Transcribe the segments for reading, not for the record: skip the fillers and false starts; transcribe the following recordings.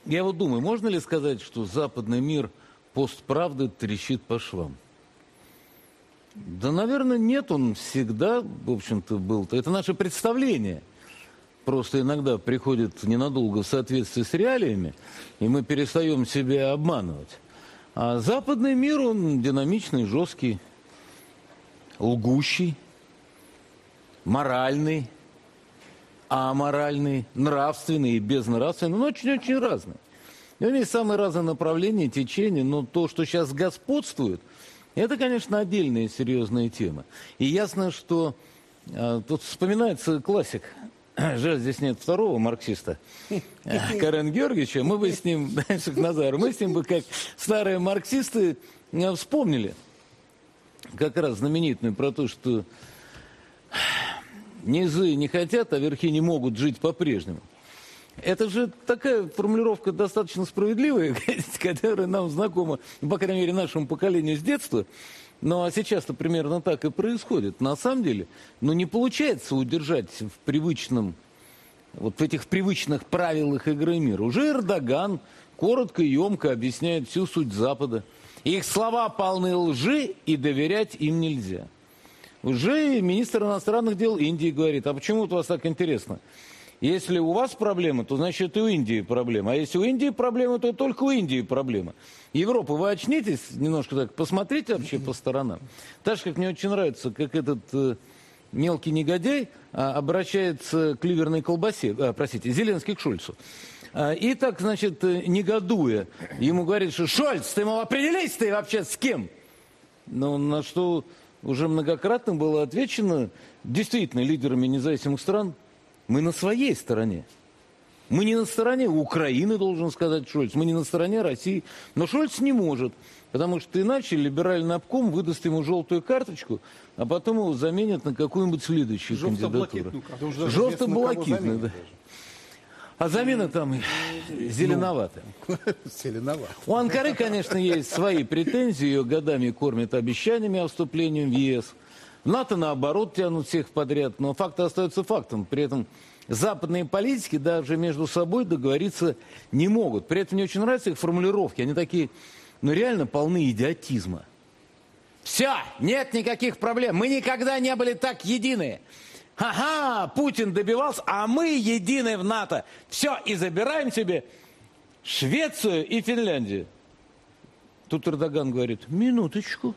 Я вот думаю, можно ли сказать, что западный мир постправды трещит по швам? Да, наверное, нет, он всегда, в общем-то, был. Это наше представление. Просто иногда приходит ненадолго в соответствии с реалиями, и мы перестаем себя обманывать. А западный мир, он динамичный, жесткий, лгущий, моральный, аморальный, нравственный и безнравственный, но очень-очень разный. И у него есть самые разные направления, течения, но то, что сейчас господствует, это, конечно, отдельная серьезная тема. И ясно, что тут вспоминается классик, жаль, здесь нет второго марксиста, Карен Георгиевича, мы бы с ним, Назар, мы с ним бы, как старые марксисты, вспомнили как раз знаменитую про то, что низы не хотят, а верхи не могут жить по-прежнему. Это же такая формулировка достаточно справедливая, которая нам знакома, по крайней мере, нашему поколению с детства. Ну, а сейчас-то примерно так и происходит. На самом деле, не получается удержать в привычном, вот в этих привычных правилах игры мира. Уже Эрдоган коротко и емко объясняет всю суть Запада. Их слова полны лжи, и доверять им нельзя. Уже министр иностранных дел Индии говорит, а почему это у вас так интересно? Если у вас проблемы, то значит и у Индии проблема. А если у Индии проблемы, то только у Индии проблема. Европа, вы очнитесь, немножко так, посмотрите вообще по сторонам. Так же, как мне очень нравится, как этот мелкий негодяй обращается к ливерной колбасе, Зеленский к Шольцу. И так, значит, негодуя, ему говорит, что Шольц, ты, мол, определись ты вообще с кем? Ну, на что уже многократно было отвечено, действительно, лидерами независимых стран, мы на своей стороне. Мы не на стороне Украины, должен сказать Шольц, мы не на стороне России. Но Шольц не может, потому что иначе либеральный обком выдаст ему желтую карточку, а потом его заменят на какую-нибудь следующую кандидатуру. Жовто-блакитную, да. А замена там зеленоватая. Зеленоватая. У Анкары, конечно, есть свои претензии, ее годами кормят обещаниями о вступлении в ЕС. НАТО, наоборот, тянут всех подряд, но факт остается фактом. При этом западные политики даже между собой договориться не могут. При этом мне очень нравятся их формулировки. Они такие, реально полны идиотизма. Все, нет никаких проблем. Мы никогда не были так едины. Ага, Путин добивался, а мы едины в НАТО. Все, и забираем себе Швецию и Финляндию. Тут Эрдоган говорит, минуточку.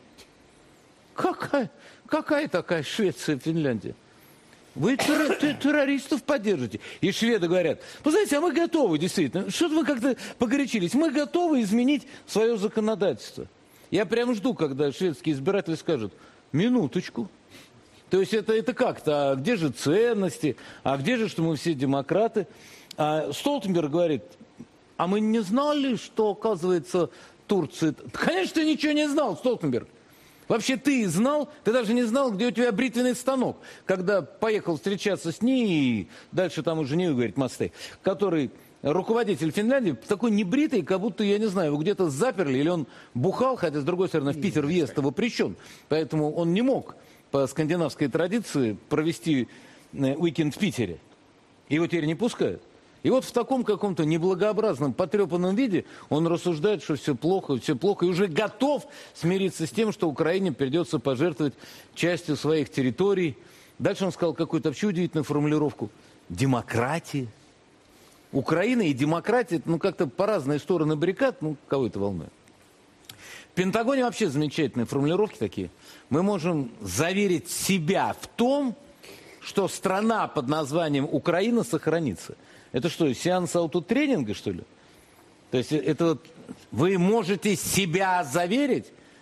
Какая такая Швеция и Финляндия? Вы террористов поддержите. И шведы говорят, вы знаете, а мы готовы, действительно. Что-то вы как-то погорячились. Мы готовы изменить свое законодательство. Я прям жду, когда шведский избиратель скажет, минуточку. То есть это как-то, а где же ценности, а где же, что мы все демократы? А Столтенберг говорит, а мы не знали, что, оказывается, Турция... Конечно, ты ничего не знал, Столтенберг. Вообще ты знал, ты даже не знал, где у тебя бритвенный станок. Когда поехал встречаться с ней, и дальше там уже не говорит Мастей, который руководитель Финляндии, такой небритый, как будто, я не знаю, его где-то заперли, или он бухал, хотя, с другой стороны, в Питер въезд его причем. Поэтому он не мог по скандинавской традиции провести уикенд в Питере. Его теперь не пускают. И вот в таком каком-то неблагообразном, потрепанном виде он рассуждает, что все плохо, и уже готов смириться с тем, что Украине придется пожертвовать частью своих территорий. Дальше он сказал какую-то вообще удивительную формулировку. Демократия. Украина и демократия, как-то по разные стороны баррикад, кого это волнует. В Пентагоне вообще замечательные формулировки такие. Мы можем заверить себя в том, что страна под названием Украина сохранится. Это что, сеанс аутотренинга, что ли? То есть это вот вы можете себя заверить?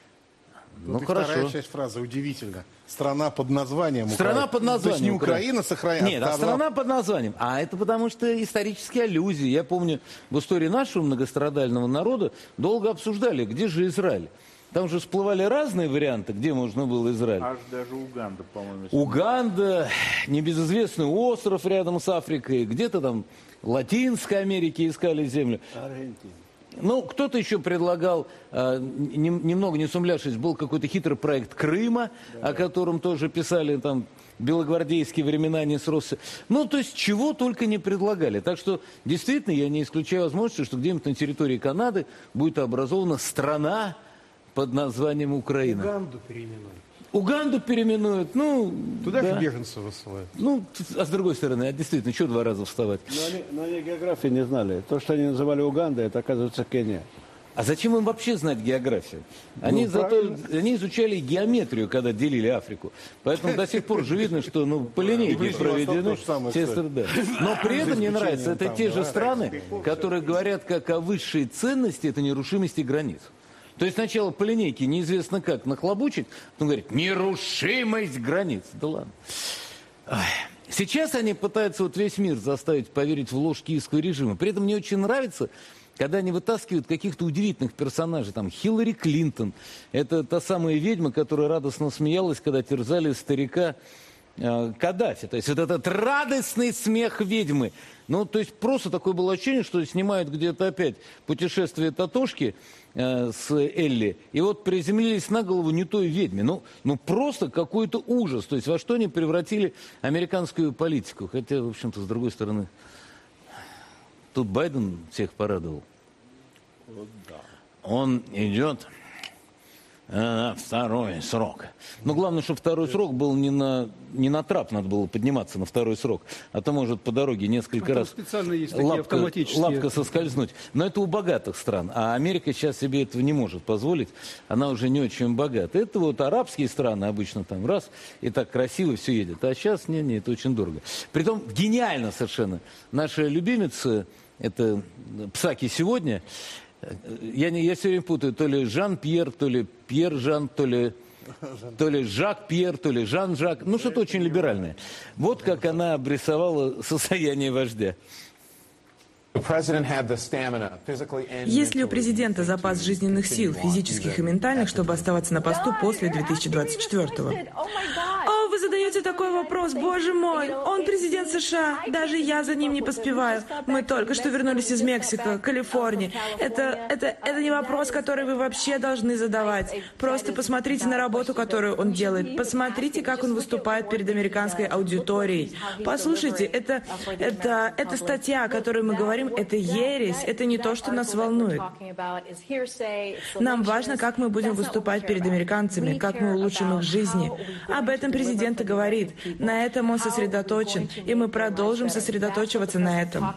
Хорошо. Вторая часть фразы удивительно. Страна под названием Украина. Страна под названием. То есть не Украина сохраняется. Нет, страна под названием. А это потому что исторические аллюзии. Я помню, в истории нашего многострадального народа долго обсуждали, где же Израиль. Там же всплывали разные варианты, где можно было Израиль. Аж даже Уганда, по-моему. Уганда, небезызвестный остров рядом с Африкой, где-то там в Латинской Америке искали землю. Аргентина. Кто-то еще предлагал, немного не сумляшись, был какой-то хитрый проект Крыма, о котором тоже писали там белогвардейские времена не сросся. Ну, то есть, чего только не предлагали. Так что, действительно, я не исключаю возможности, что где-нибудь на территории Канады будет образована страна под названием Украина. Уганду переименуют. Уганду переименуют, ну... Туда да. же беженцев высылают. Ну, а с другой стороны, действительно, что 2 раза вставать? Но они географии не знали. То, что они называли Угандой, это, оказывается, Кения. А зачем им вообще знать географию? Они они изучали геометрию, когда делили Африку. Поэтому до сих пор же видно, что по линейке проведены. Да. Но при этом мне нравится, это те же страны, которые говорят как о высшей ценности, это нерушимости границ. То есть сначала по линейке неизвестно как нахлобучить, потом говорит, нерушимость границ. Да ладно. Сейчас они пытаются весь мир заставить поверить в ложь киевского режима. При этом мне очень нравится, когда они вытаскивают каких-то удивительных персонажей. Там Хиллари Клинтон. Это та самая ведьма, которая радостно смеялась, когда терзали старика Каддафи. То есть вот этот радостный смех ведьмы. Ну, то есть просто такое было ощущение, что снимают где-то опять «Путешествие Татошки» с Элли, и вот приземлились на голову не той ведьме. Ну просто какой-то ужас. То есть во что они превратили американскую политику. Хотя, в общем-то, с другой стороны, тут Байден всех порадовал. Вот да. Он идет на 2-й срок. Но главное, чтобы 2-й срок был не на трап, надо было подниматься на 2-й срок, а то может по дороге несколько раз специально есть такие лапка соскользнуть. Но это у богатых стран, а Америка сейчас себе этого не может позволить, она уже не очень богата. Это вот арабские страны обычно там раз, и так красиво все едет, а сейчас не, это очень дорого. Притом гениально совершенно. Наша любимица, это Псаки сегодня, я все время путаю, то ли Жан-Пьер, то ли Пьер-Жан, то ли Жак-Пьер, то ли Жан-Жак. Ну, что-то очень либеральное. Вот как она обрисовала состояние вождя. Есть ли у президента запас жизненных сил, физических и ментальных, чтобы оставаться на посту после 2024-го? О, вы задаете такой вопрос, боже мой, он президент США, даже я за ним не поспеваю. Мы только что вернулись из Мексики, Калифорнии. Это не вопрос, который вы вообще должны задавать. Просто посмотрите на работу, которую он делает. Посмотрите, как он выступает перед американской аудиторией. Послушайте, это статья, о которой мы говорим, это ересь, это не то, что нас волнует. Нам важно, как мы будем выступать перед американцами, как мы улучшим их жизни. Об этом президент и говорит. На этом он сосредоточен, и мы продолжим сосредоточиваться на этом.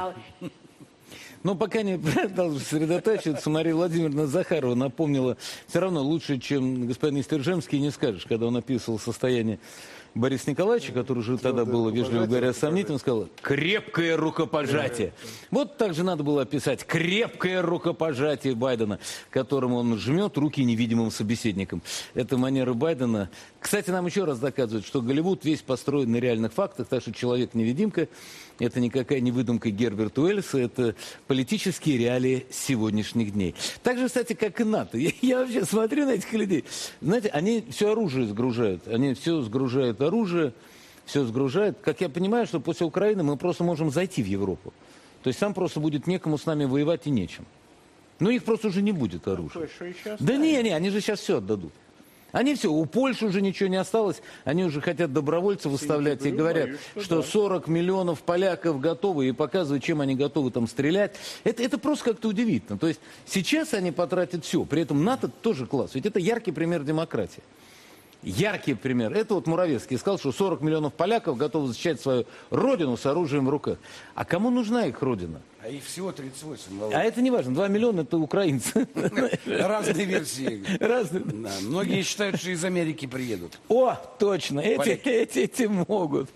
Но пока не продолжим сосредотачиваться, Мария Владимировна Захарова напомнила, все равно лучше, чем господин Истержемский, не скажешь, когда он описывал состояние Бориса Николаевича, который уже тогда было, вежливо говоря, сомнительным, сказал «крепкое рукопожатие». Вот так же надо было описать крепкое рукопожатие Байдена, которым он жмет руки невидимым собеседникам. Это манера Байдена. Кстати, нам еще раз доказывают, что Голливуд весь построен на реальных фактах, так что «Человек-невидимка» — это никакая не выдумка Герберта Уэллса, это политические реалии сегодняшних дней. Так же, кстати, как и НАТО. Я вообще смотрю на этих людей. Знаете, они все оружие сгружают. Они все сгружают оружие, все сгружают. Как я понимаю, что после Украины мы просто можем зайти в Европу. То есть там просто будет некому с нами воевать и нечем. Ну, их просто уже не будет оружия. Да не, они же сейчас все отдадут. Они все, у Польши уже ничего не осталось, они уже хотят добровольцев выставлять и говорят, что 40 миллионов поляков готовы, и показывают, чем они готовы там стрелять. Это просто как-то удивительно. То есть сейчас они потратят все, при этом НАТО тоже класс, ведь это яркий пример демократии. Яркий пример. Это вот Муравецкий сказал, что 40 миллионов поляков готовы защищать свою родину с оружием в руках. А кому нужна их родина? А их всего 38. А это не важно. 2 миллиона это украинцы. Разные версии. Разные. Да, многие считают, что из Америки приедут. О, точно. Эти могут.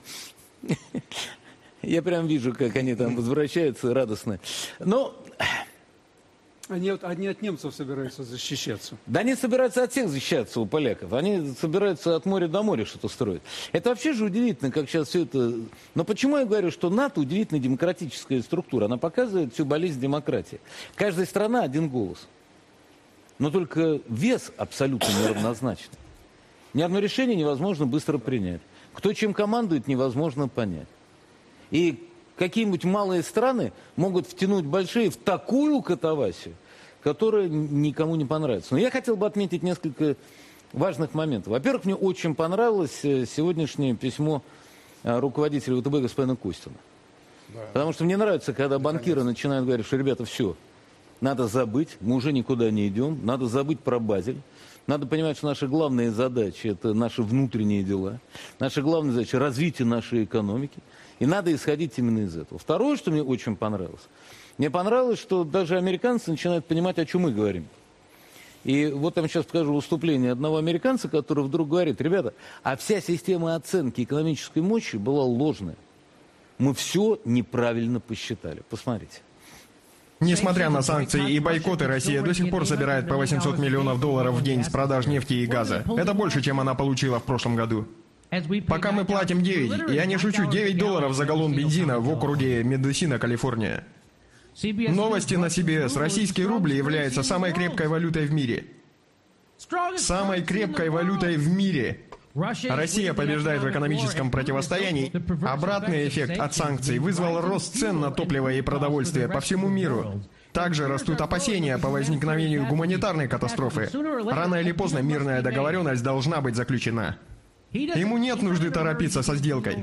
Я прям вижу, как они там возвращаются радостно. Но... Они от немцев собираются защищаться. Да они собираются от всех защищаться у поляков. Они собираются от моря до моря что-то строить. Это вообще же удивительно, как сейчас все это... Но почему я говорю, что НАТО удивительная демократическая структура? Она показывает всю болезнь демократии. Каждая страна один голос. Но только вес абсолютно неравнозначный. Ни одно решение невозможно быстро принять. Кто чем командует, невозможно понять. И какие-нибудь малые страны могут втянуть большие в такую катавасию, которая никому не понравится. Но я хотел бы отметить несколько важных моментов. Во-первых, мне очень понравилось сегодняшнее письмо руководителя ВТБ господина Костина. Да. Потому что мне нравится, когда банкиры начинают говорить, что, ребята, все, надо забыть, мы уже никуда не идем, надо забыть про Базель. Надо понимать, что наши главные задачи – это наши внутренние дела. Наша главная задача – развитие нашей экономики. И надо исходить именно из этого. Второе, что мне очень понравилось. Мне понравилось, что даже американцы начинают понимать, о чем мы говорим. И вот я вам сейчас покажу выступление одного американца, который вдруг говорит, ребята, а вся система оценки экономической мощи была ложная. Мы все неправильно посчитали. Посмотрите. Несмотря на санкции и бойкоты, Россия до сих пор собирает по $800 миллионов в день с продаж нефти и газа. Это больше, чем она получила в прошлом году. Пока мы платим 9, я не шучу, $9 за галлон бензина в округе Мендосино, Калифорния. Новости на CBS. Российский рубль является самой крепкой валютой в мире. Самой крепкой валютой в мире. Россия побеждает в экономическом противостоянии. Обратный эффект от санкций вызвал рост цен на топливо и продовольствие по всему миру. Также растут опасения по возникновению гуманитарной катастрофы. Рано или поздно мирная договоренность должна быть заключена. Ему нет нужды торопиться со сделкой.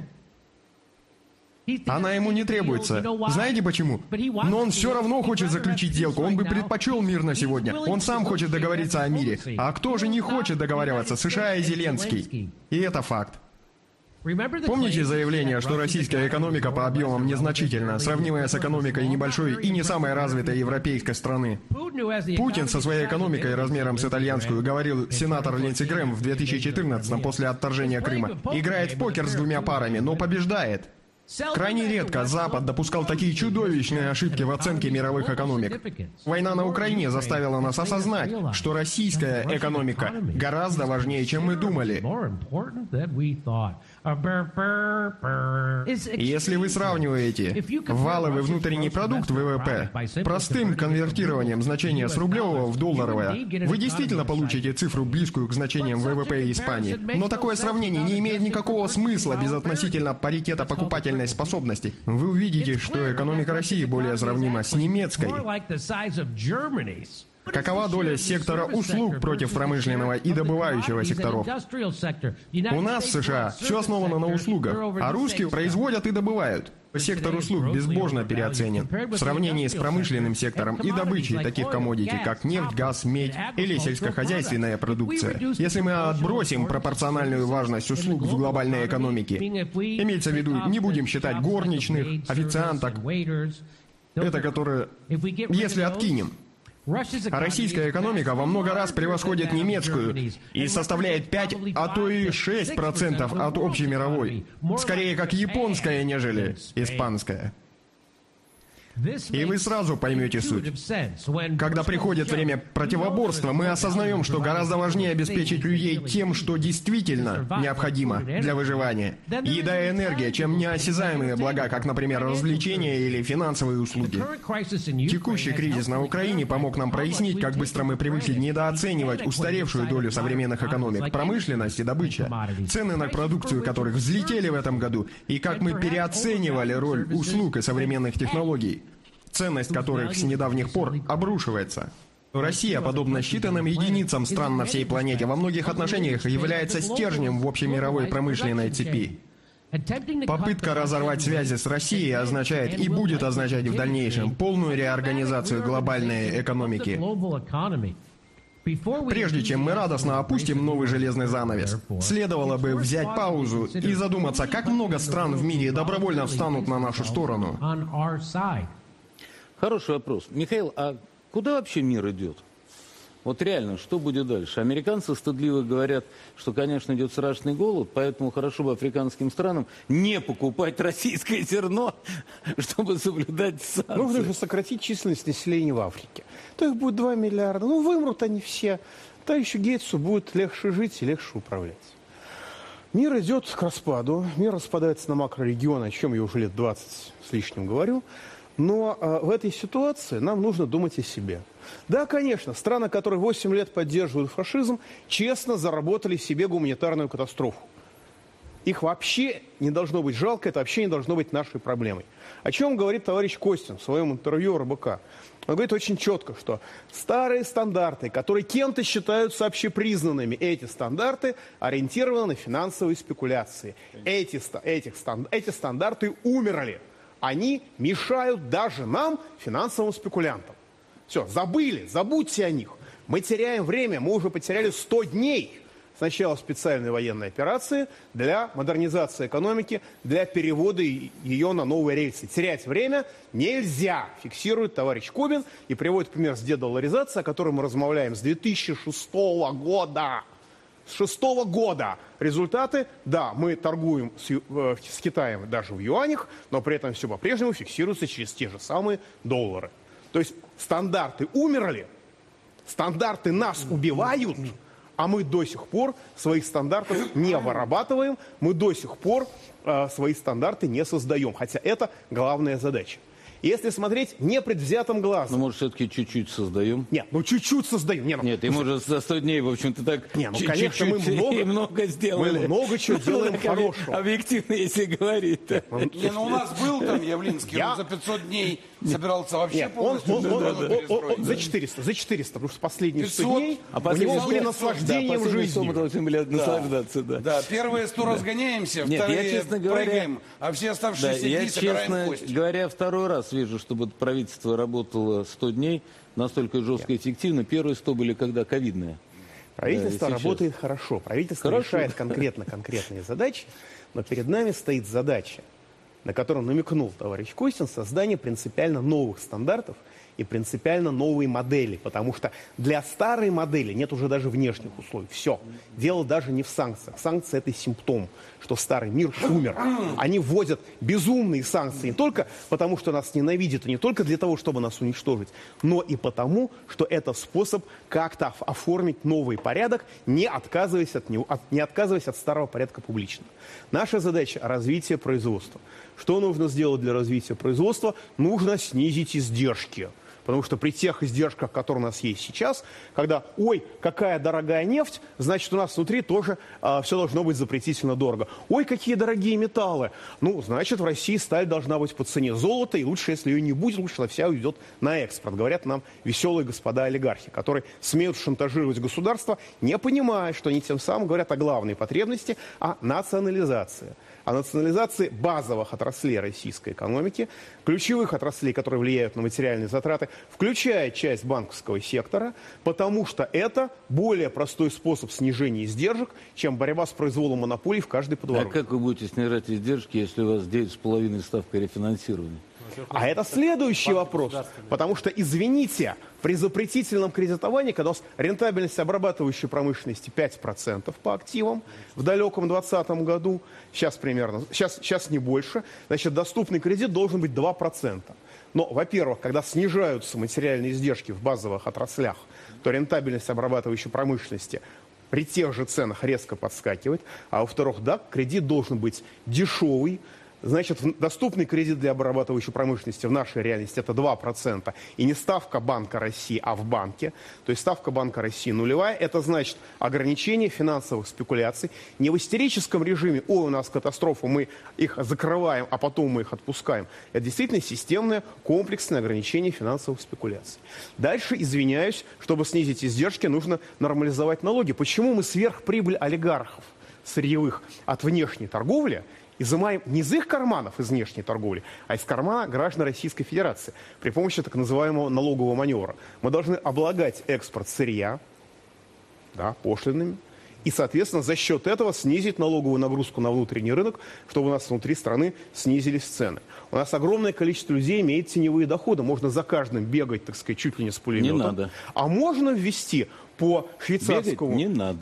Она ему не требуется. Знаете почему? Но он все равно хочет заключить сделку. Он бы предпочел мир на сегодня. Он сам хочет договориться о мире. А кто же не хочет договариваться? США и Зеленский. И это факт. Помните заявление, что российская экономика по объемам незначительна, сравнимая с экономикой небольшой и не самой развитой европейской страны? Путин со своей экономикой размером с итальянскую, говорил сенатор Линдси Грэм в 2014 после отторжения Крыма, играет в покер с двумя парами, но побеждает. Крайне редко Запад допускал такие чудовищные ошибки в оценке мировых экономик. Война на Украине заставила нас осознать, что российская экономика гораздо важнее, чем мы думали. Если вы сравниваете валовый внутренний продукт ВВП простым конвертированием значения с рублевого в долларовое, вы действительно получите цифру, близкую к значениям ВВП Испании. Но такое сравнение не имеет никакого смысла без относительно паритета покупательной способности. Вы увидите, что экономика России более сравнима с немецкой. Какова доля сектора услуг против промышленного и добывающего секторов? У нас в США все основано на услугах, а русские производят и добывают. Сектор услуг безбожно переоценен в сравнении с промышленным сектором и добычей таких коммодити, как нефть, газ, медь или сельскохозяйственная продукция. Если мы отбросим пропорциональную важность услуг в глобальной экономике, имеется в виду, не будем считать горничных, официанток, это которые, если откинем, а российская экономика во много раз превосходит немецкую и составляет 5, а то и 6% от общей мировой. Скорее как японская, нежели испанская. И вы сразу поймете суть. Когда приходит время противоборства, мы осознаем, что гораздо важнее обеспечить людей тем, что действительно необходимо для выживания. Еда и энергия, чем неосязаемые блага, как, например, развлечения или финансовые услуги. Текущий кризис на Украине помог нам прояснить, как быстро мы привыкли недооценивать устаревшую долю современных экономик, промышленность и добыча, цены на продукцию которых взлетели в этом году, и как мы переоценивали роль услуг и современных технологий, ценность которых с недавних пор обрушивается. Россия, подобно считанным единицам стран на всей планете, во многих отношениях является стержнем в общемировой промышленной цепи. Попытка разорвать связи с Россией означает и будет означать в дальнейшем полную реорганизацию глобальной экономики. Прежде чем мы радостно опустим новый железный занавес, следовало бы взять паузу и задуматься, как много стран в мире добровольно встанут на нашу сторону. Хороший вопрос. Михаил, а куда вообще мир идет? Вот реально, что будет дальше? Американцы стыдливо говорят, что, конечно, идет страшный голод, поэтому хорошо бы африканским странам не покупать российское зерно, чтобы соблюдать санкции. Нужно же сократить численность населения в Африке. То их будет 2 миллиарда. Ну, вымрут они все. Товарищу Гейтсу будет легче жить и легче управлять. Мир идет к распаду. Мир распадается на макрорегионы, о чем я уже лет 20 с лишним говорю. Но в этой ситуации нам нужно думать о себе. Да, конечно, страны, которые 8 лет поддерживают фашизм, честно заработали себе гуманитарную катастрофу. их вообще не должно быть жалко, это вообще не должно быть нашей проблемой. О чем говорит товарищ Костин в своем интервью РБК? Он говорит очень четко, что старые стандарты, которые кем-то считаются общепризнанными, эти стандарты ориентированы на финансовые спекуляции. Эти стандарты умерли. Они мешают даже нам, финансовым спекулянтам. Все, забудьте о них. Мы теряем время, мы уже потеряли 100 дней с начала специальной военной операции для модернизации экономики, для перевода ее на новые рельсы. Терять время нельзя, фиксирует товарищ Кубин и приводит пример с дедолларизацией, о которой мы размовляем с 2006 года. С 2006 года результаты, да, мы торгуем с Китаем даже в юанях, но при этом все по-прежнему фиксируется через те же самые доллары. То есть стандарты умерли, стандарты нас убивают, а мы до сих пор своих стандартов не вырабатываем, мы до сих пор свои стандарты не создаем. Хотя это главная задача. Если смотреть непредвзятым глазом... Ну, может, все-таки чуть-чуть создаем? Нет, чуть-чуть создаем. Нет, и может за 100 дней, в общем-то, так конечно, мы много сделали. Мы много чего делаем хорошего. Объективно, если говорить. Ну у нас был там Явлинский, он за 500 дней собирался вообще полностью. За 400, потому что последние 100 дней у него были наслаждением жизни. Должны были наслаждаться, да. Да, первые 100 разгоняемся, вторые прыгаем, а все оставшиеся дни собираем кости. Я, честно говоря, второй раз вижу, чтобы правительство работало 100 дней настолько жестко и эффективно. Первые 100 были когда ковидные. Правительство работает хорошо. Правительство решает конкретные задачи, но перед нами стоит задача, на которую намекнул товарищ Костин, создание принципиально новых стандартов и принципиально новые модели, потому что для старой модели нет уже даже внешних условий. Все. Дело даже не в санкциях. Санкции – это симптом, что старый мир умер. Они вводят безумные санкции не только потому, что нас ненавидят, и не только для того, чтобы нас уничтожить, но и потому, что это способ как-то оформить новый порядок, не отказываясь от старого порядка публично. Наша задача – развитие производства. Что нужно сделать для развития производства? Нужно снизить издержки. Потому что при тех издержках, которые у нас есть сейчас, когда, ой, какая дорогая нефть, значит, у нас внутри тоже все должно быть запретительно дорого. Ой, какие дорогие металлы. Ну, значит, в России сталь должна быть по цене золота, и лучше, если ее не будет, лучше она вся уйдет на экспорт. Говорят нам веселые господа олигархи, которые смеют шантажировать государство, не понимая, что они тем самым говорят о главной потребности, о национализации. О национализации базовых отраслей российской экономики, ключевых отраслей, которые влияют на материальные затраты, включая часть банковского сектора, потому что это более простой способ снижения издержек, чем борьба с произволом монополий в каждой подворотне. А как вы будете снижать издержки, если у вас 9,5 ставка рефинансирования? А это следующий вопрос. Потому что, извините, при запретительном кредитовании, когда у нас рентабельность обрабатывающей промышленности 5% по активам в далеком 2020 году, сейчас примерно, сейчас не больше, значит, доступный кредит должен быть 2%. Но, во-первых, когда снижаются материальные издержки в базовых отраслях, то рентабельность обрабатывающей промышленности при тех же ценах резко подскакивает. А во-вторых, да, кредит должен быть дешевый. Значит, доступный кредит для обрабатывающей промышленности в нашей реальности это 2%. И не ставка Банка России, а в банке. То есть ставка Банка России нулевая. Это значит ограничение финансовых спекуляций. Не в истерическом режиме, ой, у нас катастрофа, мы их закрываем, а потом мы их отпускаем. Это действительно системное, комплексное ограничение финансовых спекуляций. Дальше, извиняюсь, чтобы снизить издержки, нужно нормализовать налоги. Почему мы сверхприбыль олигархов сырьевых от внешней торговли изымаем не из их карманов, из внешней торговли, а из кармана граждан Российской Федерации при помощи так называемого налогового маневра? Мы должны облагать экспорт сырья, да, пошлинами, и, соответственно, за счет этого снизить налоговую нагрузку на внутренний рынок, чтобы у нас внутри страны снизились цены. У нас огромное количество людей имеет теневые доходы. Можно за каждым бегать, так сказать, чуть ли не с пулеметом. Не надо. А можно ввести по швейцарскому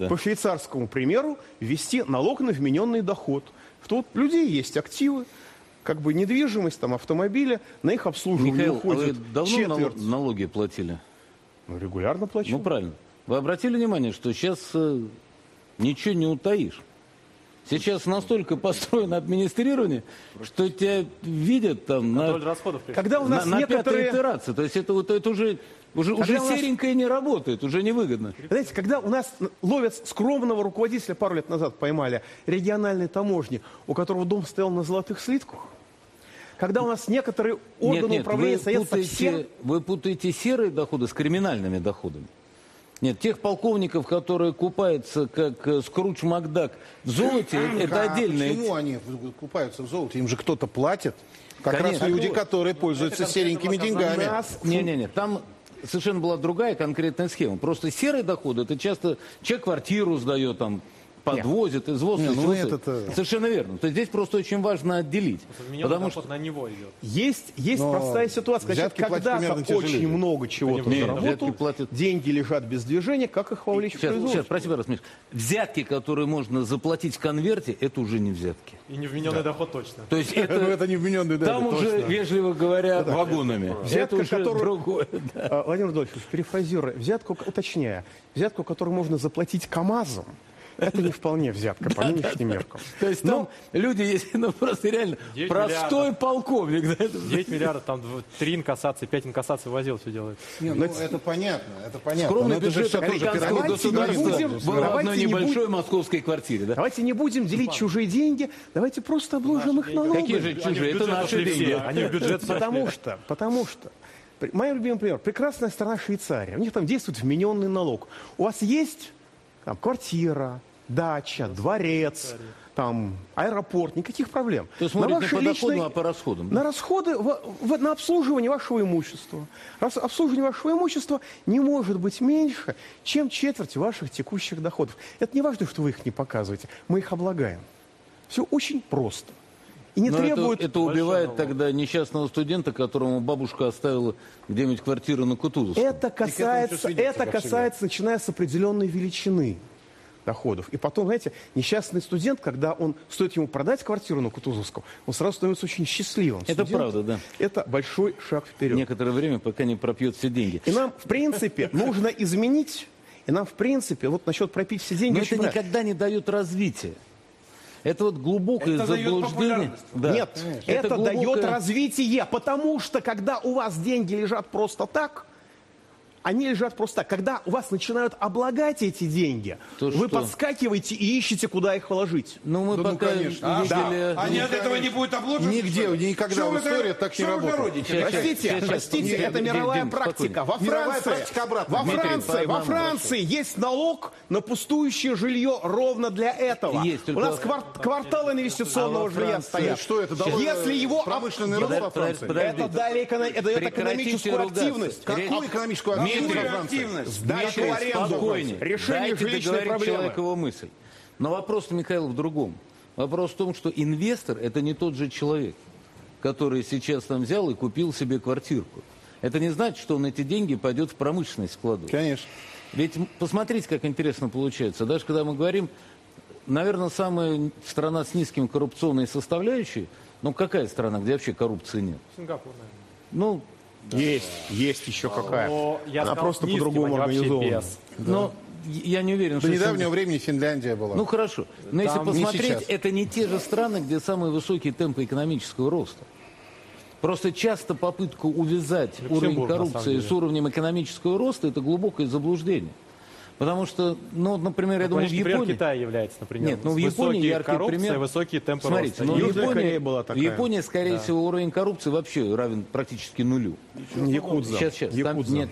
примеру, ввести налог на вмененный доход. Тут у людей есть активы, как бы недвижимость, там, автомобили, на их обслуживание уходит а вы давно налоги платили? Ну, регулярно плачу. Ну, правильно. Вы обратили внимание, что сейчас ничего не утаишь? Сейчас настолько построено администрирование, что тебя видят там на пятой итерации. То есть это уже серенькое не работает, уже невыгодно. Знаете, когда у нас ловят скромного руководителя, пару лет назад поймали, региональной таможни, у которого дом стоял на золотых слитках, когда у нас некоторые органы управления стоят совсем... Вы путаете серые доходы с криминальными доходами. Нет, тех полковников, которые купаются, как Скрудж Макдак, в золоте, это отдельно. Почему они купаются в золоте? Им же кто-то платит. Как раз люди, которые пользуются серенькими деньгами. Не-не-не, там совершенно была другая конкретная схема. Просто серые доходы, это часто человек квартиру сдает, там, подвозит, извозит. Совершенно верно. То есть здесь просто очень важно отделить. Потому что на него идет. Есть простая ситуация. Значит, когда-то очень много чего-то заработал, деньги лежат без движения, как их вовлечь в производство? Сейчас, спасибо, Миш. Взятки, которые можно заплатить в конверте, это уже не взятки. И невмененный доход точно. То есть это не вмененный доход. Там уже, вежливо говоря, вагонами. Взятка, это уже другое. Владимир Рудольфович, перефразируя, взятку, уточняя, взятку, которую можно заплатить КАМАЗом, это не вполне взятка по нынешним меркам. То есть там люди, если просто реально простой полковник. 9 миллиардов, там 3 инкассации, 5 инкассаций возил, все делает. Это понятно, это понятно. Скромный бюджет американского государства был в одной небольшой московской квартире. Давайте не будем делить чужие деньги, давайте просто обложим их налогами. Какие же чужие? Это наши деньги. Они в бюджет потому что, мой любимый пример, прекрасная страна Швейцария, у них там действует вмененный налог. У вас есть там квартира, дача, дворец, там, аэропорт, никаких проблем. То есть смотрите не по доходу, а по расходам. На расходы, на обслуживание вашего имущества. Обслуживание вашего имущества не может быть меньше, чем четверть ваших текущих доходов. Это не важно, что вы их не показываете. Мы их облагаем. Все очень просто. И не требует... Это убивает тогда несчастного студента, которому бабушка оставила где-нибудь квартиру на Кутузовском. Это касается, начиная с определенной величины доходов. И потом, знаете, несчастный студент, когда стоит ему продать квартиру на Кутузовском, он сразу становится очень счастливым. Это правда, да. Это большой шаг вперед. Некоторое время, пока не пропьет все деньги. И нам, в принципе, нужно изменить, вот насчет пропить все деньги... Но это никогда не дает развития. Это вот глубокое заблуждение. Да. Нет, это дает развитие, потому что когда у вас деньги лежат просто так, они лежат просто так. Когда у вас начинают облагать эти деньги, вы подскакиваете и ищете, куда их вложить. Ну, мы пока видели... Они от этого не будут обложены? Нигде, никогда в истории так не работает. Простите, это мировая практика. Во Франции есть налог на пустующее жилье ровно для этого. У нас кварталы инвестиционного жилья стоят. Что это? Если его... Промышленный рост во Франции. Это дает экономическую активность. Какую экономическую активность? Сдача в аренду, решение жилищной проблемы. Человекову мысль. Но вопрос, Михаил, в другом. Вопрос в том, что инвестор – это не тот же человек, который сейчас там взял и купил себе квартирку. Это не значит, что он эти деньги пойдет в промышленность вкладывать. Конечно. Ведь посмотрите, как интересно получается. Даже когда мы говорим, наверное, самая страна с низким коррупционной составляющей, какая страна, где вообще коррупции нет? Сингапур, наверное. Есть еще какая. Она просто низким, по-другому организована. Но я не уверен, что... До недавнего времени Финляндия была. Ну хорошо. Но если посмотреть, это не те же страны, где самые высокие темпы экономического роста. Просто часто попытка увязать уровень коррупции с уровнем экономического роста – это глубокое заблуждение. Потому что, например, я думаю, в Японии... Китай является, например. Нет, в Японии яркий пример... высокие темпы роста. В Японии, скорее всего, уровень коррупции вообще равен практически нулю. Якудза. Сейчас. Нет.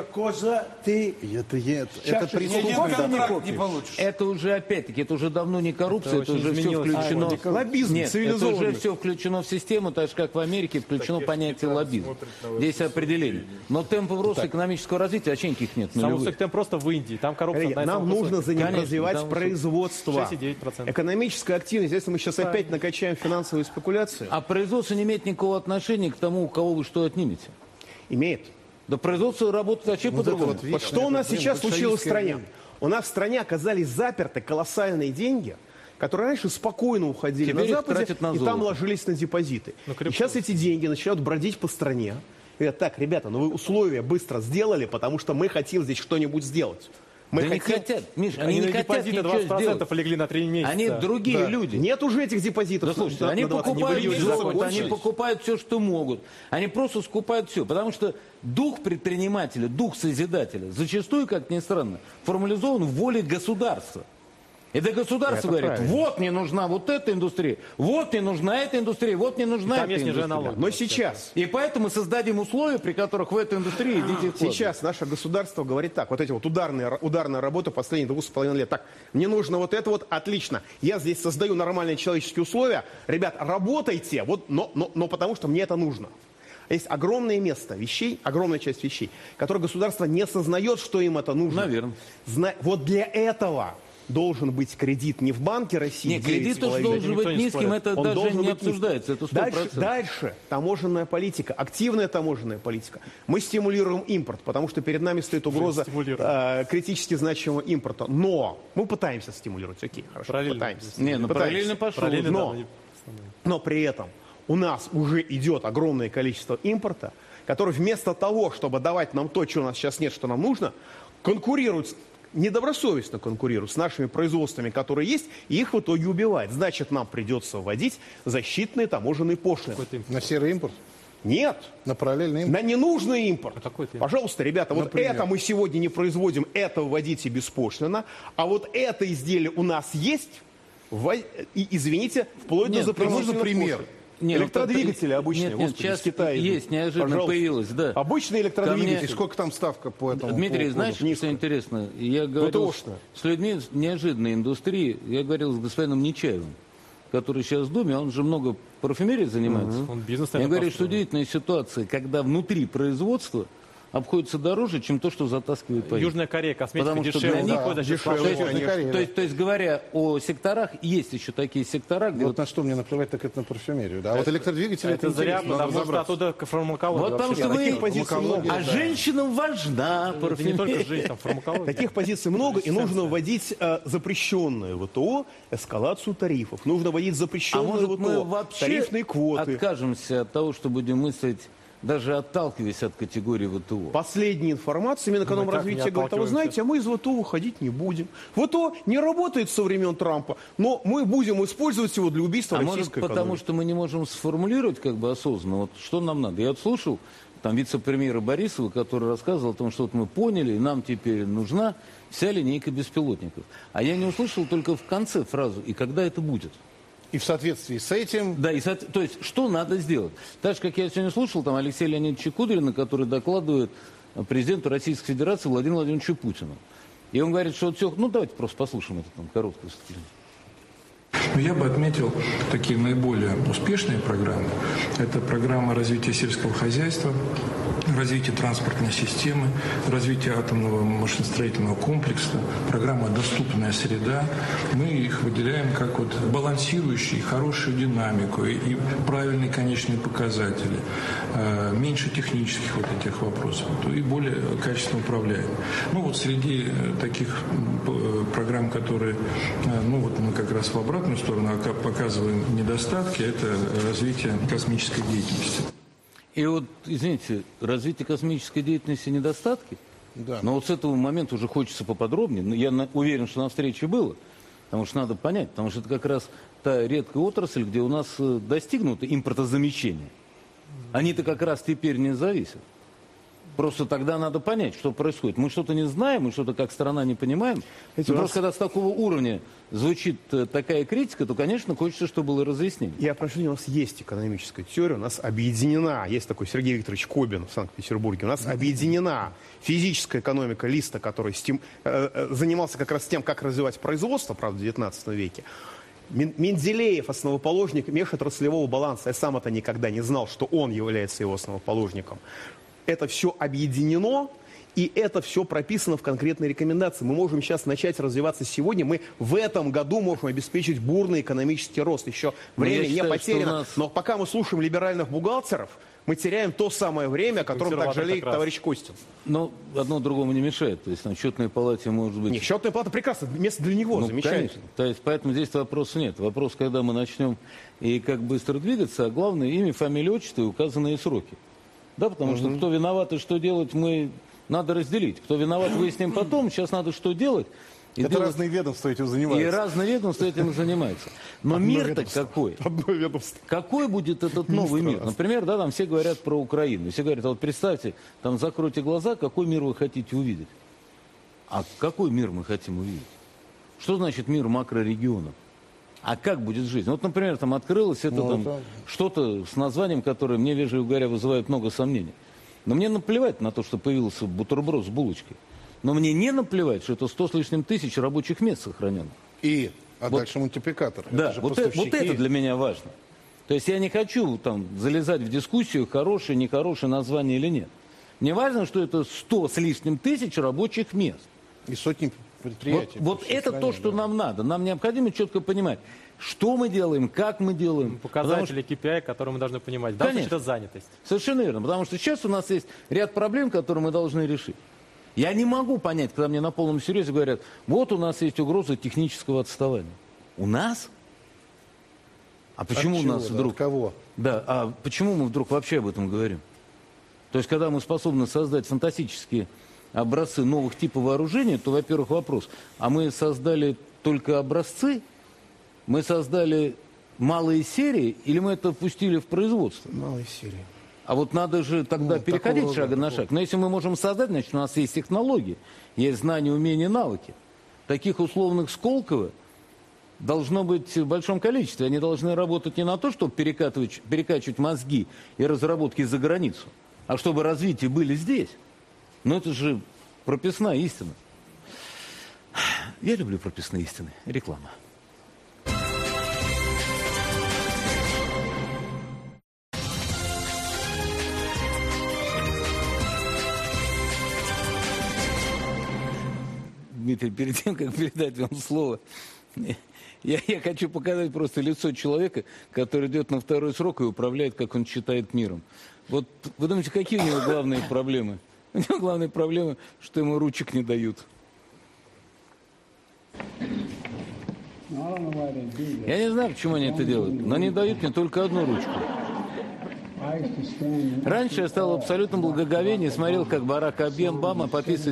Это преступность. Это уже, опять-таки, это уже давно не коррупция, это уже все включено... Лоббизм цивилизованный. Это уже все включено в систему, так же, как в Америке включено понятие лоббизм. Здесь определение. Но темпов роста экономического развития вообще никаких нет. Самый высокий темп просто в Индии. Там коррупция, нам нужно развивать производство. Экономическая активность. Если мы сейчас опять накачаем финансовые спекуляции. А производство не имеет никакого отношения к тому, у кого вы что отнимете. Имеет. Да производство работает вообще по-другому. Вот что у нас сейчас случилось в стране? У нас в стране оказались заперты колоссальные деньги, которые раньше спокойно уходили на Западе и там ложились на депозиты. И сейчас эти деньги начинают бродить по стране. И говорят, так, ребята, вы условия быстро сделали, потому что мы хотим здесь что-нибудь сделать. Мы не хотят, Миша, они не хотят депозиты ничего 20% сделать. легли на 3 месяца. Они другие люди. Нет уже этих депозитов. Да, слушайте, они покупают золото, они покупают все, что могут. Они просто скупают все. Потому что дух предпринимателя, дух созидателя зачастую, как ни странно, формализован в воле государства. Это государство говорит, правильно. Вот не нужна вот эта индустрия, вот не нужна эта индустрия, вот не нужна эта индустрия. Но сейчас. И поэтому создадим условия, при которых в эту индустрию идите вкладывать. Сейчас наше государство говорит так, вот эти вот ударная работа последние 2,5 лет. Так, мне нужно вот это вот, отлично. Я здесь создаю нормальные человеческие условия. Ребят, работайте, вот, но потому что мне это нужно. Есть огромное место вещей, огромная часть вещей, которые государство не сознает, что им это нужно. Наверное. Вот для этого должен быть кредит не в Банке России. Нет, кредит тоже должен быть низким, это он даже не обсуждается, это 100%. Дальше таможенная политика, активная таможенная политика. Мы стимулируем импорт, потому что перед нами стоит угроза критически значимого импорта. Но мы пытаемся стимулировать, окей, хорошо, пытаемся. Не, параллельно пошел. Но при этом у нас уже идет огромное количество импорта, который вместо того, чтобы давать нам то, чего у нас сейчас нет, что нам нужно, конкурирует, недобросовестно конкурируют с нашими производствами, которые есть, и их в итоге убивает. Значит, нам придется вводить защитные таможенные пошлины. На серый импорт? Нет. На параллельный импорт? На ненужный импорт. Пожалуйста, ребята, вот это мы сегодня не производим, это вводите беспошлино, а вот это изделие у нас есть, и, извините, вплоть до запрещенных пример. Электродвигатели обычные, сейчас из Китая есть, неожиданно появилось, да. Обычные электродвигатели. И сколько там ставка по этому? Дмитрий, знаешь, что интересно? Я говорил с людьми неожиданной индустрии, я говорил с господином Нечаевым, который сейчас в Думе, он же много парфюмерией занимается. Он бизнес, я говорю, что удивительная ситуация, когда внутри производства обходится дороже, чем то, что затаскивают по Южная Корея, косметика потому дешевле. То есть, говоря о секторах, есть еще такие сектора, где... Вот на что мне наплевать, так это на парфюмерию. Да? А вот электродвигатели это зря, потому что оттуда фармакология. Вот потому что вы... А женщинам важна парфюмерия. Не только жизнь, там фармакология. Таких позиций много, и нужно вводить запрещенную ВТО эскалацию тарифов. Нужно вводить запрещенную ВТО, тарифные квоты. Откажемся от того, что будем мыслить, даже отталкиваясь от категории ВТО. Последняя информация Минэкономразвития говорит, а вы знаете, а мы из ВТО выходить не будем. ВТО не работает со времен Трампа, но мы будем использовать его для убийства российской экономики. Потому что мы не можем сформулировать как бы осознанно, вот что нам надо. Я слушал там вице-премьера Борисова, который рассказывал о том, что вот мы поняли, и нам теперь нужна вся линейка беспилотников. А я не услышал только в конце фразу, и когда это будет. И в соответствии с этим... Да, то есть, что надо сделать? Так же, как я сегодня слушал, там Алексея Леонидовича Кудрина, который докладывает президенту Российской Федерации Владимиру Владимировичу Путину. И он говорит, что вот все... Ну, давайте просто послушаем это там короткое выступление. Я бы отметил такие наиболее успешные программы. Это программа развития сельского хозяйства, развитие транспортной системы, развитие атомного машиностроительного комплекса, программа «Доступная среда». Мы их выделяем как вот балансирующие, хорошую динамику и правильные конечные показатели, меньше технических вот этих вопросов и более качественно управляем. Ну вот среди таких программ, которые, ну вот мы как раз в обратную сторону показываем недостатки, это развитие космической деятельности. И вот, извините, развитие космической деятельности недостатки? Да. Но вот с этого момента уже хочется поподробнее. Но я уверен, что на встрече было. Потому что надо понять, потому что это как раз та редкая отрасль, где у нас достигнуто импортозамещение. Они-то как раз теперь не зависят. Просто тогда надо понять, что происходит. Мы что-то не знаем, мы что-то как страна не понимаем. Просто когда с такого уровня звучит такая критика, то, конечно, хочется, чтобы было разъяснение. Я прошу, у нас есть экономическая теория, у нас объединена, есть такой Сергей Викторович Кобин в Санкт-Петербурге, у нас объединена физическая экономика Листа, который занимался как раз тем, как развивать производство, правда, в 19 веке. Менделеев, основоположник межотраслевого баланса, я сам это никогда не знал, что он является его основоположником. Это все объединено, и это все прописано в конкретной рекомендации. Мы можем сейчас начать развиваться сегодня. Мы в этом году можем обеспечить бурный экономический рост. Еще время не потеряно. Но пока мы слушаем либеральных бухгалтеров, мы теряем то самое время, о котором так жалеет товарищ Костин. Но одно другому не мешает. То есть на счетной палате может быть... Нет, счетная палата прекрасно, место для него замечательно. Конечно. То есть поэтому здесь вопроса нет. Вопрос, когда мы начнем и как быстро двигаться, а главное, имя, фамилия, отчество и указанные сроки. Да, потому что кто виноват и что делать, мы надо разделить. Кто виноват, выясним потом. Сейчас надо что делать? Это разные ведомства этим занимаются. И разные ведомства этим занимаются. Но мир-то какой? Одно ведомство. Какой будет этот новый мир? Например, да, там все говорят про Украину. Все говорят, вот представьте, там закройте глаза, какой мир вы хотите увидеть. А какой мир мы хотим увидеть? Что значит мир макрорегионов? А как будет жизнь? Вот, например, там открылось что-то с названием, которое мне, вежливо говоря, вызывает много сомнений. Но мне наплевать на то, что появился бутерброд с булочкой. Но мне не наплевать, что это 100 с лишним тысяч рабочих мест сохранено. Дальше мультипликатор. Да, вот это для меня важно. То есть я не хочу там залезать в дискуссию, хорошее, нехорошее название или нет. Мне важно, что это 100 с лишним тысяч рабочих мест. И сотни предприятий. Вот это то, что нам надо. Нам необходимо четко понимать, что мы делаем, как мы делаем. Показатели KPI, которые мы должны понимать. Да, это занятость. Совершенно верно. Потому что сейчас у нас есть ряд проблем, которые мы должны решить. Я не могу понять, когда мне на полном серьезе говорят, вот у нас есть угроза технического отставания. У нас? А почему у нас вдруг... От кого? Да, а почему мы вдруг вообще об этом говорим? То есть, когда мы способны создать фантастические образцы новых типов вооружения, то, во-первых, вопрос, а мы создали только образцы? Мы создали малые серии или мы это пустили в производство? Малые серии. А вот надо же тогда переходить шага на шаг. Но если мы можем создать, значит, у нас есть технологии, есть знания, умения, навыки. Таких условных Сколково должно быть в большом количестве. Они должны работать не на то, чтобы перекачивать мозги и разработки за границу, а чтобы развитие были здесь. Но это же прописная истина. Я люблю прописные истины. Реклама. Дмитрий, перед тем, как передать вам слово, я хочу показать просто лицо человека, который идет на второй срок и управляет, как он считает, миром. Вот вы думаете, какие у него главные проблемы? У него главная проблема, что ему ручек не дают. Я не знаю, почему они это делают, но они дают мне только одну ручку. Раньше я стал в абсолютном благоговении и смотрел, как Барак Обама подписывает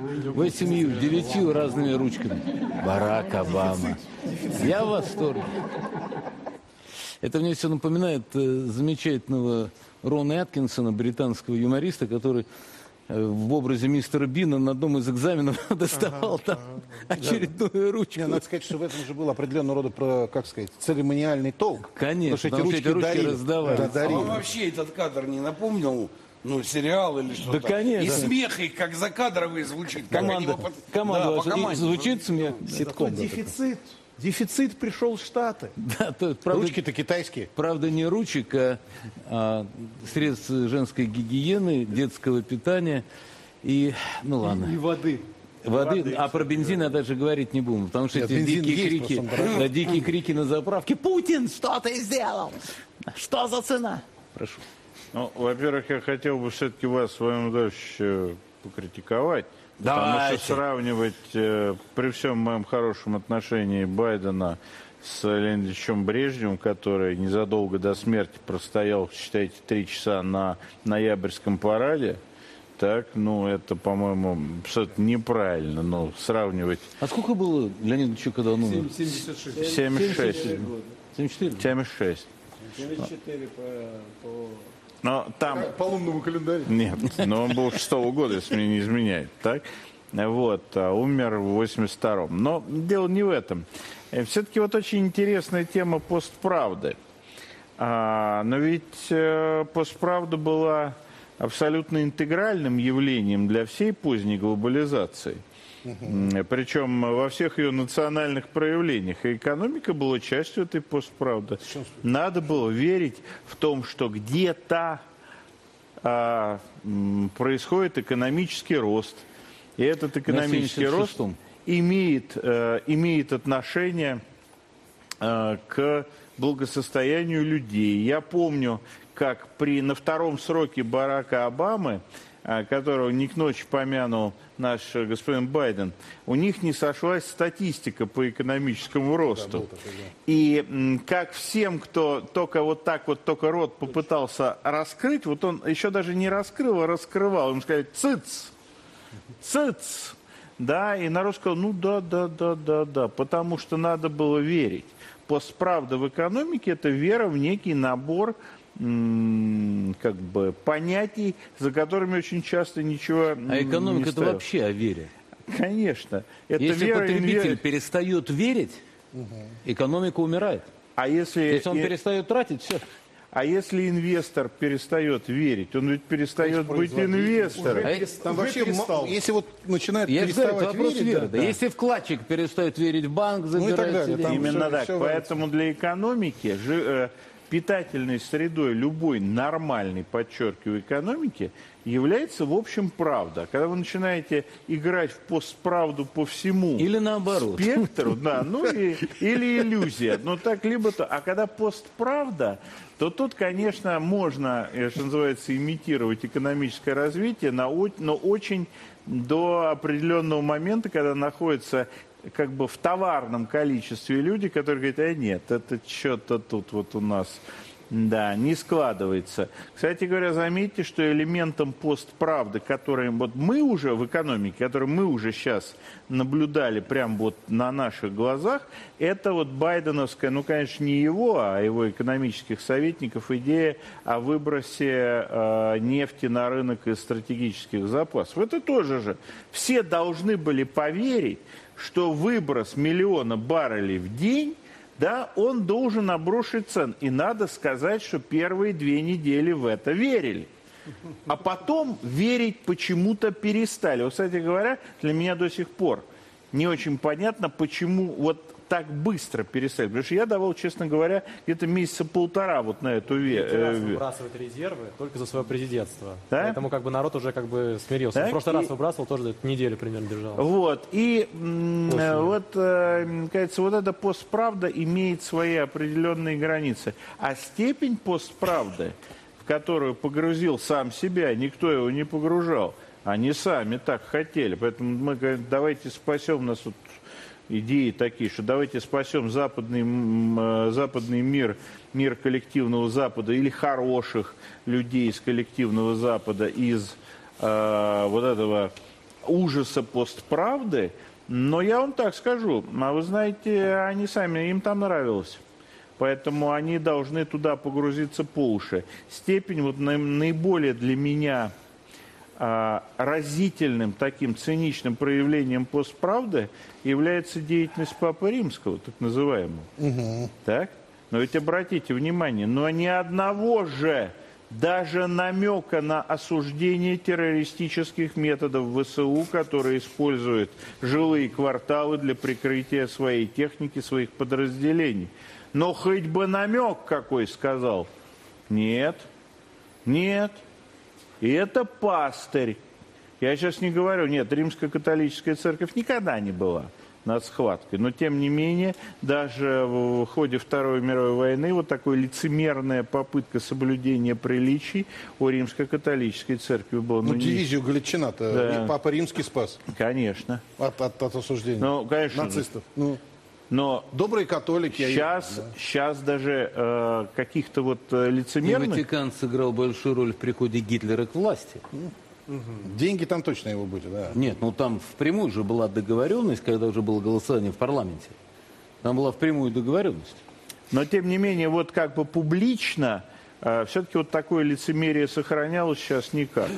9 разными ручками. Барак Обама. Я в восторге. Это мне все напоминает замечательного Рона Аткинсона, британского юмориста, который в образе мистера Бина на одном из экзаменов доставал очередную ручку. Надо сказать, что в этом же был определенного рода, церемониальный толк. Конечно, потому что эти ручки раздавали. А вам вообще этот кадр не напомнил? Сериал или что-то? Да, конечно. И смех, и как закадровый звучит. Команда звучит смех. Ситком. Дефицит пришел в Штаты. Да, ручки-то китайские. Правда, не ручек, а средств женской гигиены, детского питания и, ладно. И воды. А про бензин я даже говорить не буду, потому что эти дикие крики на заправке. Путин, что ты сделал? Что за цена? Прошу. Во-первых, я хотел бы все-таки вас, Владимир Владимирович, покритиковать. Потому что сравнивать, при всем моем хорошем отношении Байдена с Леонидовичем Брежневым, который незадолго до смерти простоял, считайте, 3 часа на ноябрьском параде, это, по-моему, абсолютно неправильно, но сравнивать... А сколько было Леонидовичу, когда он умер? 76. 76. 74? 76. 74 по... Но там... По лунному календарю? Нет, но он был 6-го года, если мне не изменяет, так? Умер в 82-м. Но дело не в этом. Все-таки очень интересная тема постправды. Но ведь постправда была абсолютно интегральным явлением для всей поздней глобализации. Причем во всех ее национальных проявлениях. И экономика была частью этой постправды. Надо было верить в том, что где-то происходит экономический рост. И этот экономический рост имеет отношение к благосостоянию людей. Я помню, как на втором сроке Барака Обамы, которого не к ночи помянул наш господин Байден, у них не сошлась статистика по экономическому росту. И как всем, кто только только рот попытался раскрыть, он еще даже не раскрыл, а раскрывал. Ему сказали: цыц, Цыц! Да, и народ сказал, ну да, потому что надо было верить. Постправда в экономике – это вера в некий набор как бы понятий, за которыми очень часто ничего А экономика не – это вообще о вере. Конечно. Это если вера, потребитель перестает верить, экономика умирает. А если он перестает тратить, все. А если инвестор перестает верить, он ведь перестает быть инвестором. Там вообще, если вот начинает переставать переставать вопрос верить, веры, да. Если вкладчик перестает верить в банк, забирает деньги. Именно так. Поэтому для экономики питательной средой любой нормальной, подчеркиваю, экономики является, в общем, правда. Когда вы начинаете играть в постправду по всему или наоборот спектру, да, ну или иллюзия, ну так либо то. А когда постправда, то тут, конечно, можно, что называется, имитировать экономическое развитие, но очень до определенного момента, когда находится как бы в товарном количестве люди, которые говорят, нет, это что-то тут вот у нас, да, не складывается. Кстати говоря, заметьте, что элементом постправды, который вот мы уже в экономике, который мы уже сейчас наблюдали прямо вот на наших глазах, это вот байденовская, ну, конечно, не его, а его экономических советников идея о выбросе нефти на рынок из стратегических запасов. Это тоже же. Все должны были поверить, что выброс 1 миллиона баррелей в день, да, он должен обрушить цены. И надо сказать, что первые 2 недели в это верили. А потом верить почему-то перестали. Вот, кстати говоря, для меня до сих пор не очень понятно, почему вот так быстро перестали. Потому что я давал, честно говоря, где-то месяца 1,5 вот на эту раз выбрасывает резервы только за свое президентство. Да? Поэтому как бы народ уже как бы смирился. В прошлый раз выбрасывал, тоже неделю примерно держал. Вот. И вот, кажется, вот эта постправда имеет свои определенные границы. А степень постправды, в которую погрузил сам себя, никто его не погружал. Они сами так хотели. Поэтому мы говорим, давайте спасем нас тут. Идеи такие, что давайте спасем западный мир, мир коллективного Запада или хороших людей из коллективного Запада из вот этого ужаса постправды. Но я вам так скажу, а вы знаете, они сами, им там нравилось. Поэтому они должны туда погрузиться по уши. Степень вот наиболее для меня разительным таким циничным проявлением постправды является деятельность Папы Римского, так называемого. Так? Но ведь обратите внимание, но ни одного же даже намека на осуждение террористических методов ВСУ, которые используют жилые кварталы для прикрытия своей техники, своих подразделений. Но хоть бы намек какой сказал. Нет, нет. И это пастырь. Я сейчас не говорю, нет, римско-католическая церковь никогда не была над схваткой. Но, тем не менее, даже в ходе Второй мировой войны вот такая лицемерная попытка соблюдения приличий у римско-католической церкви была. Ну, дивизию Галичина-то да. Папа Римский спас. Конечно. От осуждения конечно, нацистов. Но добрые католики. Сейчас даже каких-то вот лицемерных... И Ватикан сыграл большую роль в приходе Гитлера к власти. Деньги там точно его были, да. Нет, ну там впрямую же была договоренность, когда уже было голосование в парламенте. Там была впрямую договоренность. Но, тем не менее, вот как бы публично все-таки вот такое лицемерие сохранялось, сейчас никак.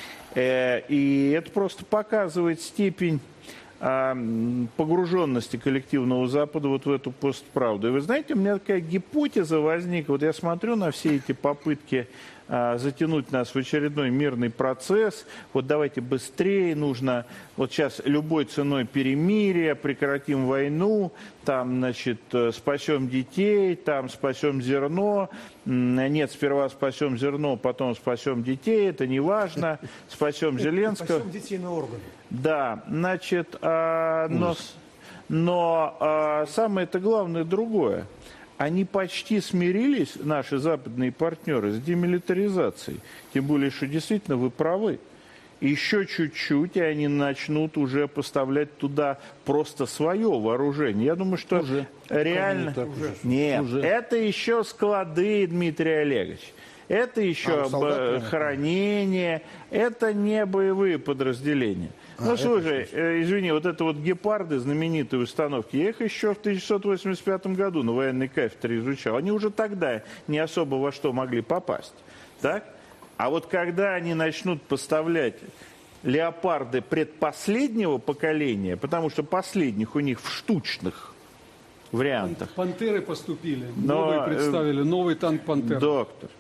И это просто показывает степень погруженности коллективного Запада вот в эту постправду. И вы знаете, у меня такая гипотеза возникла. Вот я смотрю на все эти попытки затянуть нас в очередной мирный процесс. Вот давайте быстрее, нужно вот сейчас любой ценой перемирия, прекратим войну, там, значит, спасем детей, там спасем зерно. Нет, сперва спасем зерно, потом спасем детей, это не важно. Спасем Зеленского. Спасем детей на органы. Да, значит, но самое-то главное другое. Они почти смирились, наши западные партнеры, с демилитаризацией. Тем более, что действительно вы правы. Еще чуть-чуть, и они начнут уже поставлять туда просто свое вооружение. Я думаю, что реально... Нет, это еще склады, Дмитрий Олегович. Это еще хранение, это не боевые подразделения. Ну, слушай, извини, вот это вот гепарды, знаменитые установки, я их еще в 1985 году на военной кафедре изучал. Они уже тогда не особо во что могли попасть. Так? А вот когда они начнут поставлять леопарды предпоследнего поколения, потому что последних у них в штучных вариантах. Пантеры поступили, новые представили, новый танк «Пантера». Доктор,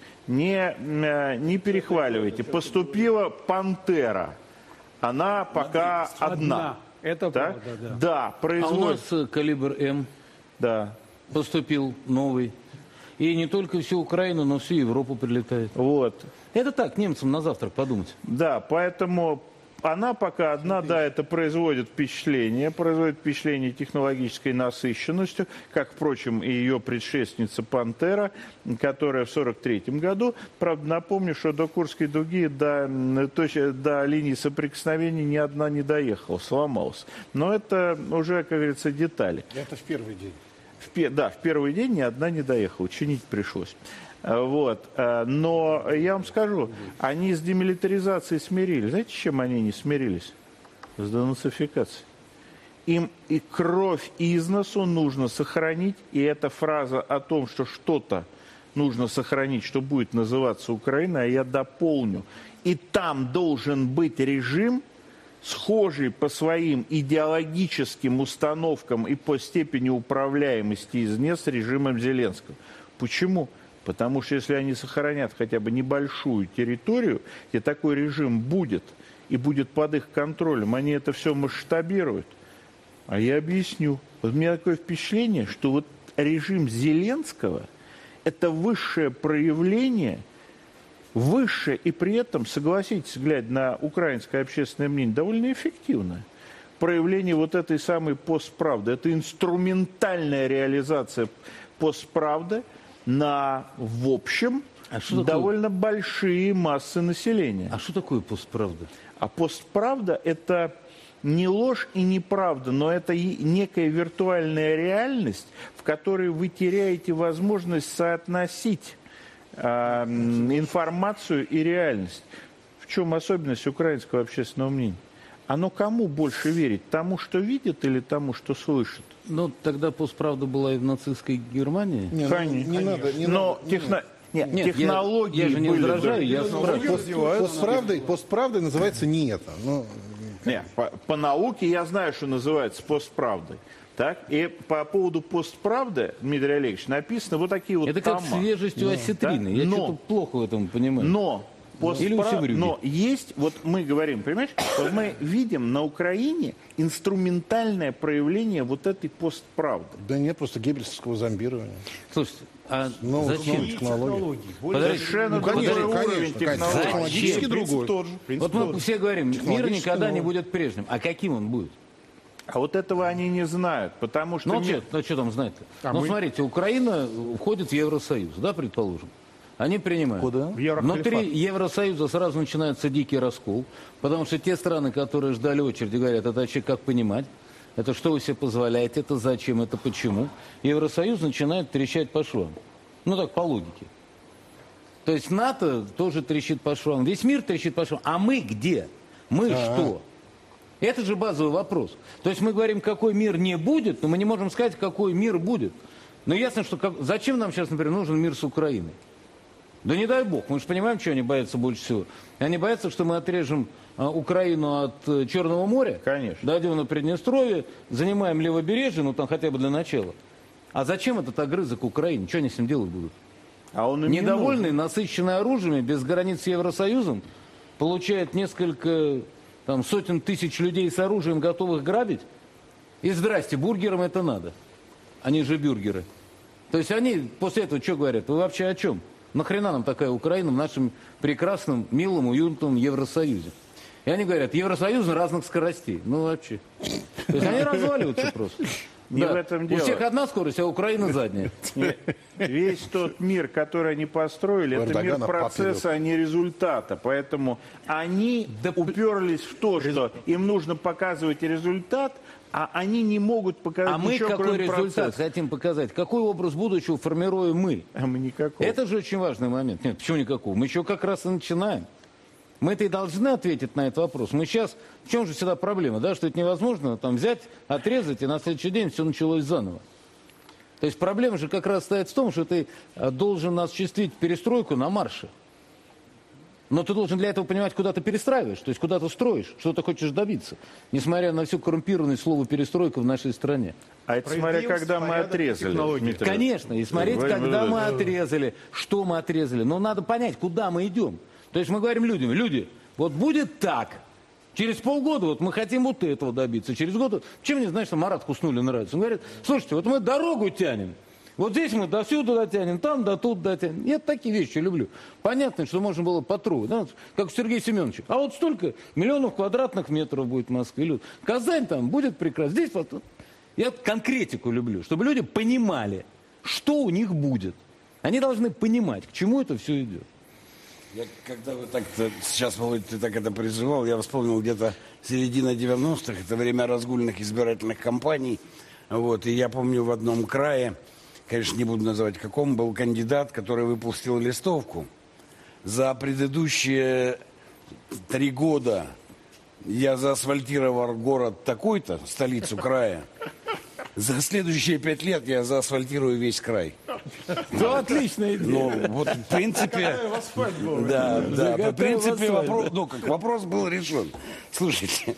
не перехваливайте. Поступила «Пантера». Она пока одна. Это так? правда, да. Да, производит. А у нас калибр М поступил новый. И не только всю Украину, но всю Европу прилетает. Вот. Это так, немцам на завтрак подумать. Да, поэтому она пока одна, да, это производит впечатление технологической насыщенностью, как, впрочем, и ее предшественница «Пантера», которая в 1943 году, правда, напомню, что до Курской дуги, до линии соприкосновения ни одна не доехала, сломалась. Но это уже, как говорится, детали. Это в первый день. В первый день ни одна не доехала, чинить пришлось. Вот. Но я вам скажу, они с демилитаризацией смирились. Знаете, с чем они не смирились? С денацификацией. Им и кровь из носу нужно сохранить, и эта фраза о том, что что-то нужно сохранить, что будет называться Украина, я дополню. И там должен быть режим, схожий по своим идеологическим установкам и по степени управляемости извне с режимом Зеленского. Почему? Потому что если они сохранят хотя бы небольшую территорию, где такой режим будет, и будет под их контролем, они это все масштабируют. А я объясню. Вот у меня такое впечатление, что вот режим Зеленского – это высшее проявление, высшее и при этом, согласитесь, глядя на украинское общественное мнение, довольно эффективное проявление вот этой самой постправды. Это инструментальная реализация постправды на, в общем, довольно большие массы населения. А что такое постправда? А постправда – это не ложь и не правда, но это некая виртуальная реальность, в которой вы теряете возможность соотносить информацию и реальность. В чем особенность украинского общественного мнения? Оно кому больше верит? Тому, что видит, или тому, что слышит? Ну, тогда постправда была и в нацистской Германии. Не, конечно. Не надо. Но технологии я же не были. возражаю, я спрашиваю. Постправдой называется не это. Но... Нет, по науке я знаю, что называется постправдой. Так? И по поводу постправды, Дмитрий Олегович, написано вот такие вот это тома. как свежестью осетрины. Я что-то плохо в этом понимаю. Но есть, вот мы говорим, понимаешь, вот мы видим на Украине инструментальное проявление вот этой постправды. Да нет, просто геббельсовского зомбирования. Слушайте, а зачем? Технологии. Совершенно другой уровень технологий. Технологически другой. Вот мы все говорим, мир никогда не будет прежним. А каким он будет? А вот этого они не знают, потому что... Ну, что там знать-то? Смотрите, Украина входит в Евросоюз, да, предположим. Они принимают. Куда? Внутри Евросоюза сразу начинается дикий раскол, потому что те страны, которые ждали очереди, говорят, это вообще как понимать? Это что вы себе позволяете? Это зачем? Это почему? Евросоюз начинает трещать по швам. Ну так, по логике. То есть НАТО тоже трещит по швам. Весь мир трещит по швам. А мы где? Мы что? Это же базовый вопрос. То есть мы говорим, какой мир не будет, но мы не можем сказать, какой мир будет. Но ясно, что зачем нам сейчас, например, нужен мир с Украиной? Да не дай бог, мы же понимаем, чего они боятся больше всего. Они боятся, что мы отрежем Украину от Черного моря, конечно, дойдем на Приднестровье, занимаем левобережье, ну там хотя бы для начала. А зачем этот огрызок Украине? Что они с ним делать будут? А он им недовольный, насыщенный оружием, без границ с Евросоюзом, получает несколько сотен тысяч людей с оружием, готовых грабить. И здрасте, бургерам это надо. Они же бюргеры. То есть они после этого что говорят? Вы вообще о чем? Нахрена нам такая Украина в нашем прекрасном, милом, уютном Евросоюзе? И они говорят, Евросоюз на разных скоростей. Ну вообще. То есть они разваливаются просто. Не в этом дело. У всех одна скорость, а Украина задняя. Весь тот мир, который они построили, это мир процесса, а не результата. Поэтому они уперлись в то, что им нужно показывать результат, а они не могут показать ничего, кроме процесса. А мы какой результат хотим показать? Какой образ будущего формируем мы? А мы никакого. Это же очень важный момент. Нет, почему никакого? Мы еще как раз и начинаем. Мы-то и должны ответить на этот вопрос. Мы сейчас... В чем же всегда проблема? Да, что это невозможно там взять, отрезать, и на следующий день все началось заново. То есть проблема же как раз стоит в том, что ты должен осуществить перестройку на марше. Но ты должен для этого понимать, куда ты перестраиваешь, то есть куда ты строишь, что ты хочешь добиться. Несмотря на всю коррумпированность слова «перестройка» в нашей стране. А это смотря, когда мы отрезали. Конечно, и смотреть, когда мы отрезали, что мы отрезали. Но надо понять, куда мы идем. То есть мы говорим людям, люди, вот будет так, через полгода вот мы хотим вот этого добиться, через год... Чем не знаешь, что Марат Хуснуллин нравится? Он говорит, слушайте, вот мы дорогу тянем, вот здесь мы до сюда дотянем, там до тут дотянем. Я такие вещи люблю. Понятно, что можно было потрогать, да? Как у Сергея Семеновича. А вот столько миллионов квадратных метров будет в Москве. Казань там будет прекрасно. Здесь вот... Я конкретику люблю, чтобы люди понимали, что у них будет. Они должны понимать, к чему это все идет. Я, когда вы так сейчас, Володя, ты так это призывал, я вспомнил где-то середина 90-х, это время разгульных избирательных кампаний. Вот, и я помню в одном крае, конечно, не буду называть каком, был кандидат, который выпустил листовку. За предыдущие 3 года я заасфальтировал город такой-то, столицу края. За следующие 5 лет я заасфальтирую весь край. Ну, отличная идея. Ну, вот, в принципе... Да, в принципе, вопрос был решен. Слушайте,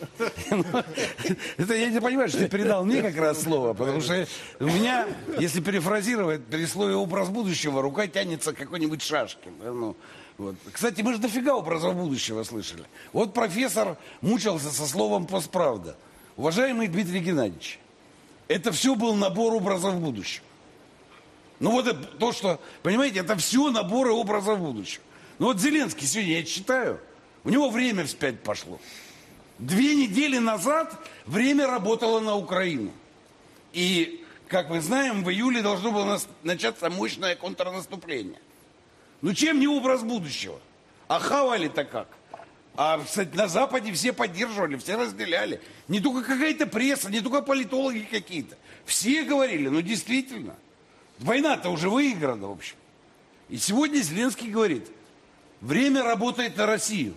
это я не понимаю, что ты передал мне как раз слово, потому что у меня, если перефразировать, при слове «образ будущего» рука тянется к какой-нибудь шашке. Ну, вот. Кстати, мы же дофига образов будущего слышали. Вот профессор мучился со словом «постправда». Уважаемый Дмитрий Геннадьевич, это все был набор образов будущего. Ну вот это, то, что, понимаете, это все наборы образов будущего. Ну вот Зеленский сегодня, я читаю, у него время вспять пошло. 2 недели назад время работало на Украину. И, как мы знаем, в июле должно было начаться мощное контрнаступление. Ну чем не образ будущего? А хавали-то как? А, кстати, на Западе все поддерживали, все разделяли. Не только какая-то пресса, не только политологи какие-то. Все говорили, ну действительно. Война-то уже выиграна, в общем. И сегодня Зеленский говорит, время работает на Россию.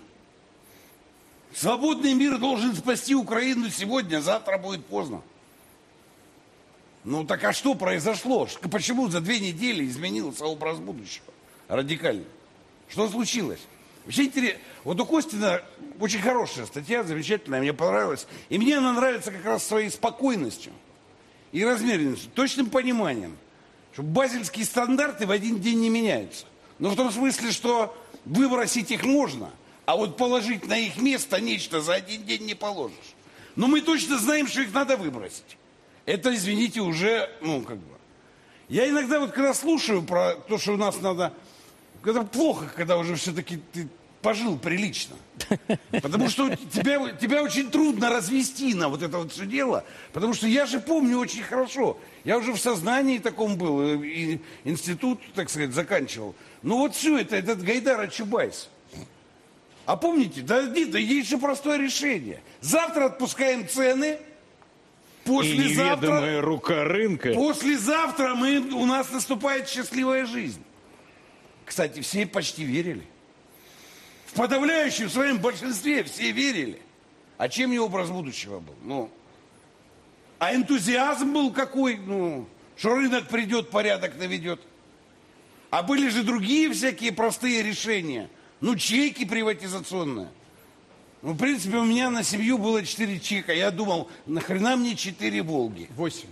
Свободный мир должен спасти Украину сегодня, завтра будет поздно. Ну так а что произошло? Почему за 2 недели изменился образ будущего? Радикально. Что случилось? Вообще интересно. Вот у Костина очень хорошая статья, замечательная, мне понравилась. И мне она нравится как раз своей спокойностью и размеренностью, точным пониманием, что базельские стандарты в один день не меняются. Но в том смысле, что выбросить их можно, а вот положить на их место нечто за один день не положишь. Но мы точно знаем, что их надо выбросить. Это, извините, уже, ну, как бы. Я иногда вот когда слушаю про то, что у нас надо... Это плохо, когда уже все-таки ты пожил прилично. Потому что тебя очень трудно развести на вот это вот все дело. Потому что я же помню очень хорошо. Я уже в сознании таком был. И институт, так сказать, заканчивал. Ну вот все это, этот Гайдар Чубайс. А помните, да есть же простое решение. Завтра отпускаем цены. Послезавтра... И неведомая рука рынка. Послезавтра у нас наступает счастливая жизнь. Кстати, все почти верили. В подавляющем своем большинстве все верили. А чем не образ будущего был? Ну, а энтузиазм был какой? Ну, что рынок придет, порядок наведет. А были же другие всякие простые решения. Ну, чеки приватизационные. Ну, в принципе, у меня на семью было 4 чека. Я думал, нахрена мне 4 «Волги»? 8.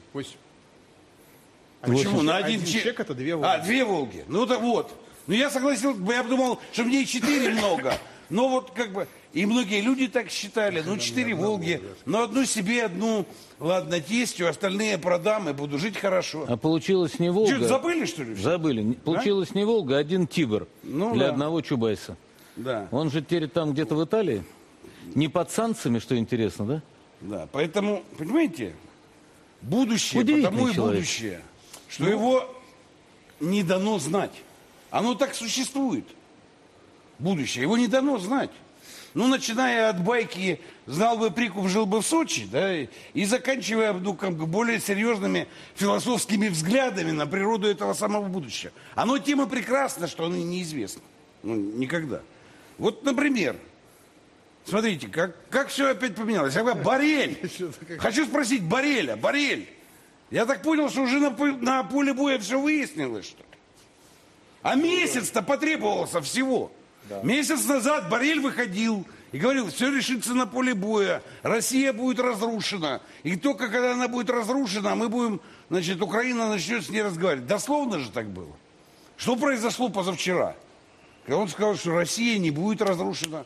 А почему? На один чек это 2 «Волги». А, 2 «Волги». Ну, так вот. Ну, я согласился, я думал, что мне 4 много. Но вот как бы, и многие люди так считали. Ну, 4 «Волги». Но одну себе, одну, ладно, тестю, остальные продам и буду жить хорошо. А получилось не «Волга». Что, забыли, что ли? Забыли. Получилось не «Волга», а 1 «Тигр» для одного Чубайса. Да. Он же теперь там где-то в Италии. Не под санкциями, что интересно, да? Да, поэтому, понимаете, Будущее, потому и будущее, что его не дано знать. Оно так существует. Будущее. Его не дано знать. Ну, начиная от байки «Знал бы прикуп, жил бы в Сочи», да, и заканчивая, ну, как бы более серьезными философскими взглядами на природу этого самого будущего. Оно тем и прекрасно, что оно неизвестно. Ну, никогда. Вот, например, смотрите, как все опять поменялось. Боррель. Хочу спросить Борреля. Боррель. Я так понял, что уже на поле боя все выяснилось, что ли? А месяц-то потребовался всего. Да. Месяц назад Боррель выходил и говорил, все решится на поле боя, Россия будет разрушена. И только когда она будет разрушена, мы будем, значит, Украина начнет с ней разговаривать. Дословно же так было. Что произошло позавчера? Когда он сказал, что Россия не будет разрушена.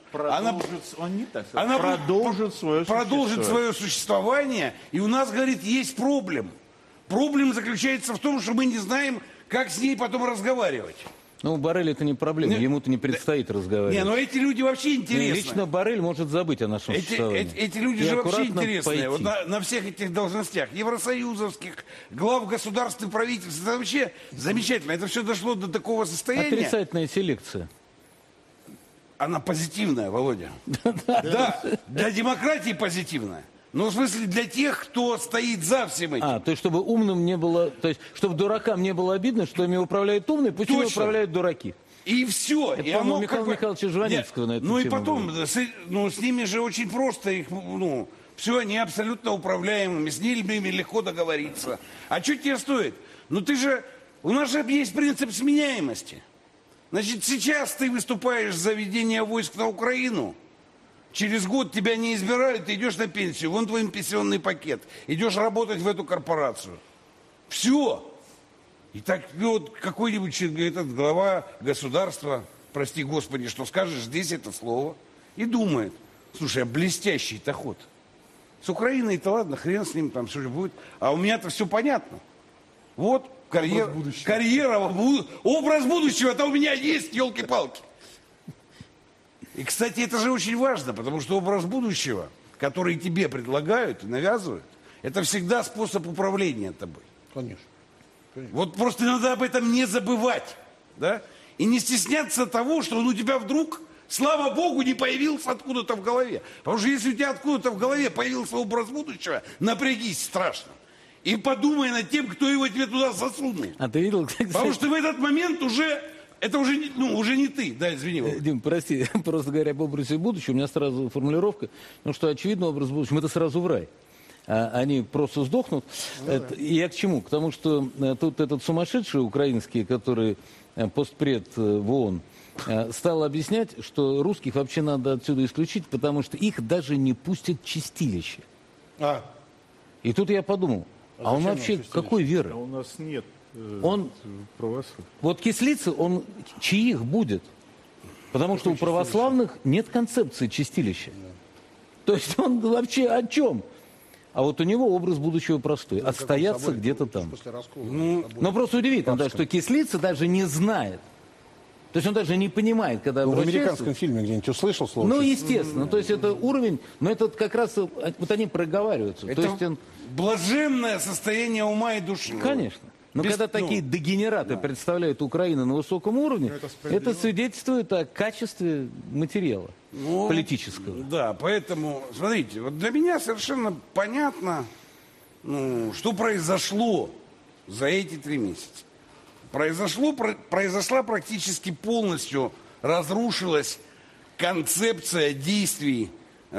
Она продолжит свое существование. И у нас, говорит, есть проблема. Проблема заключается в том, что мы не знаем, как с ней потом разговаривать. Ну, Боррель это не проблема, ему-то не предстоит разговаривать. Не, но эти люди вообще интересны. Лично Боррель может забыть о нашем существовании. Эти люди же вообще интересные. Вот на всех этих должностях, евросоюзовских, глав государств и правительств, это вообще замечательно. Это все дошло до такого состояния. Отрицательная селекция. Она позитивная, Володя. Да, для демократии позитивная. Ну, в смысле, для тех, кто стоит за всем этим. То есть, чтобы умным не было... То есть, чтобы дуракам не было обидно, что ими управляют умные, пусть ими управляют дураки. И все. Это, по-моему, Михаила Михайловича Жванецкого на эту тему. Ну, и потом, с ними же очень просто их... все, они абсолютно управляемыми, с ними легко договориться. А что тебе стоит? Ну, ты же... У нас же есть принцип сменяемости. Значит, сейчас ты выступаешь за введение войск на Украину... Через год тебя не избирают, ты идешь на пенсию, вон твой пенсионный пакет. Идешь работать в эту корпорацию. Все. И так вот какой-нибудь этот глава государства, прости господи, что скажешь здесь это слово, и думает, слушай, а блестящий-то ход. С Украиной-то ладно, хрен с ним там все же будет. А у меня-то все понятно. Вот карьера, образ будущего-то у меня есть, елки-палки. И, кстати, это же очень важно, потому что образ будущего, который тебе предлагают и навязывают, это всегда способ управления тобой. Конечно. Вот просто надо об этом не забывать, да? И не стесняться того, что он у тебя вдруг, слава богу, не появился откуда-то в голове. Потому что если у тебя откуда-то в голове появился образ будущего, напрягись страшно. И подумай над тем, кто его тебе туда засунул. А ты видел, кстати... Потому что в этот момент уже... Это уже не ты, да, извини. Дим, прости, просто говоря об образе будущего, у меня сразу формулировка, потому что, очевидно, образ будущего, это сразу в рай. Они просто сдохнут. И я к чему? К тому, что тут этот сумасшедший украинский, который постпред в ООН, стал объяснять, что русских вообще надо отсюда исключить, потому что их даже не пустят в чистилище. И тут я подумал, а он вообще какой веры? А у нас нет. Он, вот Кислица, он чьих будет? Потому что у православных нет концепции чистилища. То есть он вообще о чем? А вот у него образ будущего простой. Отстояться где-то там. Но просто удивительно, да, что Кислица даже не знает. То есть он даже не понимает, когда обращается. В американском фильме где-нибудь услышал слово? Ну, естественно. То есть это уровень, но это как раз, вот они проговариваются. Это то есть он... блаженное состояние ума и души. Конечно. Но когда такие дегенераты представляют Украину на высоком уровне, это свидетельствует о качестве материала политического. Да, поэтому, смотрите, вот для меня совершенно понятно, что произошло за эти 3 месяца. Произошла практически полностью, разрушилась концепция действий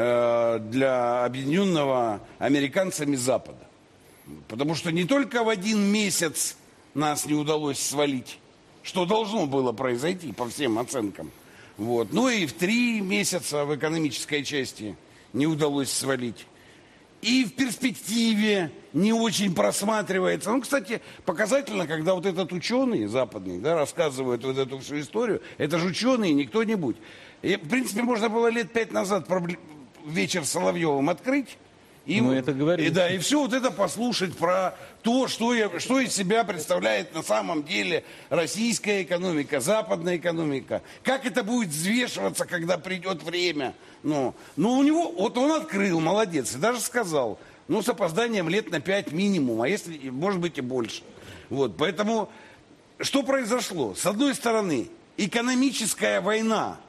для объединенного американцами Запада. Потому что не только в 1 месяц нас не удалось свалить, что должно было произойти по всем оценкам, но и в 3 месяца в экономической части не удалось свалить. И в перспективе не очень просматривается. Кстати, показательно, когда вот этот ученый западный, рассказывает вот эту всю историю, это же ученый, не кто-нибудь. И, в принципе, можно было лет 5 назад вечер с Соловьевым открыть, и все вот это послушать про то, что из себя представляет на самом деле российская экономика, западная экономика. Как это будет взвешиваться, когда придет время. Но у него, вот он открыл, молодец, и даже сказал, Ну, с опозданием лет на 5 минимум, а если, может быть, и больше. Вот, поэтому, что произошло? С одной стороны, экономическая война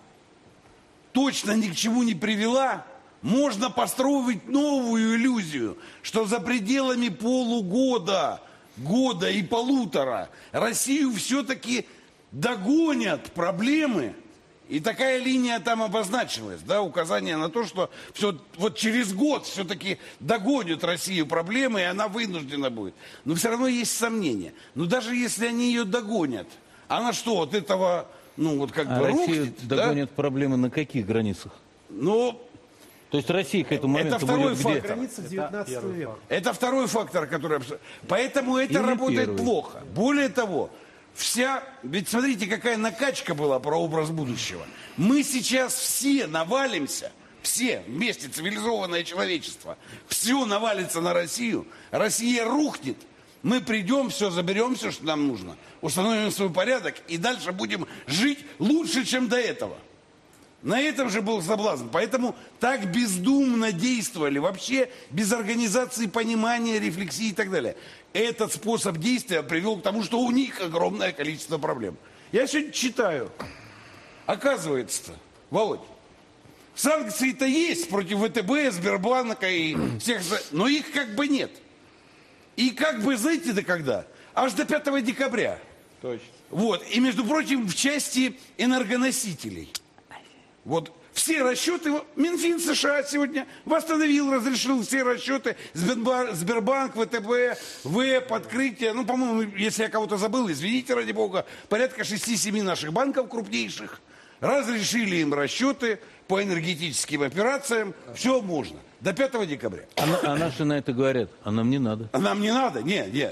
точно ни к чему не привела. Можно построить новую иллюзию, что за пределами полугода, года и полутора Россию все-таки догонят проблемы. И такая линия там обозначилась, да, указание на то, что все, вот через год все-таки догонят Россию проблемы, и она вынуждена будет. Но все равно есть сомнения. Но даже если они ее догонят, она что, от этого, ну, вот как бы Россию рухнет, догонят проблемы на каких границах? Ну... То есть Россия к этому моменту это второй будет фактор. Граница 19 века. Это второй фактор, который... Поэтому это Или работает первый. плохо. Более того, ведь смотрите, какая накачка была про образ будущего. Мы сейчас все навалимся, все вместе, цивилизованное человечество, все навалится на Россию, Россия рухнет, мы придем, все заберем, все, что нам нужно, установим свой порядок и дальше будем жить лучше, чем до этого. На этом же был соблазн. Поэтому так бездумно действовали, вообще без организации понимания, рефлексии и так далее. Этот способ действия привел к тому, что у них огромное количество проблем. Я сегодня читаю. Оказывается-то, Володь, санкции-то есть против ВТБ, Сбербанка и всех, но их как бы нет. И как бы, знаете, до когда? Аж до 5 декабря. Точно. Вот. И, между прочим, в части энергоносителей. Вот все расчеты, Минфин США сегодня восстановил, разрешил все расчеты, Сбербанк, ВТБ, ВЭП, открытие, ну, по-моему, если я кого-то забыл, извините, ради бога, порядка 6-7 наших банков крупнейших разрешили им расчеты по энергетическим операциям, все можно, до 5 декабря. А наши на это говорят, а нам не надо. А нам не надо, нет.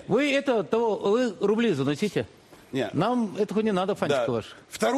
Вы рубли заносите? Нет. Нам этого не надо, Фанечка ваша.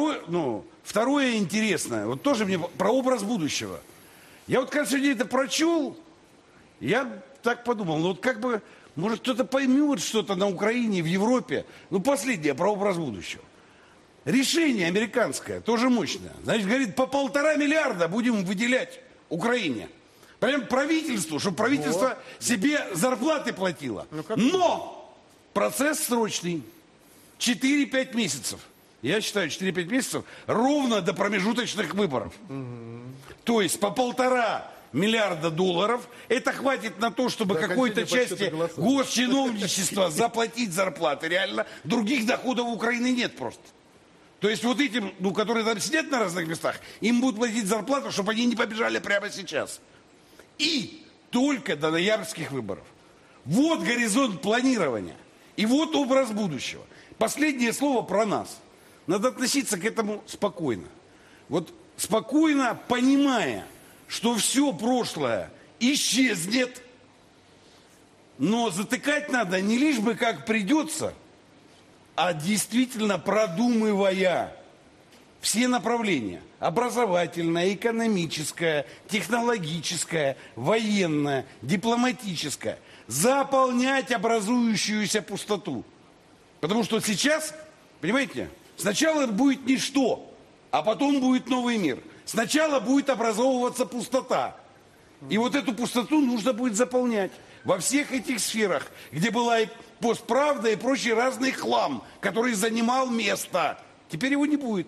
Второе интересное, вот тоже мне про образ будущего. Я вот, когда сегодня это прочел, я так подумал, ну вот как бы, может, кто-то поймет что-то на Украине, в Европе. Ну, последнее про образ будущего. Решение американское, тоже мощное. Значит, говорит, по 1,5 миллиарда будем выделять Украине. Прям правительству, чтобы правительство себе зарплаты платило. Но процесс срочный. 4-5 месяцев. Я считаю, 4-5 месяцев ровно до промежуточных выборов. То есть по 1,5 миллиарда долларов это хватит на то, чтобы какой-то части госчиновничества заплатить зарплаты реально. Других доходов у Украины нет просто. То есть вот этим, которые там сидят на разных местах, им будут платить зарплату, чтобы они не побежали прямо сейчас. И только до ноябрьских выборов. Вот горизонт планирования. И вот образ будущего. Последнее слово про нас. Надо относиться к этому спокойно. Вот спокойно, понимая, что все прошлое исчезнет, но затыкать надо не лишь бы как придется, а действительно продумывая все направления. Образовательное, экономическое, технологическое, военное, дипломатическое. Заполнять образующуюся пустоту. Потому что сейчас, понимаете, сначала будет ничто, а потом будет новый мир. Сначала будет образовываться пустота. И вот эту пустоту нужно будет заполнять во всех этих сферах, где была и постправда, и прочий разный хлам, который занимал место. Теперь его не будет.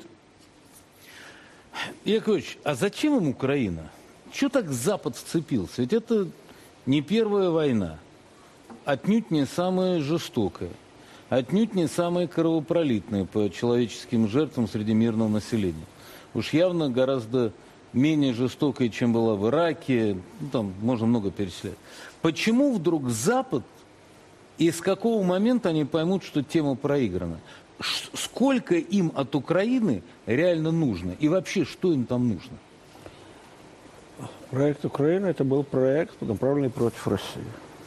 Яковлевич, а зачем им Украина? Чего так Запад вцепился? Ведь это не первая война, отнюдь не самая жестокая. Отнюдь не самые кровопролитные по человеческим жертвам среди мирного населения. Уж явно гораздо менее жестокой, чем была в Ираке. Ну, там можно много перечислять. Почему вдруг Запад и с какого момента они поймут, что тема проиграна? Сколько им от Украины реально нужно? И вообще, что им там нужно? Проект Украины – это был проект, направленный против России.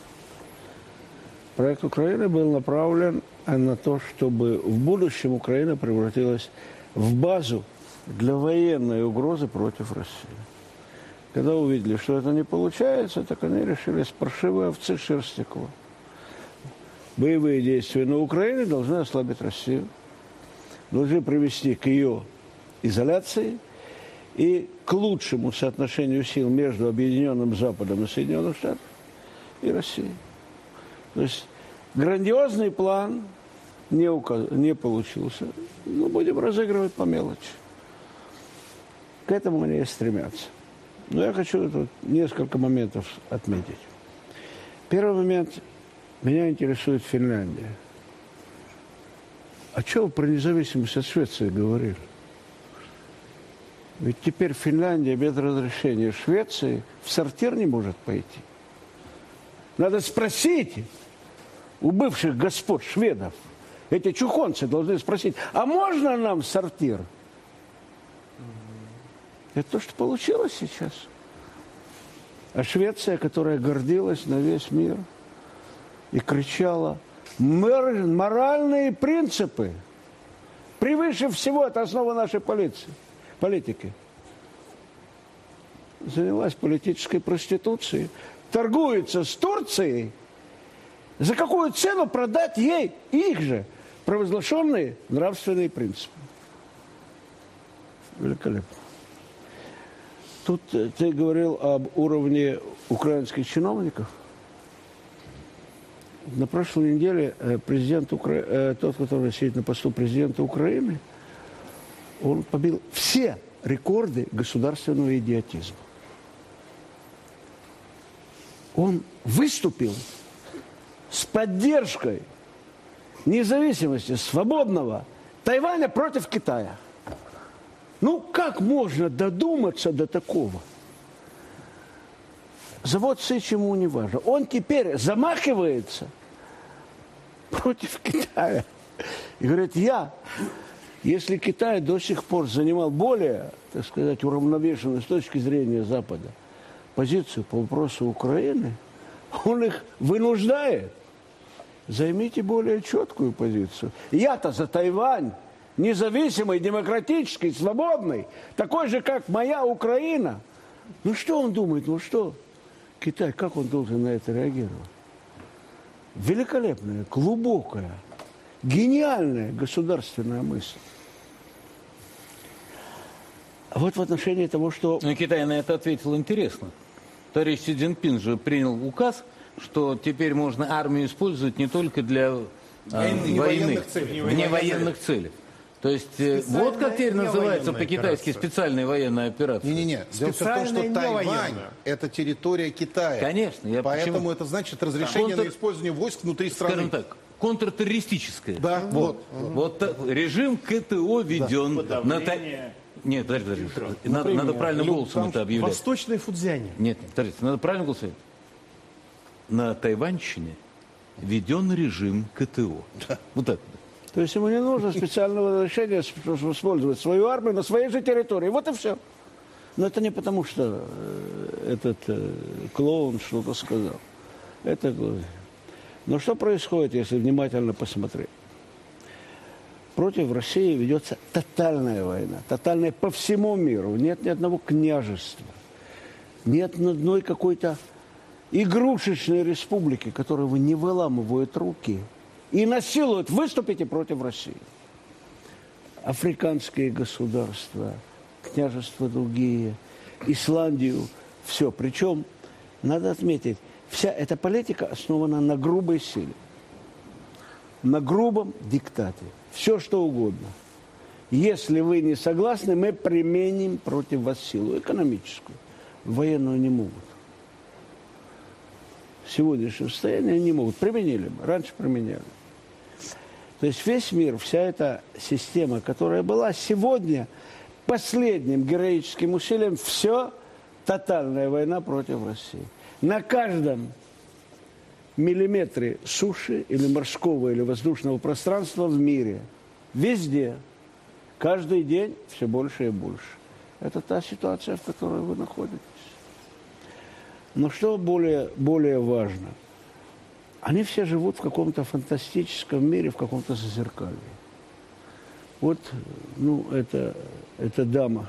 Проект Украины был направлен на то, чтобы в будущем Украина превратилась в базу для военной угрозы против России. Когда увидели, что это не получается, так они решили с паршивой овцы шерсть стекла. Боевые действия на Украине должны ослабить Россию, должны привести к ее изоляции и к лучшему соотношению сил между Объединенным Западом и Соединенных Штатами. и России. То есть грандиозный план не получился. Но будем разыгрывать по мелочи. К этому они и стремятся. Но я хочу тут несколько моментов отметить. Первый момент. Меня интересует Финляндия. А что вы про независимость от Швеции говорили? Ведь теперь Финляндия без разрешения Швеции в сортир не может пойти. Надо спросить у бывших господ шведов. Эти чухонцы должны спросить, а можно нам в сортир? Это то, что получилось сейчас. А Швеция, которая гордилась на весь мир и кричала, моральные принципы превыше всего, это основа нашей политики. Занялась политической проституцией, торгуется с Турцией, за какую цену продать ей их же провозглашенные нравственные принципы. Великолепно. Тут ты говорил об уровне украинских чиновников. На прошлой неделе президент тот, который сидит на посту президента Украины, он побил все рекорды государственного идиотизма. Он выступил с поддержкой независимости, свободного Тайваня против Китая. Ну, как можно додуматься до такого? Завод Сыч ему не важно. Он теперь замахивается против Китая. И говорит, если Китай до сих пор занимал более, так сказать, уравновешенную с точки зрения Запада позицию по вопросу Украины, он их вынуждает. Займите более четкую позицию. Я-то за Тайвань, независимый, демократический, свободный, такой же, как моя Украина. Ну что он думает, Китай, как он должен на это реагировать? Великолепная, глубокая, гениальная государственная мысль. А вот в отношении того, что... Ну, Китай на это ответил интересно. Товарищ Си Цзиньпин же принял указ, что теперь можно армию использовать не только для войны, вне военных целей. То есть вот как теперь называется по-китайски специальная военная операция. Не-не-не. Дело в том, что Тайвань – это территория Китая. Конечно. Поэтому это значит разрешение на использование войск внутри страны. Скажем так, контртеррористическое. Да. Вот режим КТО введен на Нет, подожди. Надо правильно голосом это объявлять. Восточной Фудзяне. Нет, подождите, надо правильно голосом. На Тайваньщине введен режим КТО. Да. Вот это. То есть ему не нужно специального разрешения использовать свою армию на своей же территории. Вот и все. Но это не потому, что этот клоун что-то сказал. Это... Но что происходит, если внимательно посмотреть? Против России ведется тотальная война. Тотальная по всему миру. Нет ни одного княжества. Нет ни одной какой-то игрушечной республики, которая не выламывает руки и насилует, выступите против России. Африканские государства, княжества другие, Исландию, все. Причем, надо отметить, вся эта политика основана на грубой силе, на грубом диктате. Все, что угодно. Если вы не согласны, мы применим против вас силу экономическую. Военную не могут. В сегодняшнем состоянии не могут. Применили бы. Раньше применяли. То есть весь мир, вся эта система, которая была сегодня последним героическим усилием, все тотальная война против России. На каждом миллиметре суши или морского, или воздушного пространства в мире, везде, каждый день все больше и больше. Это та ситуация, в которой вы находитесь. Но что более важно? Они все живут в каком-то фантастическом мире, в каком-то зазеркалье. Вот, эта дама,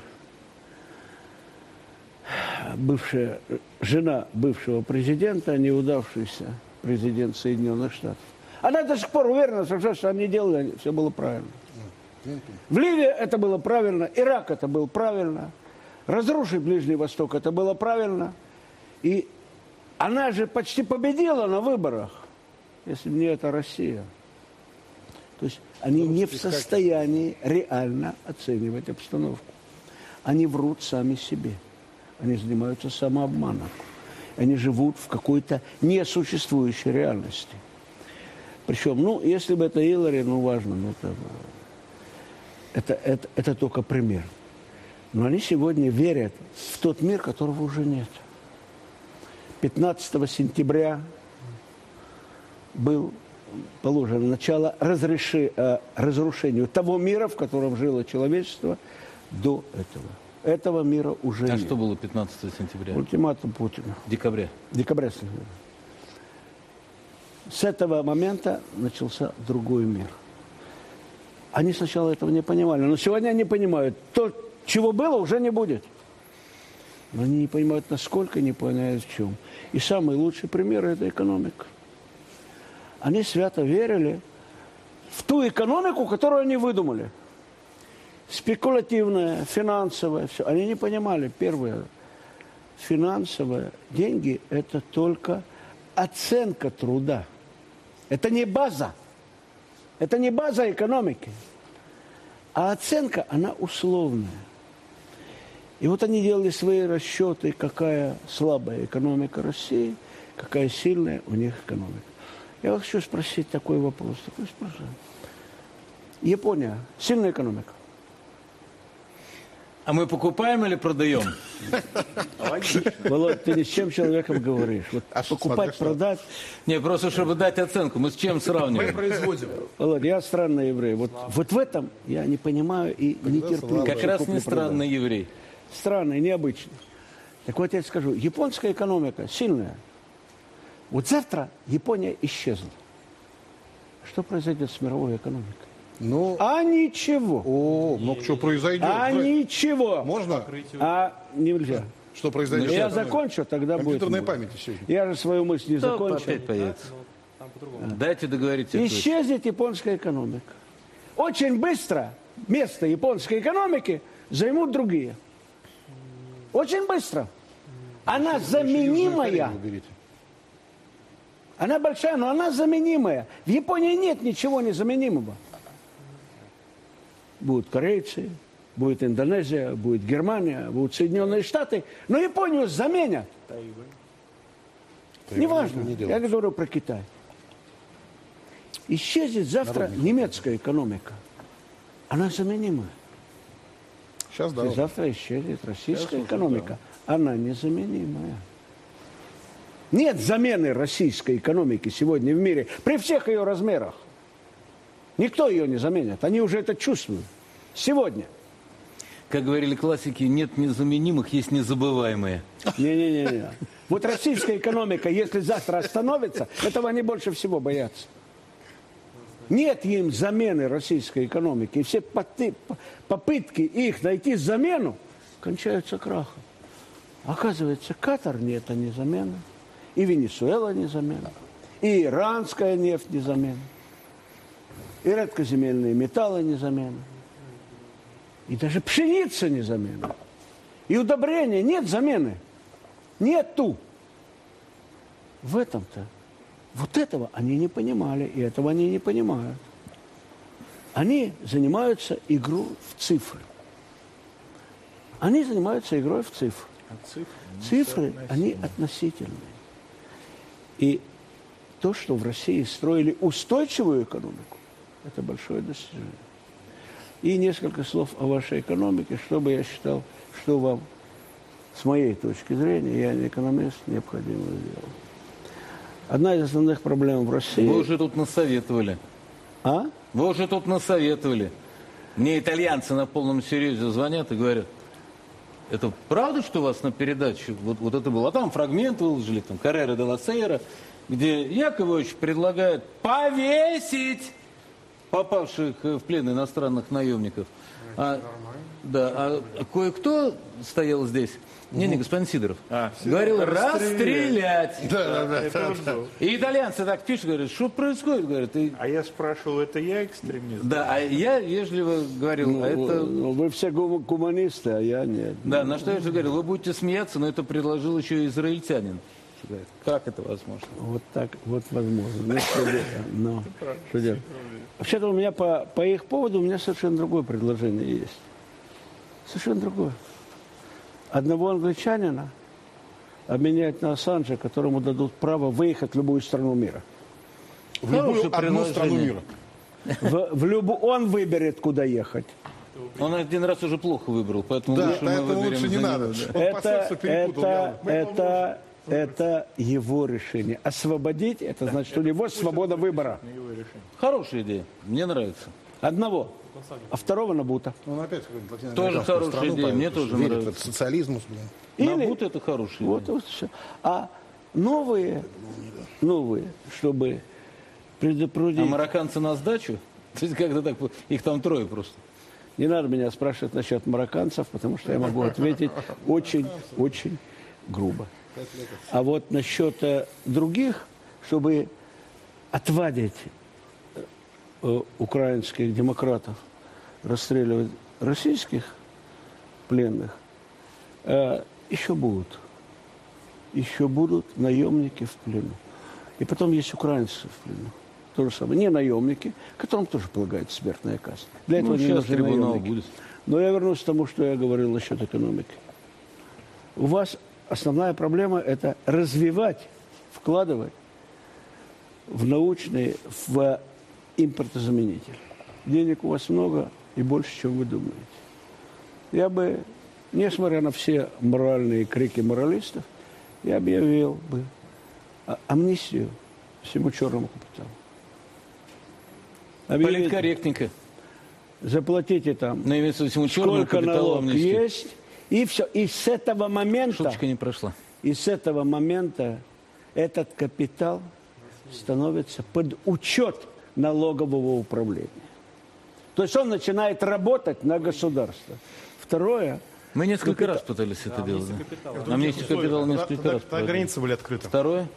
бывшая жена бывшего президента, неудавшийся президент Соединенных Штатов. Она до сих пор уверена, что они делали, все было правильно. В Ливии это было правильно, Ирак это было правильно, разрушить Ближний Восток это было правильно. И Она же почти победила на выборах, если бы не эта Россия. То есть они не в состоянии реально оценивать обстановку. Они врут сами себе. Они занимаются самообманом. Они живут в какой-то несуществующей реальности. Причем, ну, если бы это Хиллари, ну, важно, но это только пример. Но они сегодня верят в тот мир, которого уже нет. 15 сентября был положено начало разрушению того мира, в котором жило человечество до этого. Этого мира уже нет. А что было 15 сентября? Ультиматум Путина. Декабря. Декабря. С этого момента начался другой мир. Они сначала этого не понимали, но сегодня они понимают, то, чего было, уже не будет. Но они не понимают, насколько, не понимают в чем. И самый лучший пример – это экономика. Они свято верили в ту экономику, которую они выдумали. Спекулятивная, финансовая, все. Они не понимали, первое, финансовые деньги – это только оценка труда. Это не база. Это не база экономики. А оценка, она условная. И вот они делали свои расчеты, какая слабая экономика России, какая сильная у них экономика. Я вас хочу спросить такой вопрос. Япония – сильная экономика? А мы покупаем или продаем? Володь, ты ни с чем человеком говоришь. Вот покупать, продать. Не, просто чтобы дать оценку. Мы с чем сравниваем? Мы производим. Володь, я странный еврей. Вот в этом я не понимаю и не терплю. Как раз не странный еврей. Странный, необычный. Так вот я тебе скажу, японская экономика сильная. Вот завтра Япония исчезла. Что произойдет с мировой экономикой? Ну, ничего. Ну, что произойдет? Ничего. Можно? Нельзя. Что произойдет? Я закончу, тогда будет. Компьютерная память сегодня. Я же свою мысль не закончил. Опять появится. Дайте договориться. Исчезнет японская экономика. Очень быстро место японской экономики займут другие. Очень быстро. Она заменимая. Она большая, но она заменимая. В Японии нет ничего незаменимого. Будут корейцы, будет Индонезия, будет Германия, будут Соединенные Штаты. Но Японию заменят. Неважно. Я говорю про Китай. Исчезнет завтра немецкая экономика. Она заменимая. Сейчас, да. И завтра исчезнет российская экономика. Она незаменимая. Нет замены российской экономики сегодня в мире при всех ее размерах. Никто ее не заменит. Они уже это чувствуют. Сегодня. Как говорили классики, нет незаменимых, есть незабываемые. Не-не-не. Вот российская экономика, если завтра остановится, этого они больше всего боятся. Нет им замены российской экономики. И все попытки их найти замену кончаются крахом. Оказывается, Катар нет, это не замена. И Венесуэла не замена. И иранская нефть не замена. И редкоземельные металлы не замена. И даже пшеница не замена. И удобрения нет замены. Нету. В этом-то. Вот этого они не понимали, и этого они не понимают. Они занимаются игрой в цифры. Они занимаются игрой в цифры. Цифры, они относительные. И то, что в России строили устойчивую экономику, это большое достижение. И несколько слов о вашей экономике, чтобы я считал, что вам, с моей точки зрения, я не экономист, необходимо сделать. Одна из основных проблем в России... Вы уже тут насоветовали. А? Вы уже тут насоветовали. Мне итальянцы на полном серьезе звонят и говорят, это правда, что у вас на передаче вот это было? А там фрагмент выложили, там, Каррера де ла Сейра, где Яковлевич предлагает повесить попавших в плен иностранных наемников. А кое-кто стоял здесь, не господин Сидоров, говорил расстрелять. Да. И итальянцы так пишут, говорят, что происходит? Говорят, А я спрашивал, это я экстремист? Да, а я вежливо говорил, вы все гуманисты, а я нет. Да, на что я же говорил, вы будете смеяться, но это предложил еще израильтянин. Как это возможно? Вот так вот возможно. Но что делать? Вообще-то у меня по их поводу у меня совершенно другое предложение есть. Совершенно другое. Одного англичанина обменять на Ассанжа, которому дадут право выехать в любую страну мира. В любую одну страну мира. Он выберет, куда ехать. Он один раз уже плохо выбрал, поэтому да, лучше мы выберем лучше не надо. Это его решение. Освободить, это значит, у него свобода выбора. Хорошая идея, мне нравится. Одного. А второго Набута. Он опять тоже хорошая идея, мне тоже нравится. Социализм. Набут это хорошая идея. Вот все. А новые, чтобы предупредить... А марокканцы на сдачу? То есть как-то так, их там трое просто. Не надо меня спрашивать насчет марокканцев, потому что я могу ответить очень грубо. А вот насчет других, чтобы отвадить украинских демократов расстреливать российских пленных, еще будут. Еще будут наемники в плену. И потом есть украинцы в плену. То же самое. Не наемники, которым тоже полагается смертная казнь. Для этого не нужны наемники. Будет. Но я вернусь к тому, что я говорил насчет экономики. У вас основная проблема – это развивать, вкладывать в научные, в импортозаменитель. Денег у вас много и больше, чем вы думаете. Я бы, несмотря на все моральные крики моралистов, я объявил бы амнистию всему черному капиталу. Политкорректненько. Заплатите там, сколько налог есть, и все. И с этого момента... Шуточка не прошла. И с этого момента этот капитал становится под учет налогового управления. То есть он начинает работать на государство. Второе... Мы несколько раз пытались это делать. Амнистию капитала несколько раз. Границы были открыты. Второе...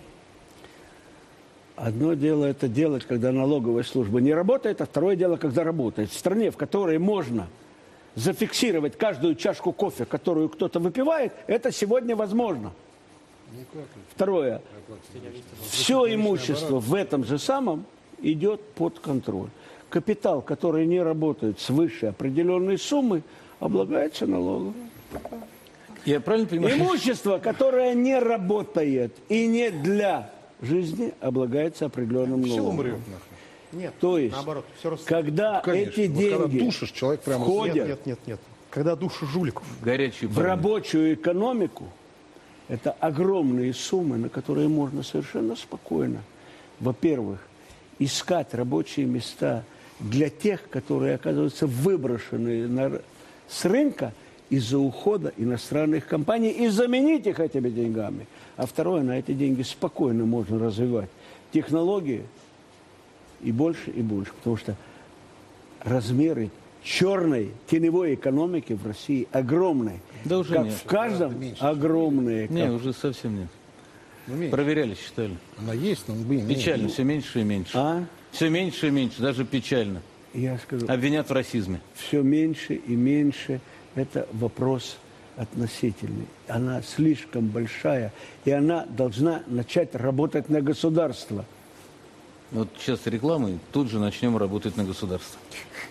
Одно дело это делать, когда налоговая служба не работает, а второе дело, когда работает. В стране, в которой можно зафиксировать каждую чашку кофе, которую кто-то выпивает, это сегодня возможно. Второе. Все имущество в этом же самом идет под контроль. Капитал, который не работает свыше определенной суммы, облагается налогом. Я правильно понимаю? Имущество, которое не работает и не для... жизни облагается определенным налогом. Все умрет. Нет, то есть, наоборот, все когда эти деньги когда душишь, человек прямо входят нет. Когда душишь жуликов в рабочую экономику, это огромные суммы, на которые можно совершенно спокойно, во-первых, искать рабочие места для тех, которые оказываются выброшены с рынка из-за ухода иностранных компаний, и заменить их этими деньгами. А второе, на эти деньги спокойно можно развивать технологии и больше, потому что размеры черной теневой экономики в России огромные. Да уже как нет. В каждом огромные. Не, уже совсем нет. Проверяли, считали. Она есть, но печально, все меньше и меньше. Все меньше и меньше, даже печально. Я скажу. Обвинят в расизме. Все меньше и меньше. Это вопрос относительный. Она слишком большая, и она должна начать работать на государство. Вот сейчас реклама, и тут же начнем работать на государство.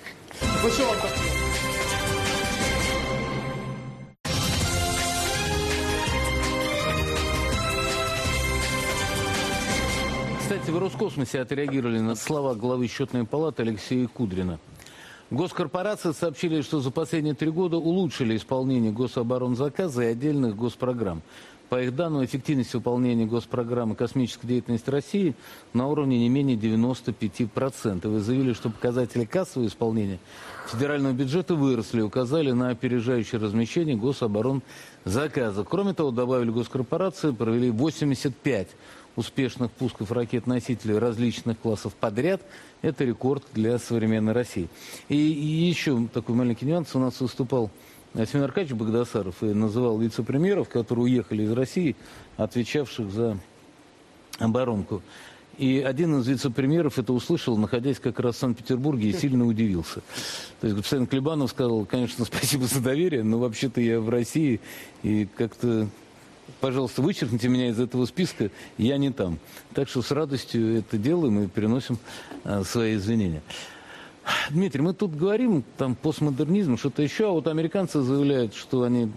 Кстати, в Роскосмосе отреагировали на слова главы счетной палаты Алексея Кудрина. Госкорпорации сообщили, что за последние 3 года улучшили исполнение гособоронзаказа и отдельных госпрограмм. По их данным, эффективность выполнения госпрограммы космической деятельности России на уровне не менее 95%. Вы заявили, что показатели кассового исполнения федерального бюджета выросли и указали на опережающее размещение гособоронзаказа. Кроме того, добавили, госкорпорации провели 85 успешных пусков ракет-носителей различных классов подряд. Это рекорд для современной России. И еще такой маленький нюанс. У нас выступал Семен Аркадьевич Багдасаров и называл вице-премьеров, которые уехали из России, отвечавших за оборонку. И один из вице-премьеров это услышал, находясь как раз в Санкт-Петербурге, и сильно удивился. То есть господин Клебанов сказал, конечно, спасибо за доверие, но вообще-то я в России, и как-то пожалуйста, вычеркните меня из этого списка, я не там. Так что с радостью это делаем и приносим свои извинения. Дмитрий, мы тут говорим, там, постмодернизм, что-то еще, а вот американцы заявляют, что они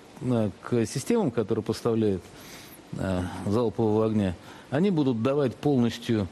к системам, которые поставляют залпового огня, они будут давать полностью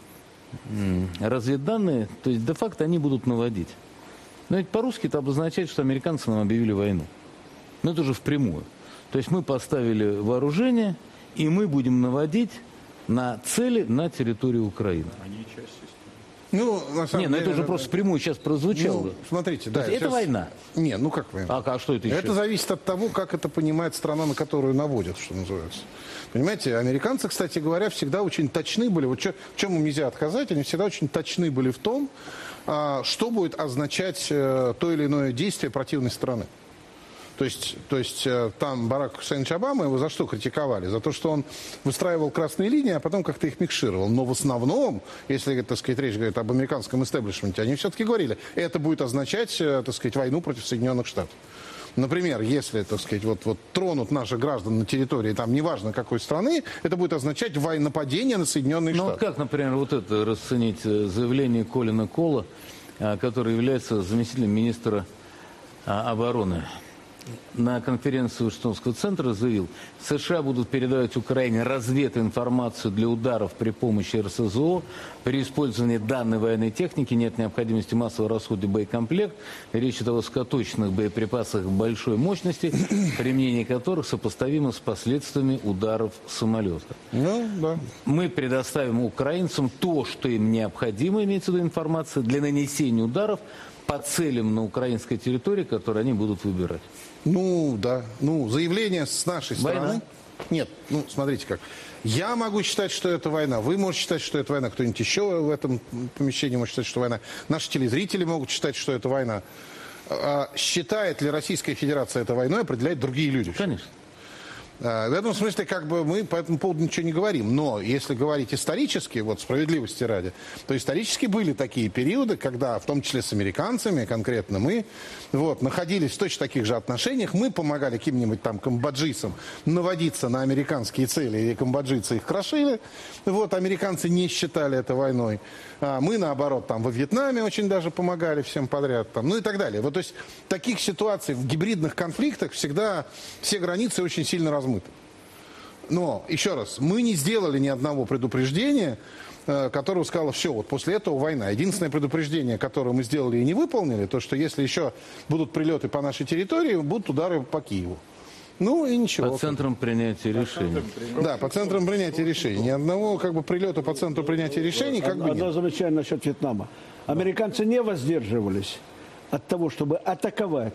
разведданные, то есть де-факто они будут наводить. Но ведь по-русски это обозначает, что американцы нам объявили войну. Но это уже впрямую. То есть мы поставили вооружение, и мы будем наводить на цели на территории Украины. Они часть системы. Ну, на самом деле, это уже просто впрямую сейчас прозвучало. Ну, смотрите, да. Это война. Не, ну как война? А что это еще? Это зависит от того, как это понимает страна, на которую наводят, что называется. Понимаете, американцы, кстати говоря, всегда очень точны были. Вот в чем им нельзя отказать, они всегда очень точны были в том, что будет означать то или иное действие противной стороны. То есть там Барак Хусейнович Обама, его за что критиковали? За то, что он выстраивал красные линии, а потом как-то их микшировал. Но в основном, если, так сказать, речь говорит об американском истеблишменте, они все-таки говорили, это будет означать, так сказать, войну против Соединенных Штатов. Например, если, так сказать, вот тронут наших граждан на территории, там, неважно какой страны, это будет означать нападение на Соединенные Штаты. Ну, вот как, например, вот это расценить заявление Колина Кола, который является заместителем министра обороны? На конференции Вашингтонского центра заявил, США будут передавать Украине развединформацию для ударов при помощи РСЗО. При использовании данной военной техники нет необходимости массового расхода боекомплект. Речь идет о высокоточных боеприпасах большой мощности, применение которых сопоставимо с последствиями ударов самолета. Ну, да. Мы предоставим украинцам то, что им необходимо, имеется в виду информация, для нанесения ударов по целям на украинской территории, которые они будут выбирать. Ну, да. Ну, заявление с нашей стороны. Война? Нет, ну, смотрите как. Я могу считать, что это война. Вы можете считать, что это война. Кто-нибудь еще в этом помещении может считать, что это война. Наши телезрители могут считать, что это война. Считает ли Российская Федерация это войной, определяют другие люди. Конечно. В этом смысле, как бы, мы по этому поводу ничего не говорим. Но если говорить исторически, вот справедливости ради, то исторически были такие периоды, когда, в том числе с американцами, конкретно мы, вот, находились в точно таких же отношениях. Мы помогали каким-нибудь там камбоджийцам наводиться на американские цели, и камбоджийцы их крошили. Вот, американцы не считали это войной. Мы, наоборот, там во Вьетнаме очень даже помогали всем подряд. Там, ну и так далее. Вот, то есть, таких ситуаций в гибридных конфликтах всегда все границы очень сильно размыты. Но, еще раз, мы не сделали ни одного предупреждения, которое сказало, все, вот после этого война. Единственное предупреждение, которое мы сделали и не выполнили, то, что если еще будут прилеты по нашей территории, будут удары по Киеву. Ну и ничего. По центрам принятия решений. Да, по центрам принятия решений. Ни одного как бы прилета по центру принятия решений как бы нет. Одно замечание насчет Вьетнама. Американцы не воздерживались от того, чтобы атаковать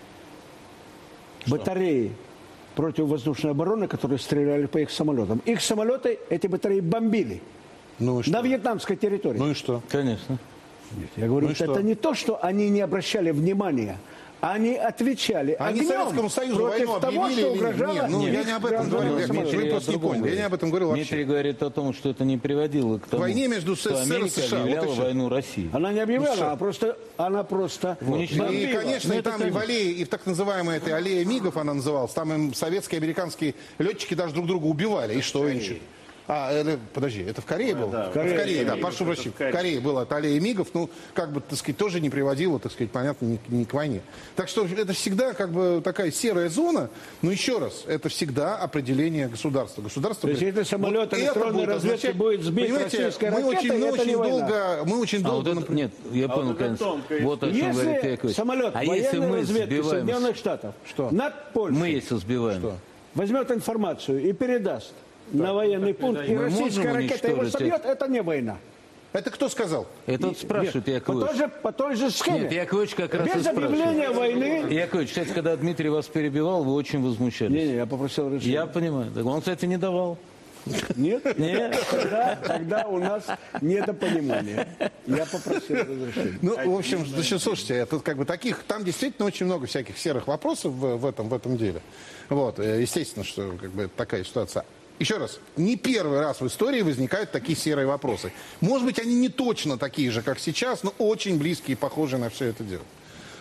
батареи противовоздушной обороны, которые стреляли по их самолетам. Их самолеты, эти батареи бомбили. Ну и что? На вьетнамской территории. Ну и что? Конечно. Нет, я говорю, что это не то, что они не обращали внимания. Они отвечали огнем. Они Советскому Союзу войну объявили или нет? Нет, ну, я не об этом говорил. Вы просто не поняли. Я не об этом говорил вообще. Дмитрий говорит о том, что это не приводило к тому, войне между что СССР и Америка США. объявляла Вот войну России. Она не объявляла, она просто И, конечно, и там и в аллее, и в так называемой этой аллее мигов она называлась, там им советские и американские летчики даже друг друга убивали. И что, еще? Подожди, это в Корее было? Да, в Корее, да, прошу прощения. В Корее была эта аллея мигов, ну, как бы, так сказать, тоже не приводило, так сказать, понятно, ни к войне. Так что это всегда, как бы, такая серая зона, но еще раз, это всегда определение государства. Государство, то есть, если самолет электронной разведки будет сбит российской ракетой, это не война. Мы очень долго... Нет, я понял, конечно. Вот о чем говорит Яковлевич. Самолет военной разведки Соединенных Штатов над Польшей, мы если сбиваем, возьмет информацию и передаст на военный пункт, и российская ракета его собьет, это не война. Это кто сказал? Это вот спрашивает Яковлевич. По той же схеме. Нет, Яковлевич как раз без объявления войны. Яковлевич, кстати, когда Дмитрий вас перебивал, вы очень возмущались. Не, я попросил разрешения. Я понимаю. Он, кстати, не давал. Нет? Нет. Тогда у нас недопонимание. Я попросил разрешения. Ну, в общем, значит, слушайте, это как бы таких, там действительно очень много всяких серых вопросов в этом деле. Вот, естественно, что как бы такая ситуация. Еще раз, не первый раз в истории возникают такие серые вопросы. Может быть, они не точно такие же, как сейчас, но очень близкие и похожие на все это дело.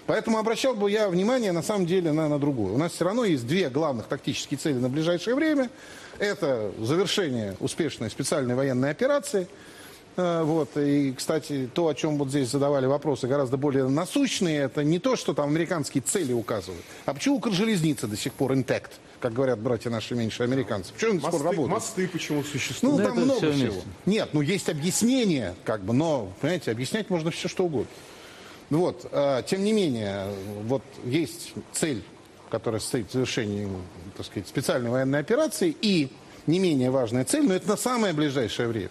Поэтому обращал бы я внимание, на самом деле, на другое. У нас все равно есть две главных тактические цели на ближайшее время. Это завершение успешной специальной военной операции. Вот. И, кстати, то, о чем вот здесь задавали вопросы, гораздо более насущные, это не то, что там американские цели указывают, а почему Укржелезница до сих пор intact, как говорят братья наши меньше американцы. Почему они до сих пор работают? Мосты почему существуют? Ну, там много всего. Нет, ну есть объяснение, как бы, но, понимаете, объяснять можно все, что угодно. Вот, тем не менее, вот есть цель, которая состоит в завершении, так сказать, специальной военной операции, и не менее важная цель, но это на самое ближайшее время.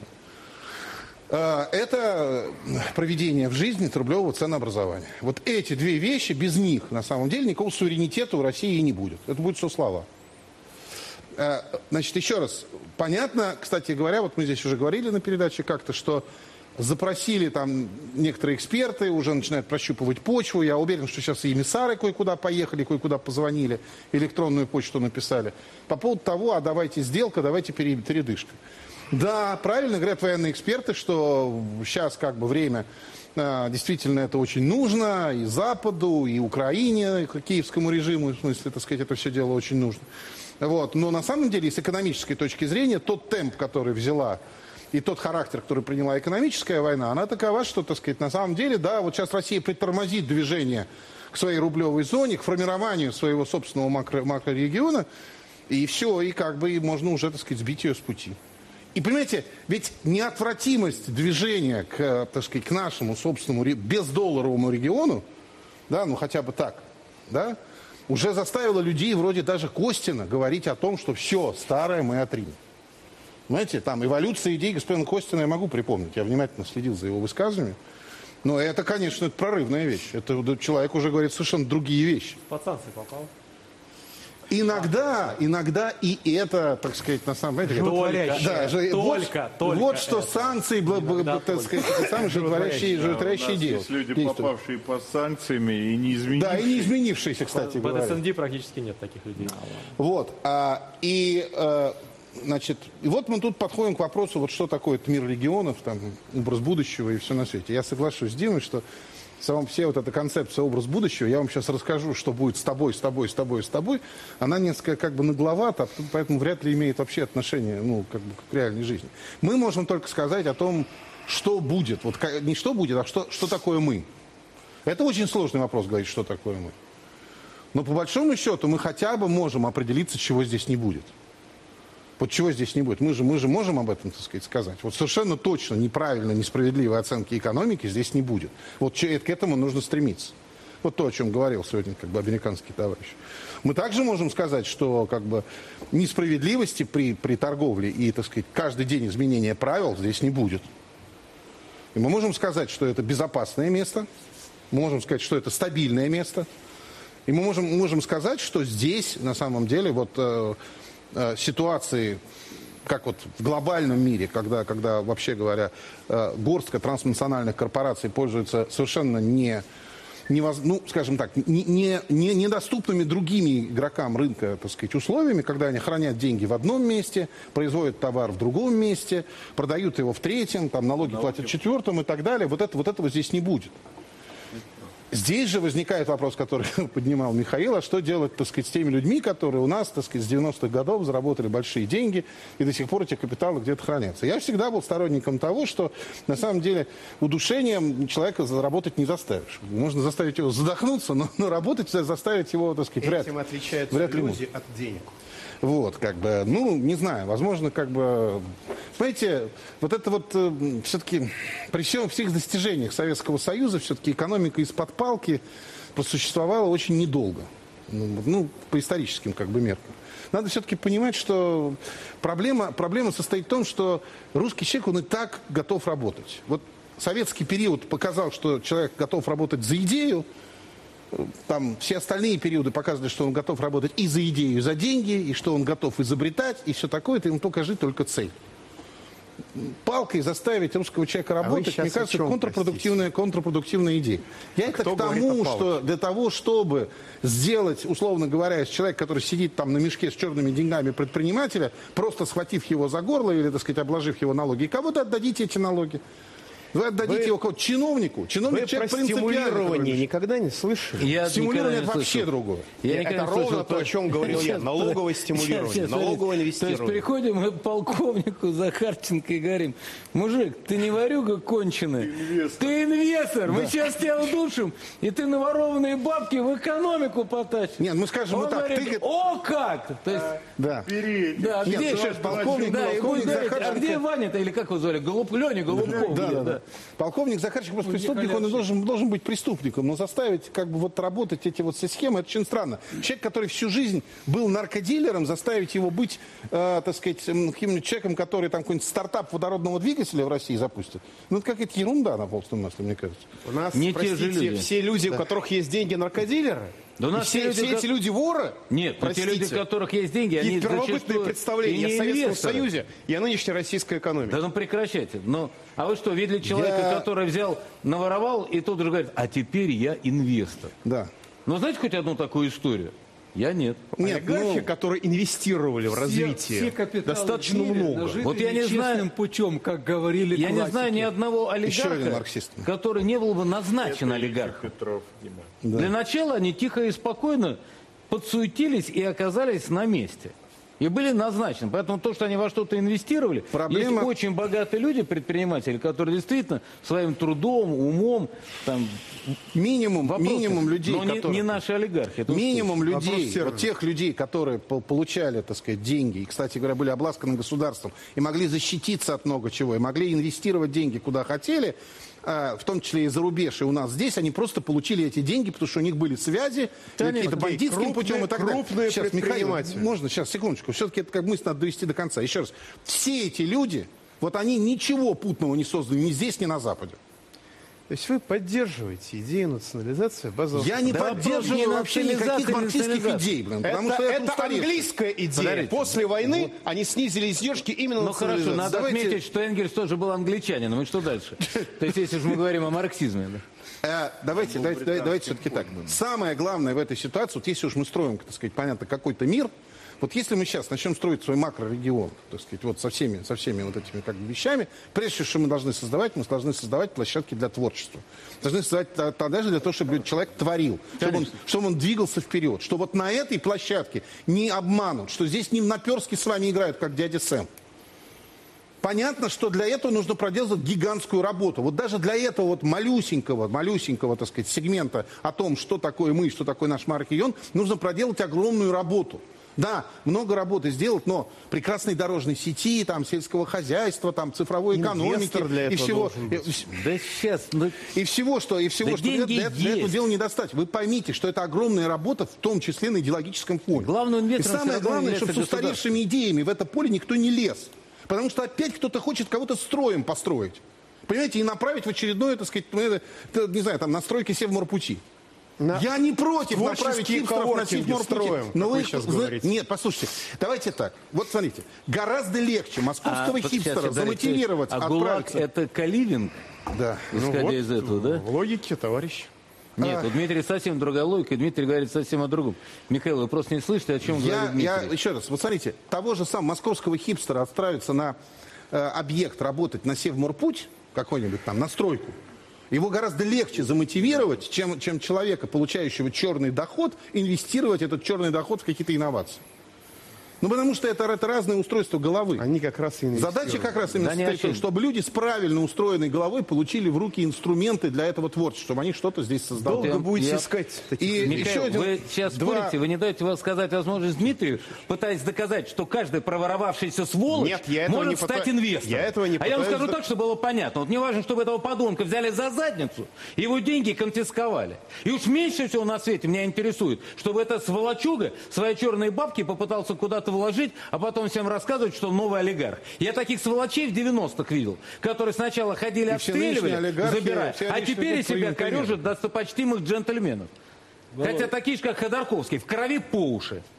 Это проведение в жизни рублевого ценообразования. Вот эти две вещи, без них, на самом деле, никакого суверенитета у России не будет. Это будет все слова. Значит, еще раз, понятно, кстати говоря, вот мы здесь уже говорили на передаче как-то, что запросили там некоторые эксперты, уже начинают прощупывать почву. Я уверен, что сейчас и эмиссары кое-куда поехали, кое-куда позвонили, электронную почту написали. По поводу того, а давайте сделка, давайте передышка. Да, правильно говорят военные эксперты, что сейчас как бы время, действительно это очень нужно и Западу, и Украине, и киевскому режиму, в смысле, так сказать, это все дело очень нужно. Вот. Но на самом деле, с экономической точки зрения, тот темп, который взяла, и тот характер, который приняла экономическая война, она такова, что, так сказать, на самом деле, да, вот сейчас Россия притормозит движение к своей рублевой зоне, к формированию своего собственного макрорегиона, и все, и как бы можно уже, так сказать, сбить ее с пути. И понимаете, ведь неотвратимость движения к, так сказать, к нашему собственному бездолларовому региону, да, ну хотя бы так, да, уже заставила людей вроде даже Костина говорить о том, что все, старое мы отринем. Понимаете, там эволюция идей господина Костина я могу припомнить, я внимательно следил за его высказываниями. Но это, конечно, это прорывная вещь. Это человек уже говорит совершенно другие вещи. Под санкции попал. Иногда и это, так сказать, на самом деле... Только. Вот что санкции, так сказать, самые животворящие дело. Есть люди, попавшие под санкциями и не изменившиеся. Да, и не изменившиеся, кстати говоря. В СНД практически нет таких людей. Вот. Значит, и вот мы тут подходим к вопросу, вот что такое мир регионов, там, образ будущего и все на свете. Я соглашусь с Димой, что все вот эта концепция образ будущего, я вам сейчас расскажу, что будет с тобой, она несколько как бы нагловата, поэтому вряд ли имеет вообще отношение, ну, как бы к реальной жизни. Мы можем только сказать о том, что будет. Вот не что будет, а что такое мы. Это очень сложный вопрос говорить, что такое мы. Но по большому счету мы хотя бы можем определиться, чего здесь не будет. Вот чего здесь не будет. Мы же можем об этом, так сказать, сказать. Вот совершенно точно неправильно, несправедливой оценки экономики здесь не будет. Вот к этому нужно стремиться. Вот то, о чем говорил сегодня как бы американский товарищ. Мы также можем сказать, что как бы несправедливости при торговле и, так сказать, каждый день изменения правил здесь не будет. И мы можем сказать, что это безопасное место. Мы можем сказать, что это стабильное место. И мы можем сказать, что здесь, на самом деле, вот... ситуации, как вот в глобальном мире, когда вообще говоря, горстка транснациональных корпораций пользуется совершенно недоступными другими игрокам рынка, так сказать, условиями, когда они хранят деньги в одном месте, производят товар в другом месте, продают его в третьем, там налоги платят в четвертом и так далее. Вот этого здесь не будет. Здесь же возникает вопрос, который поднимал Михаил, а что делать, так сказать, с теми людьми, которые у нас, так сказать, с 90-х годов заработали большие деньги и до сих пор эти капиталы где-то хранятся. Я всегда был сторонником того, что на самом деле удушением человека заработать не заставишь. Можно заставить его задохнуться, но работать заставить его, так сказать, вряд ли. Этим отличаются люди от денег. Вот, как бы, ну, не знаю, возможно, как бы, понимаете, вот это вот все-таки при всех достижениях Советского Союза все-таки экономика из-под палки просуществовала очень недолго, ну, по историческим как бы меркам. Надо все-таки понимать, что проблема состоит в том, что русский человек, он и так готов работать. Вот советский период показал, что человек готов работать за идею. Там все остальные периоды показывали, что он готов работать и за идею, и за деньги, и что он готов изобретать, и все такое, это ему только жить, только цель. Палкой заставить русского человека работать, мне кажется, контрпродуктивная идея. Я это к тому, что для того, чтобы сделать, условно говоря, из человека, который сидит там на мешке с черными деньгами предпринимателя, просто схватив его за горло или, так сказать, обложив его налоги, и кого-то отдадите эти налоги. Вы отдадите его какому-то чиновнику. Чиновник, вы про стимулирование никогда не слышали? Стимулирование — это вообще другое. Это ровно то, о чем говорил я. Налоговое стимулирование, налоговое инвестирование. То есть приходим мы к полковнику Захарченко и говорим: мужик, ты не ворюга конченый, ты инвестор. Мы сейчас тебя удушим, и ты наворованные бабки в экономику потащишь. Нет, мы скажем вот так. Говорит, о как! То есть, да. Да, где сейчас полковник? Да, и будет говорить, а где Ваня-то, или как его звали? Леня Голубков. Да. Полковник Захарченко просто преступник, он должен быть преступником, но заставить как бы вот работать эти вот все схемы, это очень странно. Человек, который всю жизнь был наркодилером, заставить его быть, так сказать, каким-нибудь человеком, который там какой-нибудь стартап водородного двигателя в России запустит, ну это какая-то ерунда на полном масле, мне кажется. У нас, не простите, те же люди. Все люди, у которых есть деньги, наркодилеры? Да у нас все эти люди воры? Нет, те люди, у которых есть деньги, они первобытные представления о Советском Союзе и о нынешней российской экономике. Да ну прекращайте. А вы что, видели человека, который взял, наворовал, и тут же говорит: а теперь я инвестор? Да. Ну знаете хоть одну такую историю? Я нет. Олигархи, которые инвестировали в развитие, достаточно много. Вот я не знаю путем, как говорили классики. Я не знаю ни одного олигарха, который не был бы назначен олигархом. Для начала они тихо и спокойно подсуетились и оказались на месте. И были назначены. Поэтому то, что они во что-то инвестировали, есть очень богатые люди, предприниматели, которые действительно своим трудом, умом, там, минимум людей, но которые... не наши олигархи. Минимум людей, вот тех людей, которые получали, так сказать, деньги, и, кстати говоря, были обласканы государством, и могли защититься от много чего, и могли инвестировать деньги куда хотели, в том числе и за рубеж, и у нас здесь, они просто получили эти деньги, потому что у них были связи, какие-то бандитским путем и так далее. Крупные сейчас, Михаил, предприниматели. можно, сейчас, секундочку, все-таки это как мысль надо довести до конца. Еще раз, все эти люди, вот они ничего путного не создали ни здесь, ни на Западе. То есть вы поддерживаете идею национализации базовых... Я не поддерживаю вообще никаких марксистских идей, потому что это английская идея. Подождите. После войны они снизили издержки именно на национализацию. Ну хорошо, надо отметить, что Энгельс тоже был англичанином. И что дальше? То есть, если же мы говорим о марксизме. Давайте все-таки так. Самое главное в этой ситуации, вот если уж мы строим, так сказать, понятно, какой-то мир, вот если мы сейчас начнем строить свой макрорегион, так сказать, вот со всеми вот этими как бы вещами, прежде всего, что мы должны создавать площадки для творчества. Должны создавать даже для того, чтобы человек творил, чтобы он двигался вперед, что вот на этой площадке не обманут, что здесь не наперски с вами играют, как дядя Сэм. Понятно, что для этого нужно проделать гигантскую работу. Вот даже для этого вот малюсенького, так сказать, сегмента о том, что такое мы, что такое наш макрорегион, нужно проделать огромную работу. Да, много работы сделать, но прекрасной дорожной сети, там, сельского хозяйства, там, цифровой экономики и всего. Да сейчас, и всего, что для этого дела не достать. Вы поймите, что это огромная работа, в том числе на идеологическом фоне. И самое главное, чтобы с устаревшими идеями в это поле никто не лез. Потому что опять кто-то хочет кого-то строем построить. Понимаете, и направить в очередное, так сказать, не знаю, там, настройки Севморпути. Я не против направить хипстеров на Севморпути. Но вы сейчас говорите. Нет, послушайте, давайте так. Вот смотрите, гораздо легче московского хипстера замотивировать, отправиться. Это каливинг? Да. Исходя из этого, да? В логике, товарищ. Нет, у Дмитрия совсем другая логика, и Дмитрий говорит совсем о другом. Михаил, вы просто не слышите, о чем говорит Дмитрий. Еще раз, вот смотрите, того же самого московского хипстера отправиться на объект, работать на Севморпуть, какой-нибудь там, на стройку, его гораздо легче замотивировать, чем человека, получающего черный доход, инвестировать этот черный доход в какие-то инновации. Ну, потому что это разные устройства головы. Они как раз и инвестируют. Задача как раз именно в том, чтобы люди с правильно устроенной головой получили в руки инструменты для этого творчества, чтобы они что-то здесь создавали. Долго будете искать таких. Михаил, вы сейчас спорите, вы не даете сказать возможность Дмитрию, пытаясь доказать, что каждый проворовавшийся сволочь может стать инвестором. Я этого не А я вам скажу так, чтобы было понятно. Вот мне важно, чтобы этого подонка взяли за задницу, и его деньги конфисковали. И уж меньше всего на свете меня интересует, чтобы эта сволочуга свои черные бабки попытался куда-то вложить, а потом всем рассказывать, что он новый олигарх. Я таких сволочей в 90-х видел, которые сначала ходили, обстреливали, забирали, а теперь из себя корежат достопочтимых джентльменов. Хотя такие же, как Ходорковский, в крови по уши.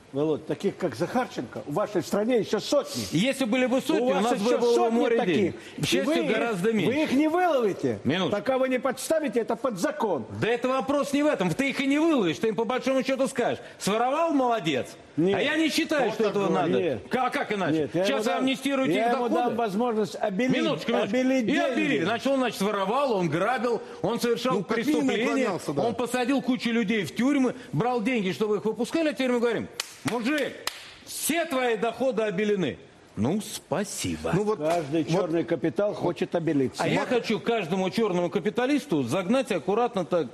Володь, таких как Захарченко в вашей стране еще сотни. Если были бы сотни, у нас бы было море денег. К счастью, гораздо меньше. Вы их не выловите. Минуточку. Пока вы не подставите это под закон. Да это вопрос не в этом. Ты их и не выловишь. Ты им по большому счету скажешь. Своровал — молодец. Нет. А я не считаю, Вот что этого надо. Нет. А как иначе? Нет, сейчас вы амнистируете их доходы. Я ему дам возможность обелить. Минуточку. И обелили. Значит, он воровал, он грабил, он совершал преступления, да. Он посадил кучу людей в тюрьмы, брал деньги, чтобы их выпускали, а теперь мы говорим: мужик, все твои доходы обелены. Ну, спасибо. Ну, вот, каждый черный капитал хочет обелиться. А я хочу каждому черному капиталисту загнать аккуратно так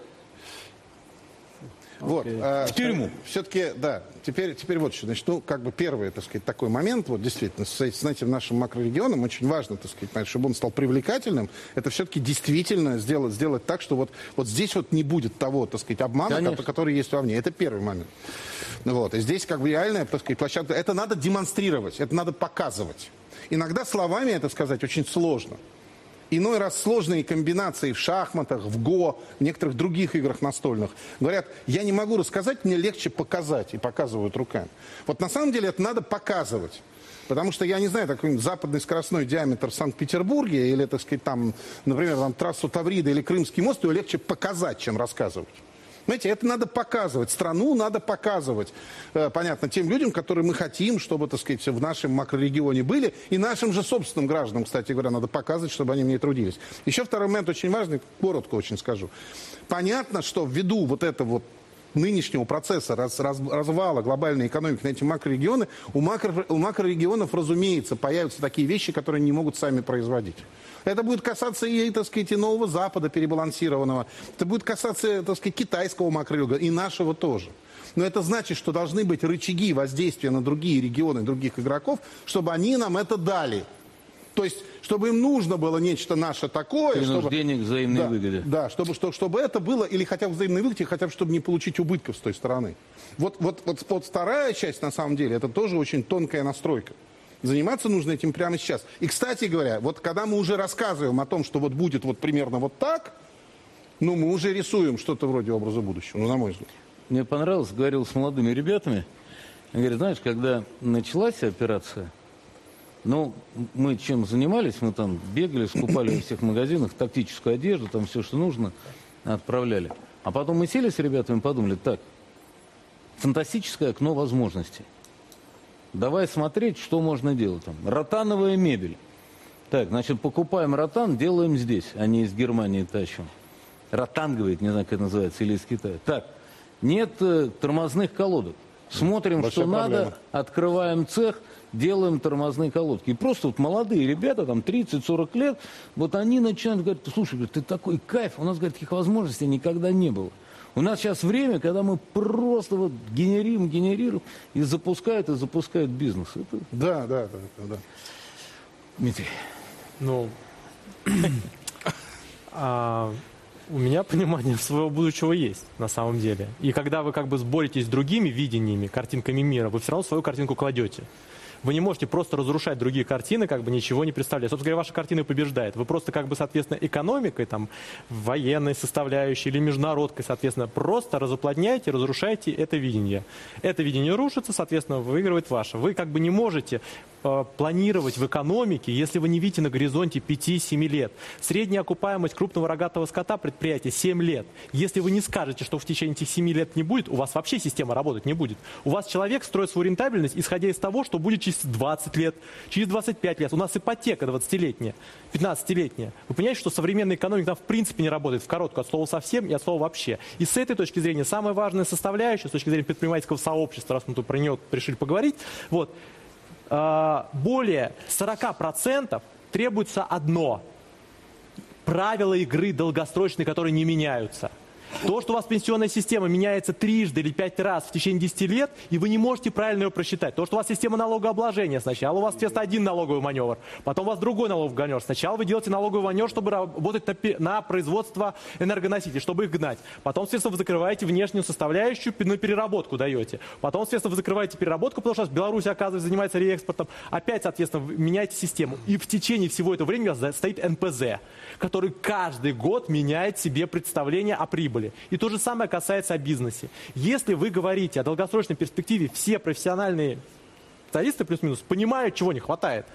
вот, в тюрьму. Все-таки, да, теперь вот что. Значит, ну, как бы первый, так сказать, такой момент, вот действительно, с этим нашим макрорегионом очень важно, так сказать, чтобы он стал привлекательным, это все-таки действительно сделать так, что вот здесь вот не будет того, так сказать, обмана, который есть вовне. Это первый момент. Вот. И здесь как бы реальная, так сказать, площадка. Это надо демонстрировать, это надо показывать. Иногда словами это сказать очень сложно. Иной раз сложные комбинации в шахматах, в го, в некоторых других играх настольных. Говорят, я не могу рассказать, мне легче показать. И показывают руками. Вот на самом деле это надо показывать. Потому что, я не знаю, такой западный скоростной диаметр в Санкт-Петербурге, или, так сказать, там, например, там, трассу Таврида или Крымский мост, его легче показать, чем рассказывать. Знаете, это надо показывать. Страну надо показывать, понятно, тем людям, которые мы хотим, чтобы, так сказать, в нашем макрорегионе были. И нашим же собственным гражданам, кстати говоря, надо показывать, чтобы они в ней трудились. Еще второй момент очень важный, коротко очень скажу. Понятно, что ввиду вот этого вот нынешнего процесса развала глобальной экономики на эти макрорегионы, у макрорегионов, разумеется, появятся такие вещи, которые не могут сами производить. Это будет касаться и, так сказать, и Нового Запада перебалансированного. Это будет касаться, так сказать, китайского макрорегиона и нашего тоже. Но это значит, что должны быть рычаги воздействия на другие регионы, других игроков, чтобы они нам это дали. То есть, чтобы им нужно было нечто наше такое. Принуждение к взаимной выгоде. Да, чтобы это было, или хотя бы взаимной выгоде, хотя бы чтобы не получить убытков с той стороны. Вот вторая часть, на самом деле, это тоже очень тонкая настройка. Заниматься нужно этим прямо сейчас. И, кстати говоря, вот когда мы уже рассказываем о том, что вот будет вот примерно вот так, ну, мы уже рисуем что-то вроде образа будущего, ну, на мой взгляд. Мне понравилось, говорил с молодыми ребятами. Он говорит, знаешь, когда началась операция, ну, мы чем занимались, мы там бегали, скупали во всех магазинах тактическую одежду, там все, что нужно, отправляли. А потом мы сели с ребятами и подумали, так, фантастическое окно возможностей. Давай смотреть, что можно делать там. Ротановая мебель. Так, значит, покупаем ротан, делаем здесь, а не из Германии тащим. Ротан, говорит, не знаю, как это называется, или из Китая. Так, нет тормозных колодок. Смотрим, большая что проблема. Надо, открываем цех, делаем тормозные колодки. И просто вот молодые ребята, там 30-40 лет, вот они начинают говорить, слушай, говорит, ты такой кайф, у нас, говорит, таких возможностей никогда не было. У нас сейчас время, когда мы просто вот генерируем, и запускают бизнес. Это... Да. Дмитрий. Ну, у меня понимание своего будущего есть, на самом деле. И когда вы как бы сборетесь с другими видениями, картинками мира, вы все равно свою картинку кладете. Вы не можете просто разрушать другие картины, как бы ничего не представляя. Собственно говоря, ваша картина побеждает. Вы просто, как бы, соответственно, экономикой, там, военной составляющей или международкой, соответственно, просто разуплотняете, разрушаете это видение. Это видение рушится, соответственно, выигрывает ваше. Вы как бы не можете планировать в экономике, если вы не видите на горизонте 5-7 лет. Средняя окупаемость крупного рогатого скота предприятия 7 лет. Если вы не скажете, что в течение этих 7 лет не будет, у вас вообще система работать не будет. У вас человек строит свою рентабельность, исходя из того, что будет через 20 лет, через 25 лет. У нас ипотека 20-летняя, 15-летняя. Вы понимаете, что современная экономика там в принципе не работает в короткую, от слова совсем и от слова вообще. И с этой точки зрения самая важная составляющая, с точки зрения предпринимательского сообщества, раз мы тут про нее решили поговорить, вот, более 40% требуется одно – правила игры долгосрочные, которые не меняются. То, что у вас пенсионная система меняется 3 или 5 раз в течение 10 лет, и вы не можете правильно ее просчитать. То, что у вас система налогообложения. Сначала у вас, естественно, один налоговый маневр, потом у вас другой налоговый маневр. Сначала вы делаете налоговый маневр, чтобы работать на производство энергоносителей, чтобы их гнать. Потом, естественно, вы закрываете внешнюю составляющую, на переработку даете. Потом, естественно, вы закрываете переработку, потому что Беларусь, оказывается, занимается реэкспортом. Опять, соответственно, вы меняете систему. И в течение всего этого времени у вас стоит НПЗ, который каждый год меняет себе представление о прибыли. прибыли. И то же самое касается о бизнесе. Если вы говорите о долгосрочной перспективе, все профессиональные специалисты плюс-минус понимают, чего не хватает.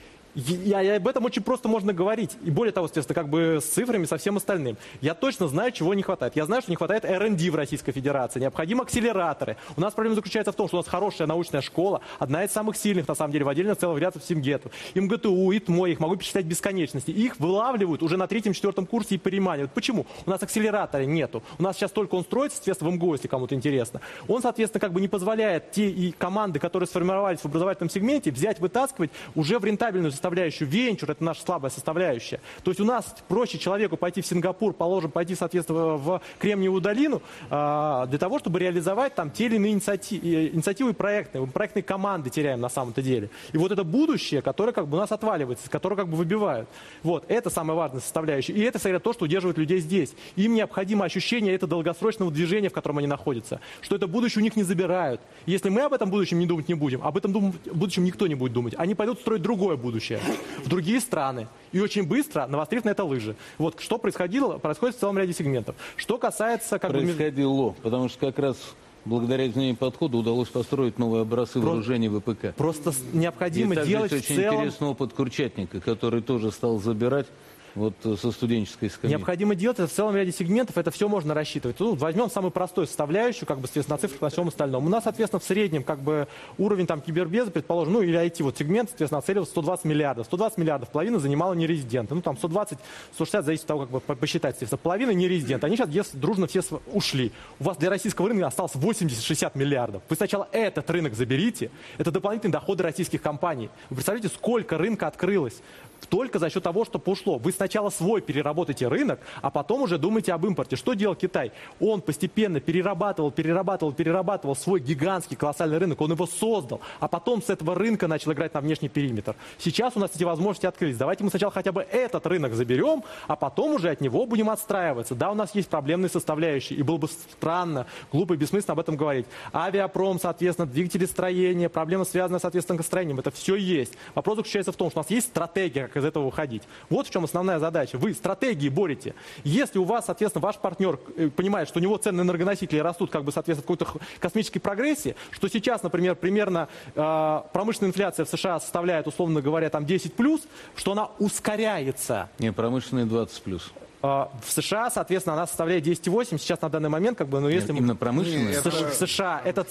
И об этом очень просто можно говорить. И более того, естественно, как бы с цифрами, со всем остальным. Я точно знаю, чего не хватает. Я знаю, что не хватает R&D в Российской Федерации. Необходимы акселераторы. У нас проблема заключается в том, что у нас хорошая научная школа, одна из самых сильных, на самом деле, в отдельно целых рядов в СимГЕТу. И МГТУ, и ТМО, их могу перечислять бесконечности. Их вылавливают уже на 3-4 курсе и переманивают. Почему? У нас акселератора нету. У нас сейчас только он строится, соответственно, в МГУ, если кому-то интересно. Он, соответственно, как бы не позволяет те и команды, которые сформировались в образовательном сегменте, взять, вытаскивать уже в рентабельную составляющую. Венчур — это наша слабая составляющая. То есть у нас проще человеку пойти в Сингапур, положим, пойти, соответственно, в Кремниевую долину, для того, чтобы реализовать там те или иные инициативы проектные команды теряем на самом-то деле. И вот это будущее, которое как бы у нас отваливается, которое как бы выбивают. Вот, это самая важная составляющая. И это, кстати, то, что удерживает людей здесь. Им необходимо ощущение этого долгосрочного движения, в котором они находятся. Что это будущее у них не забирают. Если мы об этом будущем не думать не будем, об этом будущем никто не будет думать. Они пойдут строить другое будущее. В другие страны. И очень быстро навострив на это лыжи. Вот что происходит в целом ряде сегментов. Что касается... Происходило, потому что как раз благодаря изменению подхода удалось построить новые образцы вооружений ВПК. Просто необходимо делать в целом... очень интересный опыт Курчатника, который тоже стал забирать вот со студенческой скамьи. Необходимо делать это в целом ряде сегментов, это все можно рассчитывать. Тут возьмем самую простую составляющую, как бы, соответственно, на цифрах на всем остальном. У нас, соответственно, в среднем, как бы, уровень там кибербеза, предположим, ну, или IT, вот сегмент, соответственно, нацеливался 120 миллиардов. 120 миллиардов половина занимала нерезиденты. Ну, там 120, 160, зависит от того, как бы посчитать, соответственно, половина нерезиденты. Они сейчас дружно все ушли. У вас для российского рынка осталось 80-60 миллиардов. Вы сначала этот рынок заберите, это дополнительные доходы российских компаний. Вы представляете, сколько рынка открылось? Только за счет того, что пошло. Вы сначала свой переработаете рынок, а потом уже думаете об импорте. Что делал Китай? Он постепенно перерабатывал свой гигантский колоссальный рынок. Он его создал, а потом с этого рынка начал играть на внешний периметр. Сейчас у нас эти возможности открылись. Давайте мы сначала хотя бы этот рынок заберем, а потом уже от него будем отстраиваться. Да, у нас есть проблемные составляющие, и было бы странно, глупо и бессмысленно об этом говорить. Авиапром, соответственно, двигателестроение, проблемы, связанные, соответственно, с строением. Это все есть. Вопрос заключается в том, что у нас есть стратегия, как из этого выходить. Вот в чем основная задача. Вы стратегии борете. Если у вас, соответственно, ваш партнер понимает, что у него цены на энергоносители растут, как бы, соответственно, какой-то космической прогрессии, что сейчас, например, примерно промышленная инфляция в США составляет, условно говоря, там 10+, что она ускоряется. Не, промышленная 20+. В США, соответственно, она составляет 10,8 сейчас на данный момент, как бы, но если именно промышленные. В США это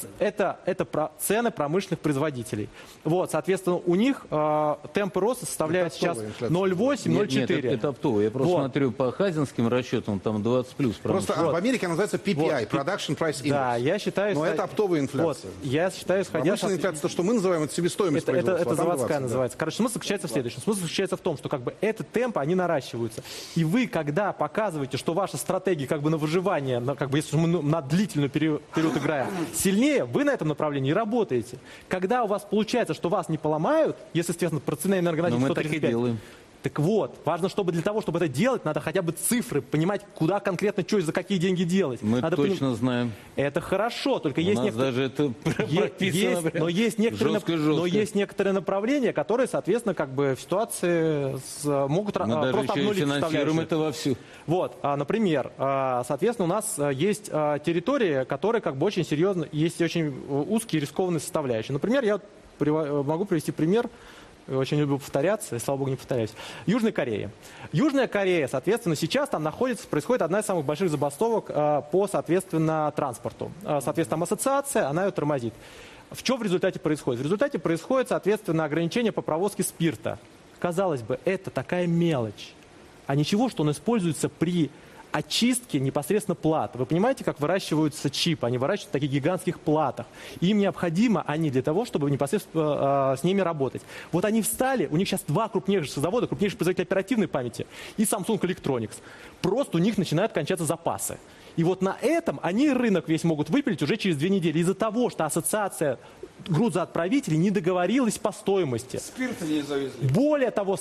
цены промышленных производителей. Вот, соответственно, у них темпы роста составляют сейчас 0,8-0,4. Нет, это оптовый. Я просто смотрю по хазинским расчетам, там 20+. Просто в Америке она называется PPI, Production Price Index. Да, я считаю... Но это оптовая инфляция. Вот, я считаю, исходя... Промышленная инфляция, то, что мы называем, это себестоимость производства. Это заводская называется. Короче, смысл заключается в следующем. Смысл заключается в том, что как бы этот темп, они наращиваются. И вы, когда показываете, что ваша стратегия как бы на выживание, как бы, если мы на длительный период играем, сильнее, вы на этом направлении работаете. Когда у вас получается, что вас не поломают, если, естественно, про цены энергоносителей 135... мы так и делаем. Так вот, важно, чтобы для того, чтобы это делать, надо хотя бы цифры, понимать, куда конкретно, что и за какие деньги делать. Мы надо точно знаем. Это хорошо, только есть даже это прописано. Но есть некоторые направления, которые, соответственно, как бы в ситуации могут мы просто обнулить финансируем это вовсю. Вот, например, соответственно, у нас есть территории, которые как бы очень серьезно, есть очень узкие рискованные составляющие. Например, я могу привести пример. Очень люблю повторяться, и, слава богу, не повторяюсь. Южная Корея. Южная Корея, соответственно, сейчас там происходит одна из самых больших забастовок по, соответственно, транспорту. Соответственно, там ассоциация, она ее тормозит. В чем в результате происходит? В результате происходит, соответственно, ограничение по провозке спирта. Казалось бы, это такая мелочь. А ничего, что он используется при очистки непосредственно плат. Вы понимаете, как выращиваются чипы? Они выращивают в таких гигантских платах. Им необходимо они для того, чтобы непосредственно с ними работать. Вот они встали, у них сейчас два крупнейших завода, крупнейший производитель оперативной памяти и Samsung Electronics. Просто у них начинают кончаться запасы. И вот на этом они рынок весь могут выпилить уже через 2 недели. Из-за того, что ассоциация грузоотправителей не договорились по стоимости. Спирта не завезли. Более того,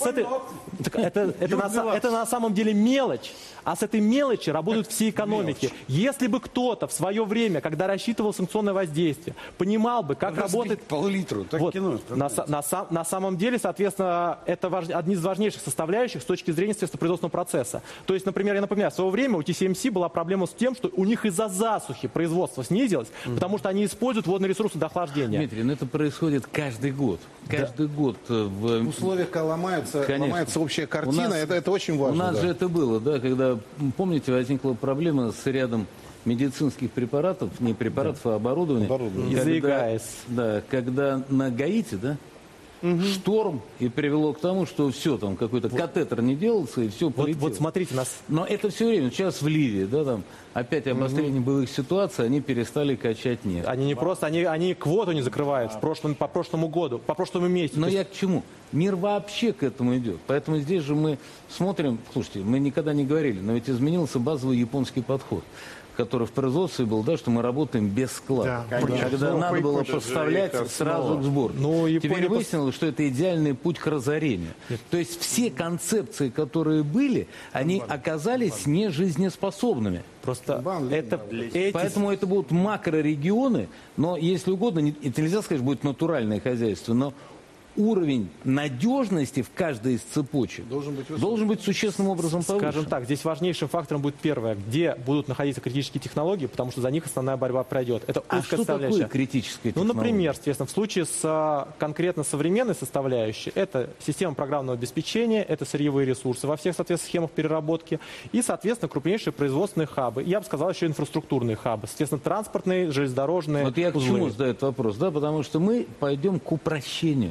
это на самом деле мелочь. А с этой мелочи работают все экономики. Если бы кто-то в свое время, когда рассчитывал санкционное воздействие, понимал бы, как работает... Пол-литру, так вот, кино. На самом деле, соответственно, это одни из важнейших составляющих с точки зрения производственного процесса. То есть, например, я напоминаю, в свое время у TSMC была проблема с тем, что у них из-за засухи производство снизилось, потому что они используют водные ресурсы до охлаждения. Дмитрий, но это происходит каждый год. Каждый год. В условиях, когда ломается общая картина, это очень важно. У нас же это было, да, когда, помните, возникла проблема с рядом медицинских препаратов, не препаратов, а оборудования. Из-за ЕГАЭС. Да, когда на Гаити, да, шторм, и привело к тому, что все, там какой-то катетер не делался, и все полетело. Вот смотрите нас. Но это все время. Сейчас в Ливии, да, там опять обострение боевых ситуаций, они перестали качать нефть. Они не просто, они квоту не закрывают по прошлому году, по прошлому месяцу. Но я к чему? Мир вообще к этому идет. Поэтому здесь же мы смотрим, слушайте, мы никогда не говорили, но ведь изменился базовый японский подход, который в производстве был, да, что мы работаем без склада. Да, когда надо было поставлять сразу к сбору. Теперь выяснилось, что это идеальный путь к разорению. То есть все концепции, которые были, они оказались нежизнеспособными. Просто Поэтому это будут макрорегионы, но, если угодно, это нельзя сказать, что будет натуральное хозяйство, но уровень надежности в каждой из цепочек должен быть существенным образом повышен. Скажем так, здесь важнейшим фактором будет первое, где будут находиться критические технологии, потому что за них основная борьба пройдет. Это узкая составляющая. Такое критическая технология? Ну, например, соответственно, в случае с конкретно современной составляющей, это система программного обеспечения, это сырьевые ресурсы во всех, соответственно, схемах переработки и, соответственно, крупнейшие производственные хабы. Я бы сказал, еще инфраструктурные хабы, соответственно, транспортные, железнодорожные. Вот я к чему задаю этот вопрос, да, потому что мы пойдем к упрощению.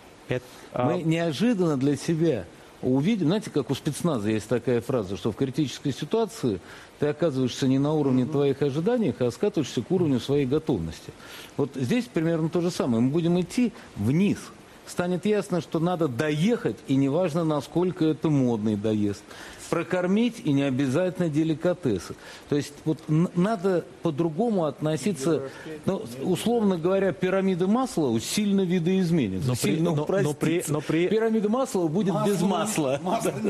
Мы неожиданно для себя увидим, знаете, как у спецназа есть такая фраза, что в критической ситуации ты оказываешься не на уровне твоих ожиданий, а скатываешься к уровню своей готовности. Вот здесь примерно то же самое. Мы будем идти вниз. Станет ясно, что надо доехать, и неважно, насколько это модный доезд. Прокормить, и не обязательно деликатесы. То есть вот надо по-другому относиться, ну, условно говоря, пирамида Маслоу сильно видоизменится, сильно упростится. Пирамида Маслоу будет без масла.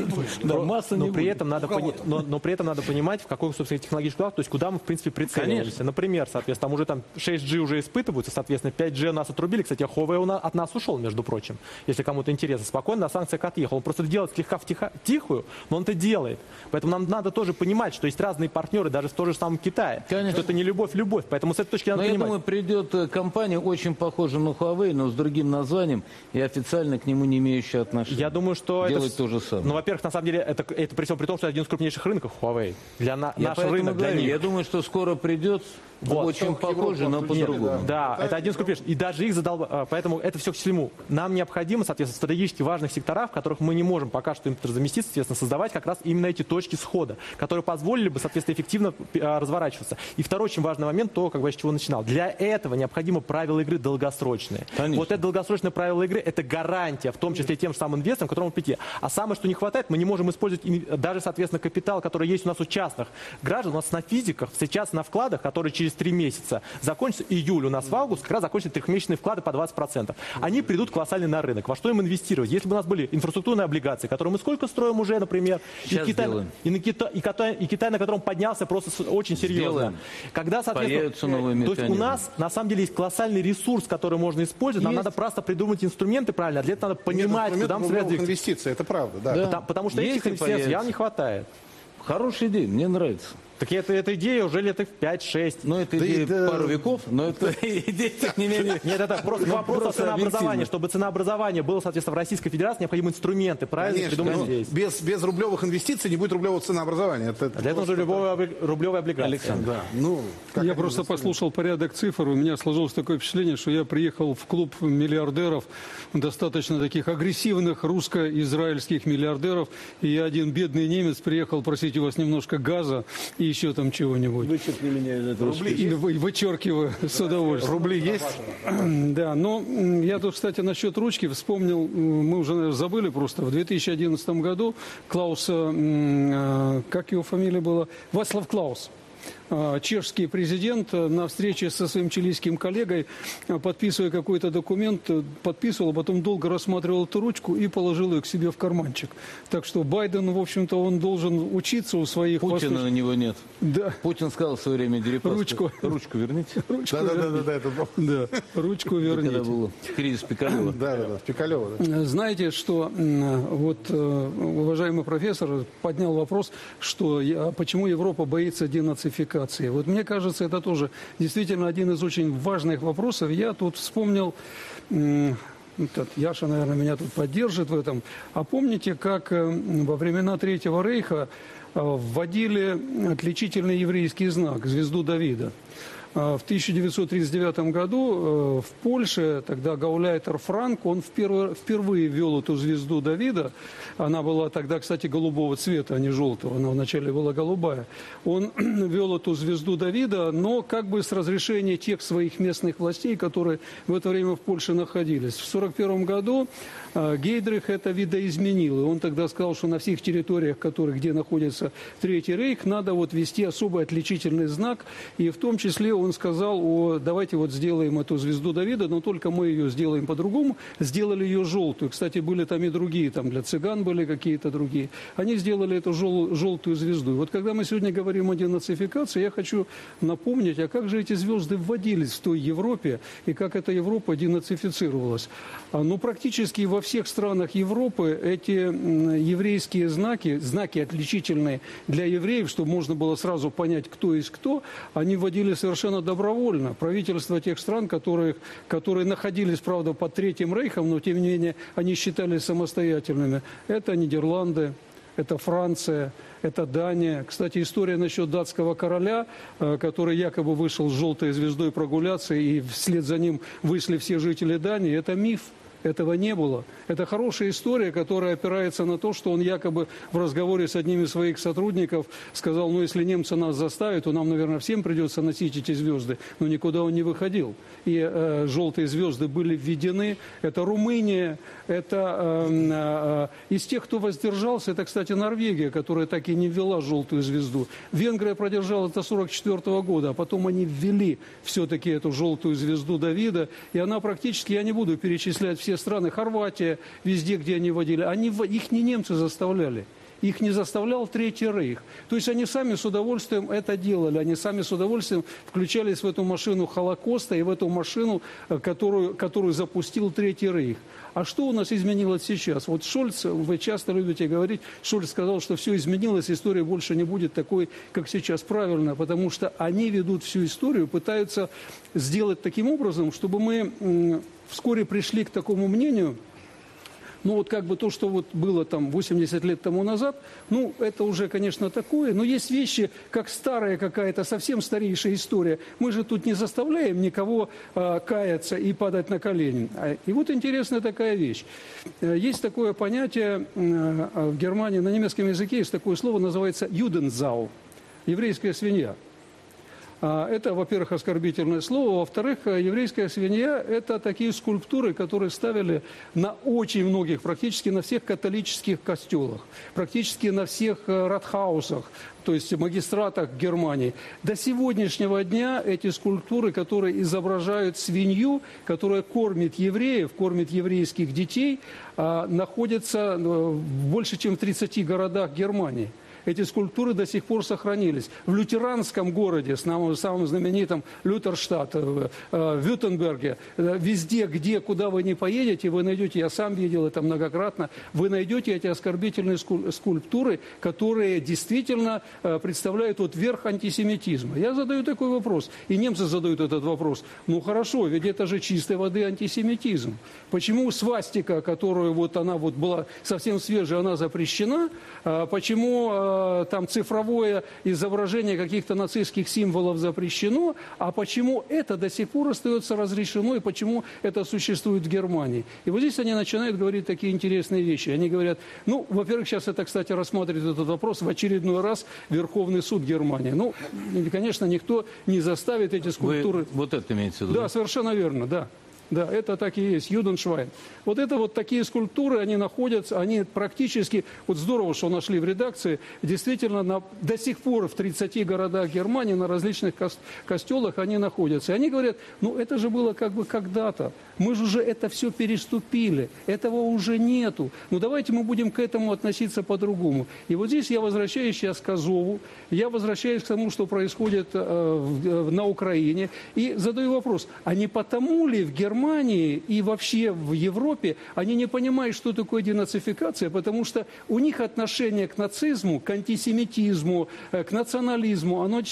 Но при этом надо понимать, в какой, собственно, технологический уклад, то есть куда мы, в принципе, прицеливаемся. Например, соответственно, там 6G уже испытываются, соответственно, 5G у нас отрубили. Кстати, Huawei от нас ушел, между прочим, если кому-то интересно. Спокойно на санкциях отъехал. Он просто делает слегка втихую, но он это делает. Поэтому нам надо тоже понимать, что есть разные партнеры, даже в том же самом Китае. Конечно. Что это не любовь. Поэтому с этой точки надо понимать. Я думаю, придет компания, очень похожая на Huawei, но с другим названием и официально к нему не имеющая отношения. Я думаю, что делать то же самое. Ну, во-первых, на самом деле, это при всем при том, что это один из крупнейших рынков Huawei. Наш рынок для них. Я думаю, что скоро придет очень похоже, но по-другому. Да, это один из крупнейших. И даже их поэтому это все к чему. Нам необходимо, соответственно, в стратегически важных секторах, в которых мы не можем пока что заместить, соответственно, создавать как раз именно эти точки схода, которые позволили бы, соответственно, эффективно разворачиваться. И второй очень важный момент, то, как бы я с чего начинал. Для этого необходимо правила игры долгосрочные. Конечно. Вот это долгосрочное правило игры, это гарантия, в том числе тем же самым инвесторам, к которому прийти. А самое, что не хватает, мы не можем использовать даже, соответственно, капитал, который есть у нас у частных граждан, у нас на физиках, сейчас на вкладах, которые через 3 месяца закончится, июль у нас в август, как раз закончатся трехмесячные вклады по 20%. Они придут колоссально на рынок. Во что им инвестировать? Если бы у нас были инфраструктурные облигации, которые мы сколько строим уже, например, и Китай, на котором поднялся просто очень серьезно. Когда, соответственно, то есть у нас на самом деле есть колоссальный ресурс, который можно использовать. Нам надо просто придумать инструменты правильно, а для этого надо понимать, куда мы собираемся инвестиции, это правда, да. Потому что этих инвестиций явно не хватает. Хорошая идея, мне нравится. Так эта идея уже лет 5-6. Ну, это идея пару веков, но это идея, тем не менее... Нет, это просто вопрос ценообразования. Чтобы ценообразование было, соответственно, в Российской Федерации, необходимы инструменты, правильно придумать здесь. Без рублевых инвестиций не будет рублевого ценообразования. Для этого же рублевая облигация. Александр, да. Я просто послушал порядок цифр, у меня сложилось такое впечатление, что я приехал в клуб миллиардеров, достаточно таких агрессивных русско-израильских миллиардеров, и один бедный немец приехал просить у вас немножко газа и еще там чего-нибудь. Вычеркни меня из этого списка. Вычеркиваю с удовольствием. Рубли есть? Да, но я тут, кстати, насчет ручки вспомнил, мы уже забыли просто, в 2011 году Клаус, как его фамилия была? Вацлав Клаус. чешский президент на встрече со своим чилийским коллегой, подписывая какой-то документ, подписывал, а потом долго рассматривал эту ручку и положил ее к себе в карманчик. Так что Байден, в общем-то, он должен учиться у своих... Путина на него нет. Да. Путин сказал в свое время Дерипаску. Ручку верните. Да, ручку верните. Когда был кризис Пикалева. Да, Пикалева. Знаете, что вот уважаемый профессор поднял вопрос, что почему Европа боится денацификации. Вот мне кажется, это тоже действительно один из очень важных вопросов. Я тут вспомнил, Яша, наверное, меня тут поддержит в этом. А помните, как во времена Третьего Рейха вводили отличительный еврейский знак, звезду Давида? В 1939 году в Польше тогда гауляйтер Франк, он впервые ввел эту звезду Давида. Она была тогда, кстати, голубого цвета, а не желтого. Она вначале была голубая. Он ввел эту звезду Давида, но как бы с разрешения тех своих местных властей, которые в это время в Польше находились. В 1941 году Гейдрих это видоизменил. И он тогда сказал, что на всех территориях, где находится Третий Рейх, надо вот ввести особый отличительный знак. И в том числе он сказал, давайте вот сделаем эту звезду Давида, но только мы ее сделаем по-другому. Сделали ее желтую. Кстати, были там и другие, там для цыган были какие-то другие. Они сделали эту желтую звезду. И вот когда мы сегодня говорим о денацификации, я хочу напомнить, а как же эти звезды вводились в той Европе, и как эта Европа денацифицировалась. Ну, практически во всех странах Европы эти еврейские знаки отличительные для евреев, чтобы можно было сразу понять, кто есть кто, они вводили совершенно добровольно. Правительства тех стран, которые находились, правда, под Третьим Рейхом, но, тем не менее, они считались самостоятельными. Это Нидерланды, это Франция, это Дания. Кстати, история насчет датского короля, который якобы вышел с желтой звездой прогуляться, и вслед за ним вышли все жители Дании, это миф. Этого не было. Это хорошая история, которая опирается на то, что он якобы в разговоре с одним из своих сотрудников сказал, ну, если немцы нас заставят, то нам, наверное, всем придется носить эти звезды. Но никуда он не выходил. И желтые звезды были введены. Это Румыния, это из тех, кто воздержался, это, кстати, Норвегия, которая так и не ввела желтую звезду. Венгрия продержала это 1944 года, а потом они ввели все-таки эту желтую звезду Давида, и она практически, я не буду перечислять все страны, Хорватия, везде, где они вводили, их не немцы заставляли. Их не заставлял Третий Рейх. То есть они сами с удовольствием это делали. Они сами с удовольствием включались в эту машину Холокоста и в эту машину, которую запустил Третий Рейх. А что у нас изменилось сейчас? Вот Шольц, вы часто любите говорить, Шольц сказал, что все изменилось, история больше не будет такой, как сейчас. Правильно, потому что они ведут всю историю, пытаются сделать таким образом, чтобы мы вскоре пришли к такому мнению. Ну, вот как бы то, что вот было там 80 лет тому назад, ну, это уже, конечно, такое. Но есть вещи, как старая какая-то, совсем старейшая история. Мы же тут не заставляем никого каяться и падать на колени. И вот интересная такая вещь. Есть такое понятие в Германии, на немецком языке есть такое слово, называется «юдензау», еврейская свинья. Это, во-первых, оскорбительное слово. Во-вторых, еврейская свинья – это такие скульптуры, которые ставили на очень многих, практически на всех католических костелах, практически на всех ратхаусах, то есть магистратах Германии. До сегодняшнего дня эти скульптуры, которые изображают свинью, которая кормит евреев, кормит еврейских детей, находятся больше, чем в 30 городах Германии. Эти скульптуры до сих пор сохранились. В лютеранском городе, самым знаменитым Лютерштадт, в Вюттенберге, везде, куда вы не поедете, вы найдете, я сам видел это многократно, вы найдете эти оскорбительные скульптуры, которые действительно представляют вот верх антисемитизма. Я задаю такой вопрос, и немцы задают этот вопрос. Ну хорошо, ведь это же чистой воды антисемитизм. Почему свастика, которая вот она вот была совсем свежая, она запрещена? Почему там цифровое изображение каких-то нацистских символов запрещено, а почему это до сих пор остается разрешено, и почему это существует в Германии? И вот здесь они начинают говорить такие интересные вещи. Они говорят, ну, во-первых, сейчас это, кстати, рассматривает этот вопрос в очередной раз Верховный суд Германии. Ну, конечно, никто не заставит эти скульптуры... Вот это имеется в виду? Да, совершенно верно, да. Да, это так и есть, Юденшвайн. Вот это вот такие скульптуры, они находятся, они практически, вот здорово, что нашли в редакции, действительно до сих пор в 30 городах Германии на различных костелах они находятся. И они говорят, ну это же было как бы когда-то, мы же уже это все переступили, этого уже нету, ну давайте мы будем к этому относиться по-другому. И вот здесь я возвращаюсь сейчас к Азову, я возвращаюсь к тому, что происходит на Украине, и задаю вопрос, а не потому ли в Германии и вообще в Европе они не понимают, что такое денацификация, потому что у них отношение к нацизму, к антисемитизму, к национализму, оно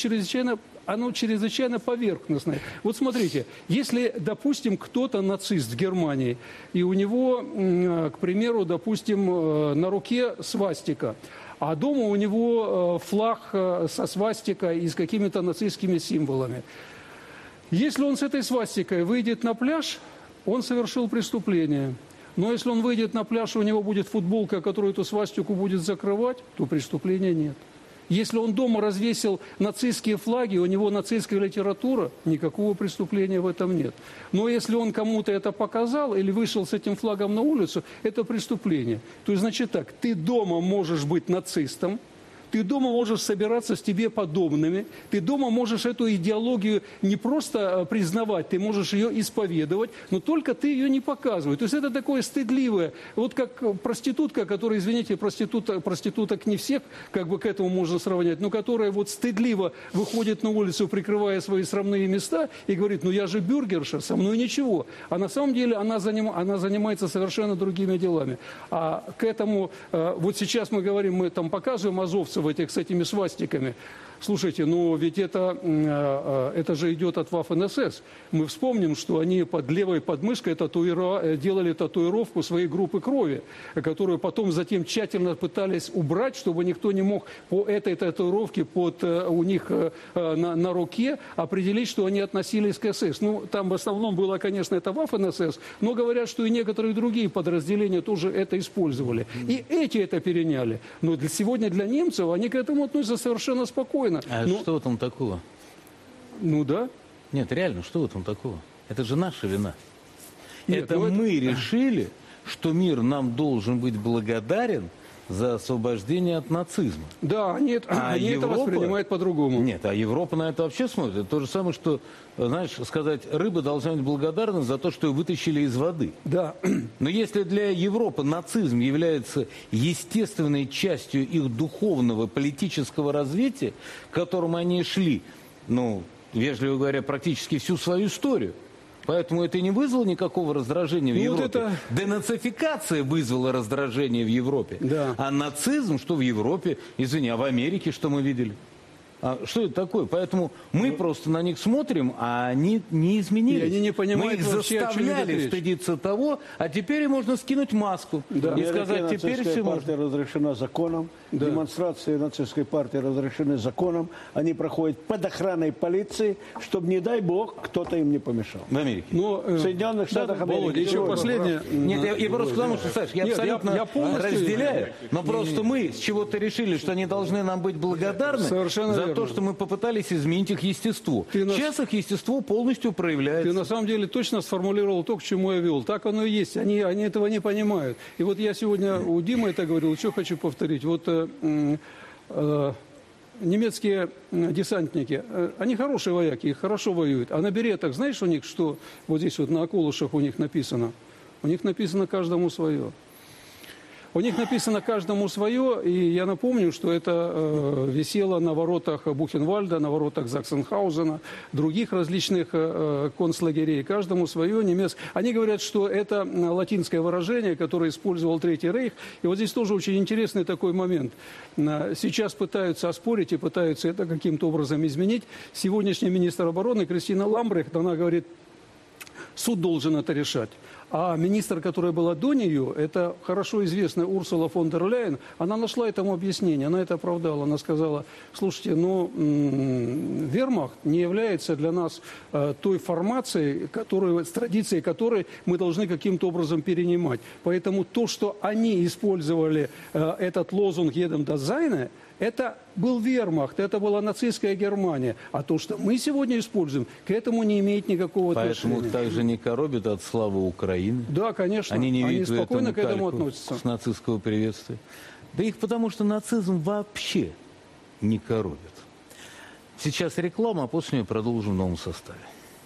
чрезвычайно поверхностное. Вот смотрите, если, допустим, кто-то нацист в Германии, и у него, к примеру, допустим, на руке свастика, а дома у него флаг со свастикой и с какими-то нацистскими символами. Если он с этой свастикой выйдет на пляж, он совершил преступление. Но если он выйдет на пляж, и у него будет футболка, которая эту свастику будет закрывать, то преступления нет. Если он дома развесил нацистские флаги, у него нацистская литература, никакого преступления в этом нет. Но если он кому-то это показал или вышел с этим флагом на улицу, это преступление. То есть, значит так, ты дома можешь быть нацистом, ты дома можешь собираться с тебе подобными, ты дома можешь эту идеологию не просто признавать, ты можешь ее исповедовать, но только ты ее не показываешь. То есть это такое стыдливое, вот как проститутка, которая, извините, проституток не всех, как бы к этому можно сравнять, но которая вот стыдливо выходит на улицу, прикрывая свои срамные места и говорит, ну я же бюргерша, со мной ничего. А на самом деле она занимается совершенно другими делами. А к этому, вот сейчас мы говорим, мы там показываем азовцев, с этими свастиками. Слушайте, ну ведь это же идет от Waffen-СС. Мы вспомним, что они под левой подмышкой делали татуировку своей группы крови, которую потом затем тщательно пытались убрать, чтобы никто не мог по этой татуировке у них на руке определить, что они относились к СС. Ну, там в основном было, конечно, это Waffen-СС, но говорят, что и некоторые другие подразделения тоже это использовали. И эти это переняли. Но сегодня для немцев они к этому относятся совершенно спокойно. А что в этом такого? Ну да. Нет, реально, что в этом такого? Это же наша вина. Нет, мы решили, что мир нам должен быть благодарен за освобождение от нацизма. Да, они это воспринимают по-другому. Нет, а Европа на это вообще смотрит. Это то же самое, что, знаешь, сказать, рыба должна быть благодарна за то, что ее вытащили из воды. Да. Но если для Европы нацизм является естественной частью их духовного, политического развития, к которому они шли, ну, вежливо говоря, практически всю свою историю, поэтому это не вызвало никакого раздражения в Европе. Денацификация вызвала раздражение в Европе. Да. А нацизм, что в Европе, извини, а в Америке что мы видели? А что это такое? Поэтому мы просто на них смотрим, а они не изменились. И они не понимают, мы их вообще, заставляли стыдиться того, а теперь им можно скинуть маску. Да. И сказать, теперь все партия разрешена законом, да. Демонстрации нацистской партии разрешены законом, они проходят под охраной полиции, чтобы, не дай бог, кто-то им не помешал. В Америке. Но, в Соединенных Штатах Америки. Володя, еще последнее. Нет, я просто потому, что, Саш, я абсолютно разделяю, но просто мы с чего-то решили, что они должны нам быть благодарны. Совершенно за то, что мы попытались изменить их естество. Сейчас их естество полностью проявляется. Ты на самом деле точно сформулировал то, к чему я вел. Так оно и есть. Они этого не понимают. И вот я сегодня у Димы это говорил, что хочу повторить. Вот немецкие десантники, они хорошие вояки, их хорошо воюют. А на беретах, знаешь, у них что? Вот здесь вот на околышах у них написано. У них написано каждому свое. У них написано каждому свое, и я напомню, что это висело на воротах Бухенвальда, на воротах Заксенхаузена, других различных концлагерей. Каждому свое немецкое. Они говорят, что это латинское выражение, которое использовал Третий Рейх. И вот здесь тоже очень интересный такой момент. Сейчас пытаются оспорить и пытаются это каким-то образом изменить. Сегодняшний министр обороны Кристина Ламбрехт, она говорит, суд должен это решать. А министр, которая была до нее, это хорошо известная Урсула фон дер Ляйен, она нашла этому объяснение, она это оправдала. Она сказала, слушайте, вермахт не является для нас той формацией, с традицией которой мы должны каким-то образом перенимать. Поэтому то, что они использовали этот лозунг «Едем до Зайна», это был вермахт, это была нацистская Германия. А то, что мы сегодня используем, к этому не имеет никакого отношения. Поэтому также не коробит от славы Украины. Да, конечно. Они не видят спокойно к этому относятся. С нацистского приветствия. Да их потому, что нацизм вообще не коробит. Сейчас реклама, а после нее продолжим в новом составе.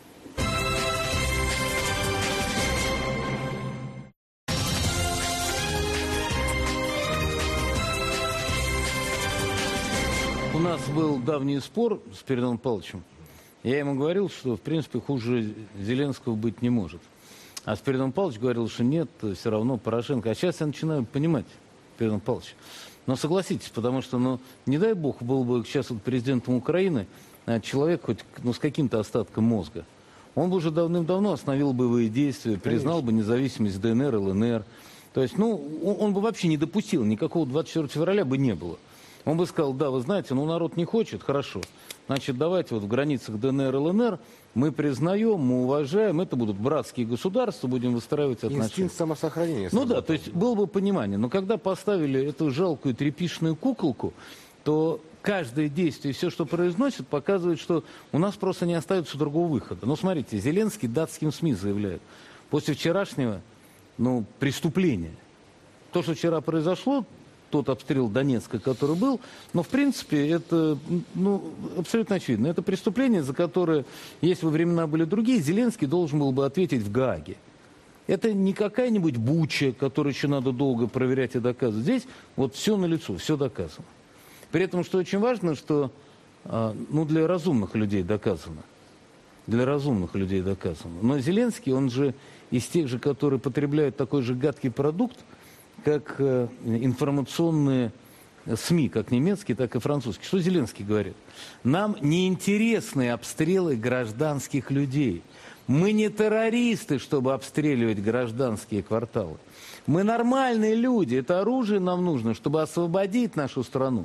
У нас был давний спор с Спиридоном Павловичем. Я ему говорил, что, в принципе, хуже Зеленского быть не может. А Спиридон Павлович говорил, что нет, все равно Порошенко. А сейчас я начинаю понимать Спиридон Павлович. Но согласитесь, потому что, не дай бог, был бы сейчас президентом Украины человек хоть с каким-то остатком мозга. Он бы уже давным-давно остановил боевые действия, признал бы независимость ДНР, ЛНР. То есть, он бы вообще не допустил, никакого 24 февраля бы не было. Он бы сказал, да, вы знаете, народ не хочет, хорошо. Значит, давайте в границах ДНР, ЛНР мы признаем, мы уважаем, это будут братские государства, будем выстраивать отношения. Инстинкт самосохранения. Да, то есть было бы понимание. Но когда поставили эту жалкую тряпичную куколку, то каждое действие, все, что произносит, показывает, что у нас просто не остается другого выхода. Смотрите, Зеленский датским СМИ заявляет, после вчерашнего, преступления. То, что вчера произошло, тот обстрел Донецка, который был, но в принципе это абсолютно очевидно. Это преступление, за которое, если бы времена были другие, Зеленский должен был бы ответить в Гааге. Это не какая-нибудь Буча, которую еще надо долго проверять и доказывать. Здесь все налицо, все доказано. При этом, что очень важно, что для разумных людей доказано. Для разумных людей доказано. Но Зеленский, он же из тех же, которые потребляют такой же гадкий продукт, как информационные СМИ, как немецкие, так и французские. Что Зеленский говорит? Нам неинтересны обстрелы гражданских людей. Мы не террористы, чтобы обстреливать гражданские кварталы. Мы нормальные люди. Это оружие нам нужно, чтобы освободить нашу страну.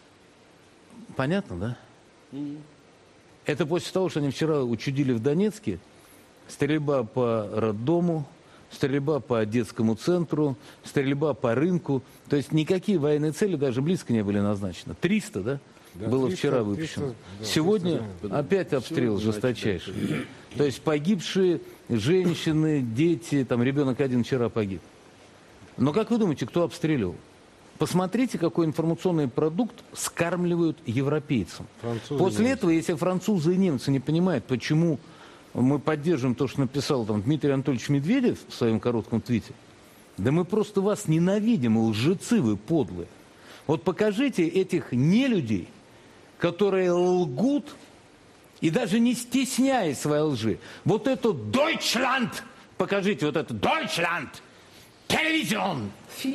Понятно, да? Это после того, что они вчера учудили в Донецке. Стрельба по роддому, стрельба по детскому центру, стрельба по рынку. То есть никакие военные цели даже близко не были назначены. 300, да? Было 300, вчера выпущено. 300, да, сегодня 300, опять обстрел жесточайший. То есть погибшие женщины, дети, ребенок один вчера погиб. Но как вы думаете, кто обстреливал? Посмотрите, какой информационный продукт скармливают европейцам. После этого, если французы и немцы не понимают, почему мы поддерживаем то, что написал Дмитрий Анатольевич Медведев в своем коротком твите. Да мы просто вас ненавидим, лжецы вы подлые. Вот покажите этих нелюдей, которые лгут и даже не стесняясь своей лжи. Вот это Deutschland, покажите вот это Deutschland, телевизион.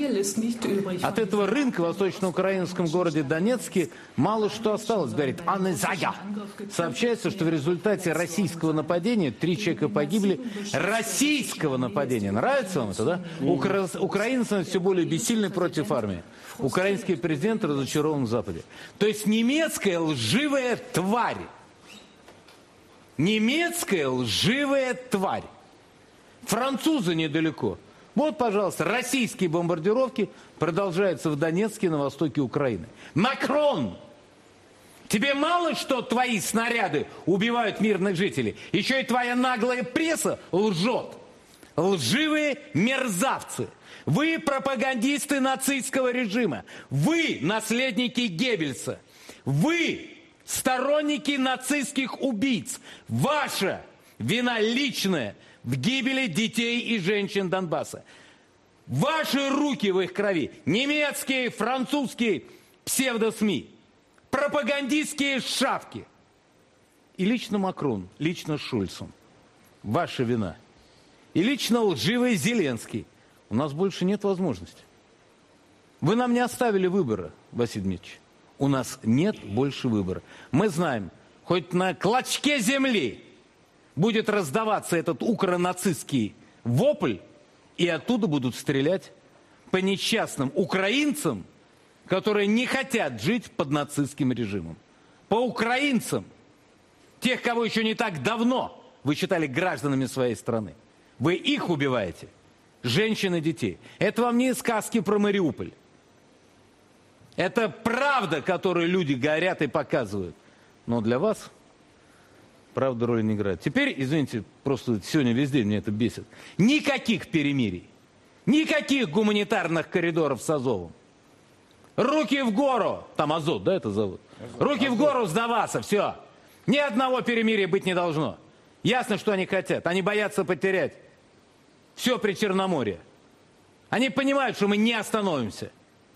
От этого рынка в восточно-украинском городе Донецке мало что осталось, говорит Анна Зая. Сообщается, что в результате российского нападения 3 человека погибли. Российского нападения. Нравится вам это, да? Украинцы все более бессильны против армии. Украинский президент разочарован в Западе. То есть немецкая лживая тварь. Немецкая лживая тварь. Французы недалеко. Вот, пожалуйста, российские бомбардировки продолжаются в Донецке, на востоке Украины. Макрон! Тебе мало, что твои снаряды убивают мирных жителей? Еще и твоя наглая пресса лжет. Лживые мерзавцы. Вы пропагандисты нацистского режима. Вы наследники Геббельса. Вы сторонники нацистских убийц. Ваша вина личная в гибели детей и женщин Донбасса. Ваши руки в их крови. Немецкие, французские псевдо-СМИ. Пропагандистские шавки. И лично Макрон, лично Шульцем. Ваша вина. И лично лживый Зеленский. У нас больше нет возможности. Вы нам не оставили выбора, Василий Дмитриевич. У нас нет больше выбора. Мы знаем, хоть на клочке земли будет раздаваться этот укронацистский вопль, и оттуда будут стрелять по несчастным украинцам, которые не хотят жить под нацистским режимом. По украинцам, тех, кого еще не так давно вы считали гражданами своей страны. Вы их убиваете, женщин и детей. Это вам не сказки про Мариуполь. Это правда, которую люди говорят и показывают. Но для вас правда роли не играет. Теперь, извините, просто сегодня весь день меня это бесит. Никаких перемирий. Никаких гуманитарных коридоров с Азовом. Руки в гору. Там Азот, да, это зовут? Руки в гору сдаваться, все. Ни одного перемирия быть не должно. Ясно, что они хотят. Они боятся потерять все при Черноморье. Они понимают, что мы не остановимся.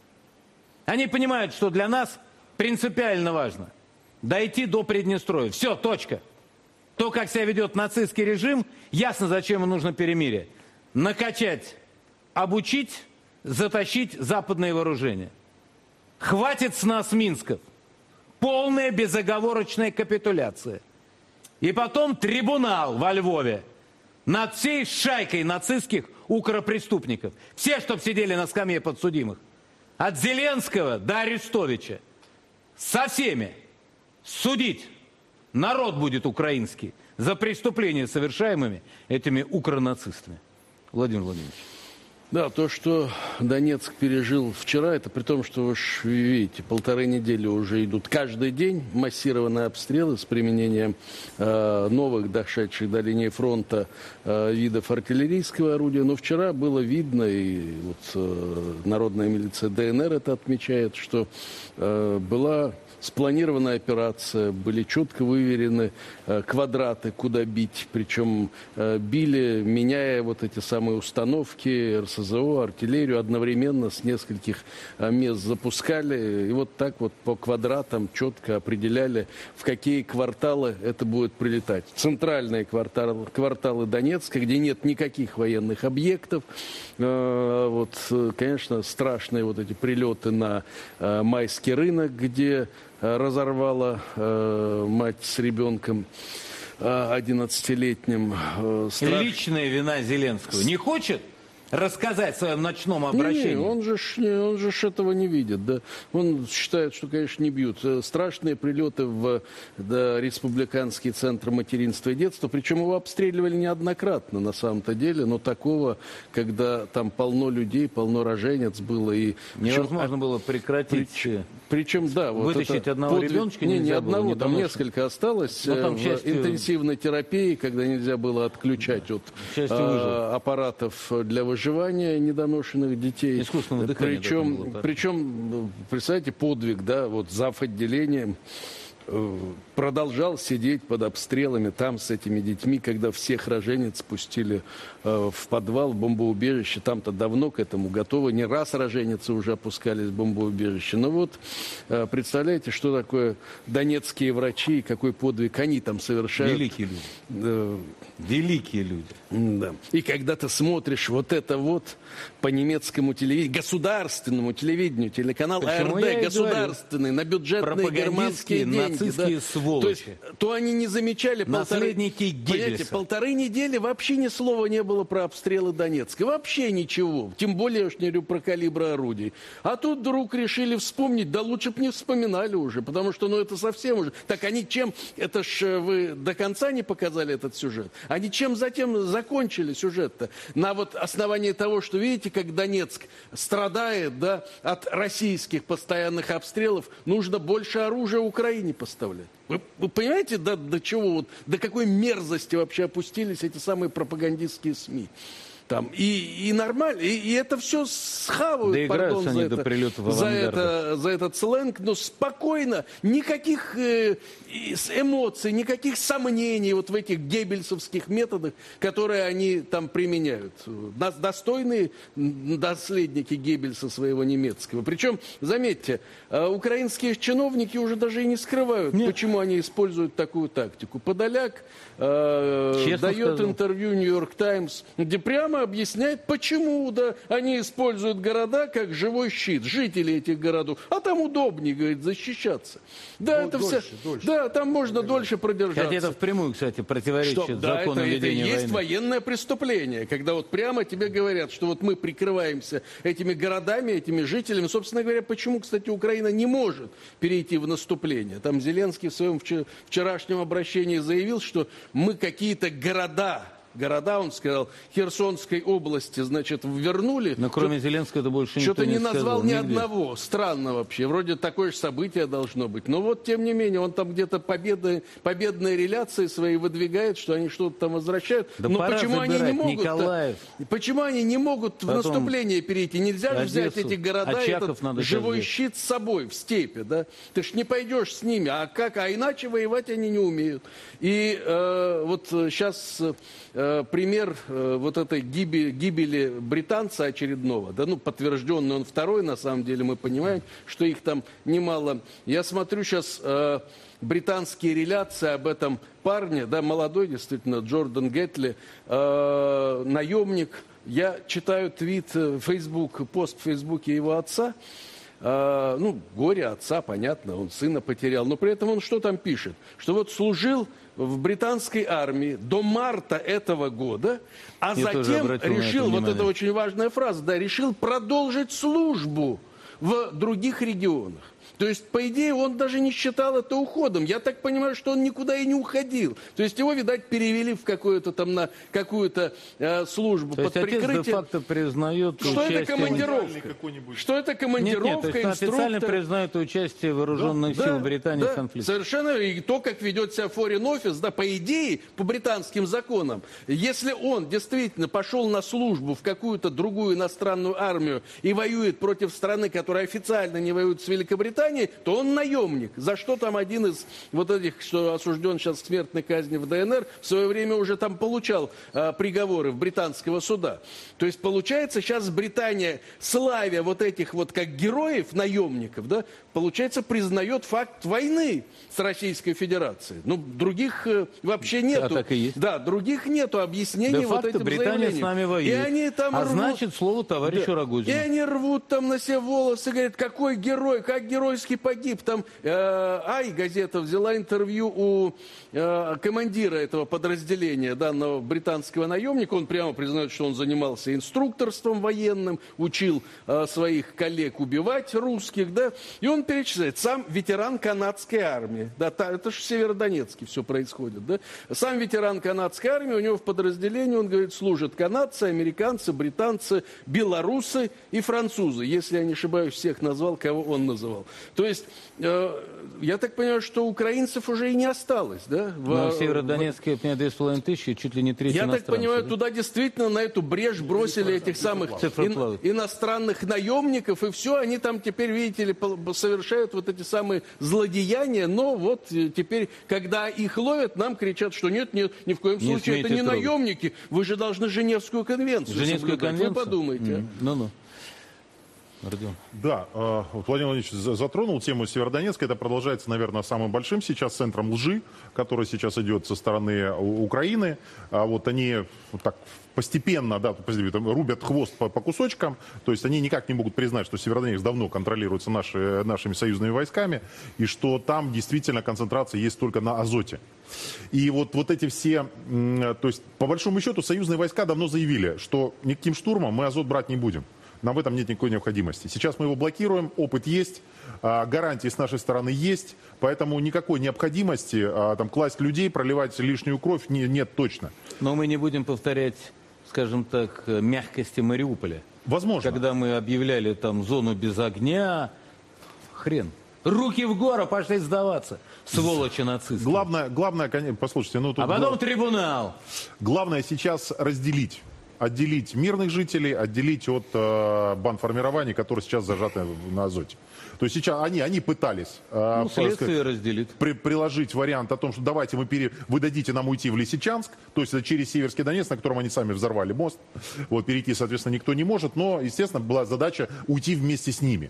Они понимают, что для нас принципиально важно дойти до Приднестровья. Все, точка. То, как себя ведет нацистский режим, ясно, зачем ему нужно перемирие. Накачать, обучить, затащить западные вооружения. Хватит с нас Минсков. Полная безоговорочная капитуляция. И потом трибунал во Львове над всей шайкой нацистских укропреступников. Все, что сидели на скамье подсудимых. От Зеленского до Арестовича. Со всеми судить народ будет украинский за преступления, совершаемыми этими укронацистами. Владимир Владимирович. Да, то, что Донецк пережил вчера, это при том, что вы видите, 1,5 недели уже идут каждый день массированные обстрелы с применением новых, дошедших до линии фронта видов артиллерийского орудия. Но вчера было видно, и вот народная милиция ДНР это отмечает, что была спланированная операция, были четко выверены квадраты, куда бить, причем били, меняя вот эти самые установки, РСЗО, артиллерию, одновременно с нескольких мест запускали, и вот так вот по квадратам четко определяли, в какие кварталы это будет прилетать. Центральные кварталы Донецка, где нет никаких военных объектов, вот, конечно, страшные вот эти прилеты на Майский рынок, где разорвала мать с ребенком 11-летним. Личная вина Зеленского. Не хочет рассказать в своем ночном обращении? Он же этого не видит. Да? Он считает, что, конечно, не бьют. Страшные прилеты в республиканский центр материнства и детства. Причем его обстреливали неоднократно на самом-то деле. Но такого, когда там полно людей, полно роженец было. И невозможно было прекратить. Причем, да. Вытащить вот одного ребеночка нельзя не одного, было, там несколько осталось. Там в интенсивной терапии, когда нельзя было отключать от аппаратов для выживания недоношенных детей. Искусственное дыхание. Причем, представляете, подвиг, да, вот зав. Отделением продолжал сидеть под обстрелами там с этими детьми, когда всех роженец спустили в подвал, в бомбоубежище. Там-то давно к этому готовы. Не раз роженицы уже опускались в бомбоубежище. Но вот представляете, что такое донецкие врачи и какой подвиг они там совершают. Великие люди. Великие люди. Да. И когда ты смотришь вот это вот по немецкому телевидению, государственному телевидению, телеканал АРД, государственный, на бюджетные германские деньги. Нацистские сволочи. То они не замечали наследники Геббельса. 1,5 недели вообще ни слова не было про обстрелы Донецка. Вообще ничего. Тем более, я уж не говорю про калибры орудий. А тут вдруг решили вспомнить. Да лучше бы не вспоминали уже, потому что, это совсем уже... Так они чем... Это ж вы до конца не показали этот сюжет. Они чем затем закончили сюжет-то? На вот основании того, что, видите, как Донецк страдает, да, от российских постоянных обстрелов, нужно больше оружия Украине поставлять. Вы понимаете, до чего, вот, до какой мерзости вообще опустились эти самые пропагандистские СМИ? Там, и нормально, и это все схавают, пардон, за этот сленг, но спокойно, никаких эмоций, никаких сомнений вот в этих геббельсовских методах, которые они там применяют. Достойные наследники Геббельса своего немецкого. Причем, заметьте, украинские чиновники уже даже и не скрывают, почему они используют такую тактику. Подоляк дает интервью Нью-Йорк Таймс, где прямо прямо объясняет, почему, да, они используют города как живой щит, жители этих городов. А там удобнее, говорит, защищаться. Да, это все. Да, там можно дольше продержаться. Хотя это впрямую, кстати, противоречит закону ведения войны. Это и есть военное преступление, когда вот прямо тебе говорят, что вот мы прикрываемся этими городами, этими жителями. Собственно говоря, почему, кстати, Украина не может перейти в наступление? Там Зеленский в своем вчерашнем обращении заявил, что мы какие-то города, он сказал, Херсонской области, значит, вернули. Но кроме Зеленского это больше никто что-то не назвал ни нигде. одного. Странно вообще. Вроде такое же событие должно быть. Но вот, тем не менее, он там где-то победные реляции свои выдвигает, что они что-то там возвращают. Да но почему они не могут? Николаев. Почему они не могут в наступление перейти? Нельзя же взять эти города и этот живой щит с собой в степи, да? Ты ж не пойдешь с ними. А как? А иначе воевать они не умеют. И вот сейчас пример вот этой гибели британца очередного, да, ну, подтвержденный он второй, на самом деле, мы понимаем, что их там немало. Я смотрю сейчас британские реляции об этом парне, да, молодой, действительно, Джордан Гетли, наемник. Я читаю пост в Фейсбуке его отца. Ну, горе отца, понятно, он сына потерял. Но при этом он что там пишет? Что вот служил в британской армии до марта этого года, а затем решил, вот это очень важная фраза, да, решил продолжить службу в других регионах. То есть, по идее, он даже не считал это уходом. Я так понимаю, что он никуда и не уходил. То есть, его, видать, перевели в какую-то там, на какую-то службу под прикрытием. Отец де-факто признает что это командировка? Что это командировка, нет, официально признают участие вооруженных сил Британии в конфликте. Совершенно. И то, как ведет себя Foreign Office, да, по идее, по британским законам, если он действительно пошел на службу в какую-то другую иностранную армию и воюет против страны, которая официально не воюет с Великобританией, то он наемник. За что там один из вот этих, что осужден сейчас к смертной казни в ДНР, в свое время уже там получал приговоры в британского суда. То есть, получается, сейчас Британия, славя вот этих вот как героев, наемников, да, получается, признает факт войны с Российской Федерацией. Ну, других вообще нету. Так и есть. Да, других нету объяснений вот этим Британия заявлениям. с нами воюет. И они там рвут, значит, слово товарищу Рогозину. И они рвут там на себе волосы, говорят, какой герой, как геройский погиб. Там газета взяла интервью у командира этого подразделения, данного британского наемника. Он прямо признает, что он занимался инструкторством военным, учил своих коллег убивать русских, да. И он перечисляет, сам ветеран канадской армии. Да, это же в Северодонецке все происходит, да. Сам ветеран канадской армии, у него в подразделении, он говорит, служат канадцы, американцы, британцы, белорусы и французы. Если я не ошибаюсь, всех назвал, кого он называл. То есть, я так понимаю, что украинцев уже и не осталось, да? В Северодонецке, 2500, чуть ли не треть иностранцев. Я так понимаю, да? Туда действительно на эту брешь бросили этих самых иностранных наемников, и все, они там теперь, видите ли, совершают вот эти самые злодеяния, но вот теперь, когда их ловят, нам кричат, что нет, ни в коем случае это не наемники, вы же должны Женевскую конвенцию соблюдать. Вы подумайте. Да, Владимир Владимирович затронул тему Северодонецка. Это продолжается, наверное, самым большим сейчас центром лжи, который сейчас идет со стороны Украины. Вот они вот так постепенно, да, рубят хвост по кусочкам. То есть они никак не могут признать, что Северодонецк давно контролируется нашими союзными войсками, и что там действительно концентрация есть только на азоте. И вот эти все, то есть по большому счету союзные войска давно заявили, что никаким штурмом мы азот брать не будем. Нам в этом нет никакой необходимости. Сейчас мы его блокируем, опыт есть, гарантии с нашей стороны есть, поэтому никакой необходимости там класть людей, проливать лишнюю кровь нет точно. Но мы не будем повторять, скажем так, мягкости Мариуполя. Возможно. Когда мы объявляли там зону без огня, хрен. Руки в гору, пошли сдаваться, сволочи нацисты. Главное, послушайте, тут... А потом трибунал. Главное сейчас отделить мирных жителей, отделить от бандформирований, которые сейчас зажаты на азоте. То есть сейчас они пытались следствие разделит. Приложить вариант о том, что давайте вы дадите нам уйти в Лисичанск, то есть через Северский Донец, на котором они сами взорвали мост. Вот, перейти, соответственно, никто не может, но, естественно, была задача уйти вместе с ними.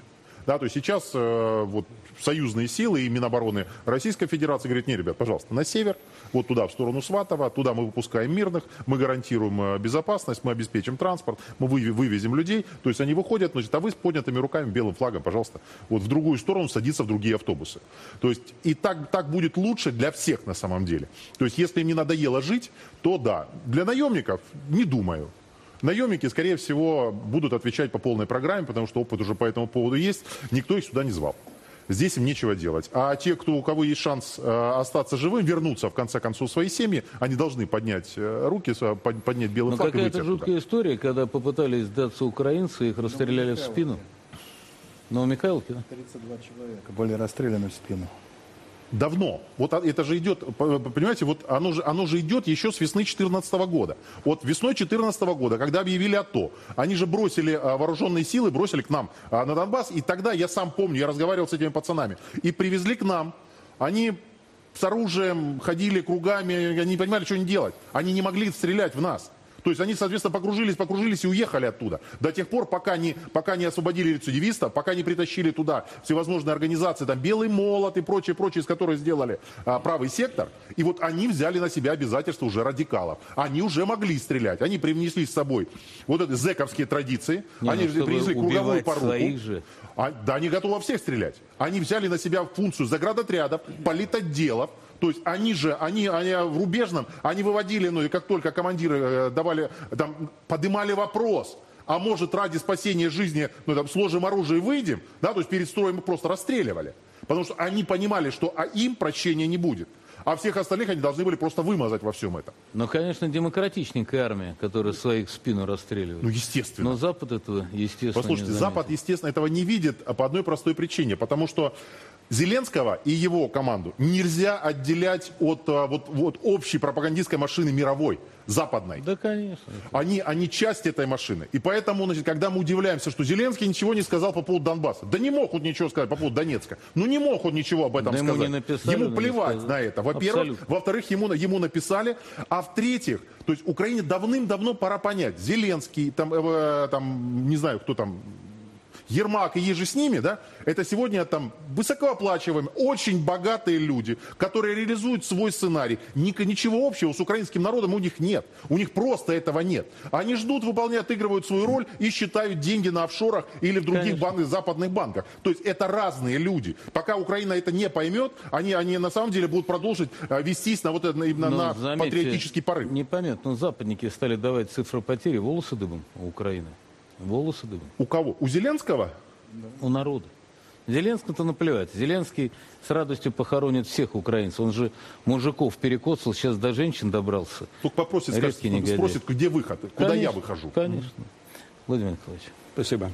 Да, то есть сейчас вот союзные силы и Минобороны Российской Федерации говорят: не, ребят, пожалуйста, на север, вот туда, в сторону Сватова, туда мы выпускаем мирных, мы гарантируем безопасность, мы обеспечим транспорт, мы вывезем людей. То есть они выходят, значит, а вы с поднятыми руками, белым флагом, пожалуйста, вот в другую сторону садиться в другие автобусы. То есть и так будет лучше для всех на самом деле. То есть если им не надоело жить, то да. Для наемников не думаю. Наемники, скорее всего, будут отвечать по полной программе, потому что опыт уже по этому поводу есть. Никто их сюда не звал. Здесь им нечего делать. А те, у кого есть шанс остаться живым, вернуться в конце концов в свои семьи, они должны поднять руки, поднять белый флаг и выйти какая-то жуткая история, когда попытались сдаться украинцы, их расстреляли в спину. Новомихайловке, да? 32 человека были расстреляны в спину. Давно. Вот это же идет, понимаете, вот оно же идет еще с весны 2014 года. Вот весной 2014 года, когда объявили АТО, они же бросили вооруженные силы, бросили к нам на Донбасс. И тогда, я сам помню, я разговаривал с этими пацанами. И привезли к нам. Они с оружием ходили кругами, они не понимали, что им делать. Они не могли стрелять в нас. То есть они, соответственно, покружились и уехали оттуда. До тех пор, пока не освободили рецидивистов, пока не притащили туда всевозможные организации, там Белый молот и прочее, из которых сделали правый сектор. И вот они взяли на себя обязательства уже радикалов. Они уже могли стрелять. Они привнесли с собой вот эти зэковские традиции. Они принесли круговую поруку. Да, они готовы во всех стрелять. Они взяли на себя функцию заградотрядов, политотделов. То есть они в рубежном, они выводили, ну, как только командиры давали, там, поднимали вопрос, а может ради спасения жизни, ну, там, сложим оружие и выйдем, да, то есть перед строем их просто расстреливали. Потому что они понимали, что им прощения не будет. А всех остальных они должны были просто вымазать во всем этом. Ну, конечно, демократичненькая армия, которая своих в спину расстреливает. Ну, естественно. Но Запад этого, естественно, послушайте, не Запад, естественно, этого не видит по одной простой причине. Потому что Зеленского и его команду нельзя отделять от общей пропагандистской машины мировой, западной. Да, конечно. Они часть этой машины. И поэтому, значит, когда мы удивляемся, что Зеленский ничего не сказал по поводу Донбасса. Да не мог он ничего сказать по поводу Донецка. Ну не мог он ничего об этом сказать. Ему не написали, ему плевать на это. Во-первых. Во-вторых, ему написали. А в-третьих, то есть Украине давным-давно пора понять. Зеленский, там не знаю, кто там, Ермак и еже с ними, да, это сегодня там высокооплачиваемые, очень богатые люди, которые реализуют свой сценарий. Ничего общего с украинским народом у них нет. У них просто этого нет. Они ждут, выполняют, отыгрывают свою роль и считают деньги на офшорах или в других западных банках. То есть это разные люди. Пока Украина это не поймет, они на самом деле будут продолжить вестись на, на патриотический порыв. Непонятно, западники стали давать цифры потери, волосы дыбом у Украины. Волосы дыбом. У кого? У Зеленского? Да. У народа. Зеленскому-то наплевать. Зеленский с радостью похоронит всех украинцев. Он же мужиков перекоцал, сейчас до женщин добрался. Только попросит, спросит, где выход, куда я выхожу. Конечно. Владимир Николаевич. Спасибо.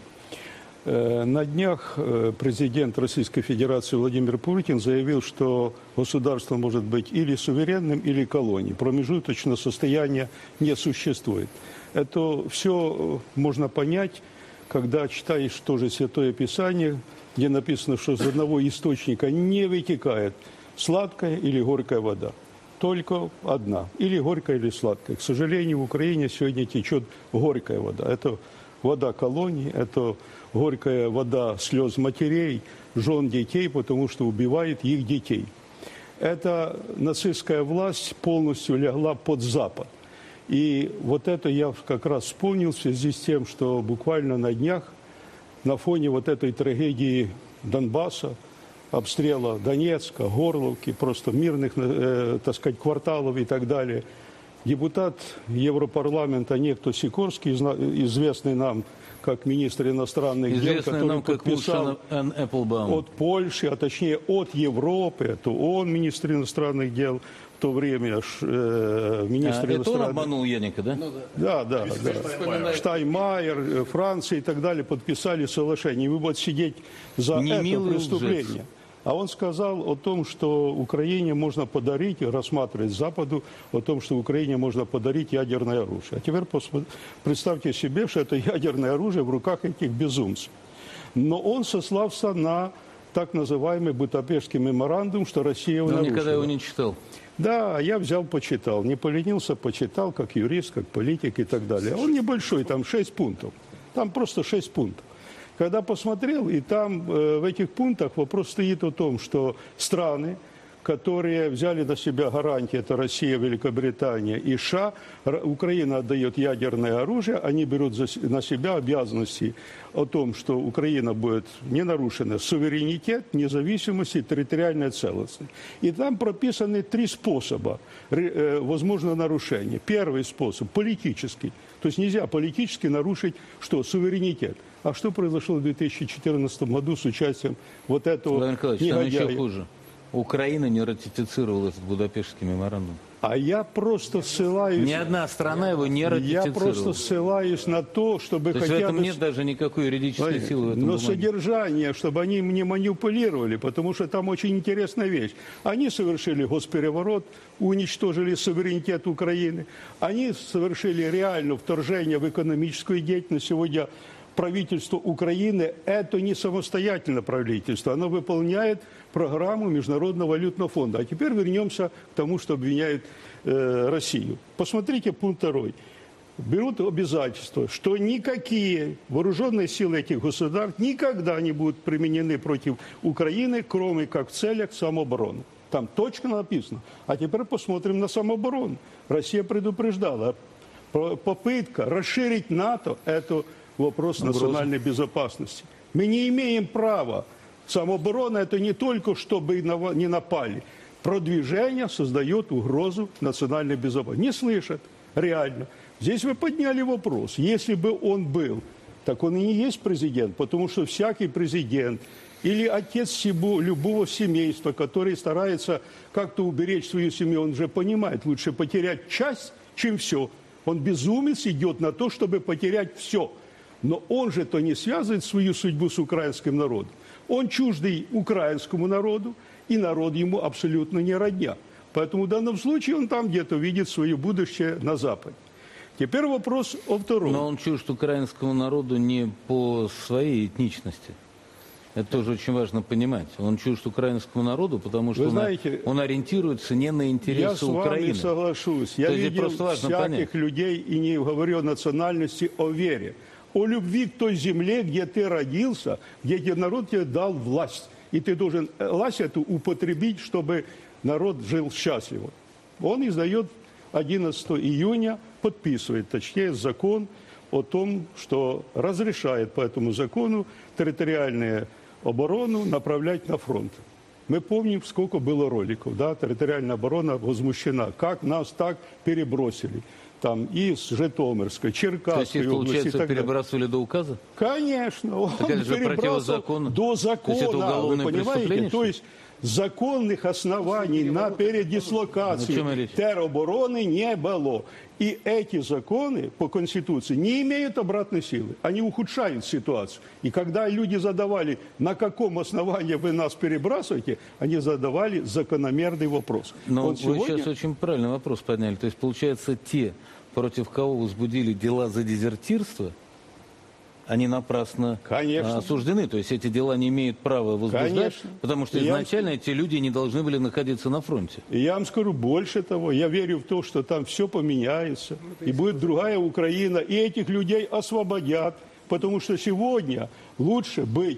На днях президент Российской Федерации Владимир Путин заявил, что государство может быть или суверенным, или колонией. Промежуточного состояния не существует. Это все можно понять, когда читаешь тоже Святое Писание, где написано, что из одного источника не вытекает сладкая или горькая вода. Только одна. Или горькая, или сладкая. К сожалению, в Украине сегодня течет горькая вода. Это вода колонии, это горькая вода слез матерей, жен детей, потому что убивает их детей. Эта нацистская власть полностью легла под Запад. И вот это я как раз вспомнил в связи с тем, что буквально на днях на фоне вот этой трагедии Донбасса, обстрела Донецка, Горловки, просто мирных, так сказать, кварталов и так далее, депутат Европарламента некто Сикорский, известный нам как министр иностранных дел, который подписал от Польши, а точнее от Европы, это он министр иностранных дел, в то время министр иностранных... Это он обманул Яника, да? Да. Штайнмайер, Франция и так далее подписали соглашение. И вы будете сидеть за это преступление. А он сказал о том, что Украине можно подарить, рассматривать Западу, о том, что Украине можно подарить ядерное оружие. А теперь представьте себе, что это ядерное оружие в руках этих безумцев. Но он сослался на так называемый Будапештский меморандум, что Россия его нарушила. Он никогда его не читал. Да, я взял, почитал. Не поленился, почитал, как юрист, как политик и так далее. Он небольшой, там 6 пунктов. Там просто 6 пунктов. Когда посмотрел, и там в этих пунктах вопрос стоит о том, что страны, которые взяли на себя гарантии, это Россия, Великобритания и США, Украина отдает ядерное оружие, они берут на себя обязанности о том, что Украина будет не нарушена суверенитет, независимость и территориальная целостность. И там прописаны 3 способа возможного нарушения. Первый способ – политический. То есть нельзя политически нарушить что? Суверенитет. А что произошло в 2014 году с участием вот этого Владимир Николаевич, там негодяя? еще хуже. Украина не ратифицировала этот Будапештский меморандум. А я просто ссылаюсь... Ни одна страна его не ратифицировала. Я просто ссылаюсь на то, чтобы то есть хотя в этом бы... нет даже никакой юридической силы в этом Но бумаге. содержание, чтобы они не манипулировали, потому что там очень интересная вещь. Они совершили госпереворот, уничтожили суверенитет Украины. Они совершили реальное вторжение в экономическую деятельность. Сегодня правительство Украины – это не самостоятельное правительство. Оно выполняет программу Международного валютного фонда. А теперь вернемся к тому, что обвиняют Россию. Посмотрите пункт 2. Берут обязательство, что никакие вооруженные силы этих государств никогда не будут применены против Украины, кроме как в целях самообороны. Там точно написано. А теперь посмотрим на самооборону. Россия предупреждала. Попытка расширить НАТО – это вопрос национальной безопасности. Мы не имеем права. Самооборона – это не только, чтобы не напали. Продвижение создает угрозу национальной безопасности. Не слышат, реально. Здесь вы подняли вопрос. Если бы он был, так он и не есть президент, потому что всякий президент или отец любого семейства, который старается как-то уберечь свою семью, он же понимает, лучше потерять часть, чем все. Он безумец идет на то, чтобы потерять все. Но он же-то не связывает свою судьбу с украинским народом. Он чуждый украинскому народу, и народ ему абсолютно не родня. Поэтому в данном случае он там где-то видит свое будущее на Западе. Теперь вопрос о втором. Но он чужд украинскому народу не по своей этничности. Это тоже очень важно понимать. Он чужд украинскому народу, потому что он ориентируется не на интересы Украины. Я с вами соглашусь. Я видел всяких людей и не говорю о национальности, о вере. О любви к той земле, где ты родился, где народ тебе дал власть. И ты должен власть эту употребить, чтобы народ жил счастливо. Он издает 11 июня, подписывает, точнее, закон о том, что разрешает по этому закону территориальную оборону направлять на фронт. Мы помним, сколько было роликов, да, территориальная оборона возмущена. Как нас так перебросили. Там из Житомирской, Черкасской области. То есть, получается, перебрасывали до указа? Конечно. Он перебрасывал до закона. Вы понимаете? То есть законных оснований на передислокацию теробороны не было. И эти законы по Конституции не имеют обратной силы. Они ухудшают ситуацию. И когда люди задавали, на каком основании вы нас перебрасываете, они задавали закономерный вопрос. Но вы сейчас очень правильный вопрос подняли. То есть, получается, те, против кого возбудили дела за дезертирство, они напрасно осуждены. То есть эти дела не имеют права возбуждать, потому что изначально эти люди не должны были находиться на фронте. И я вам скажу больше того. Я верю в то, что там все поменяется, и будет другая Украина, и этих людей освободят, потому что сегодня лучше быть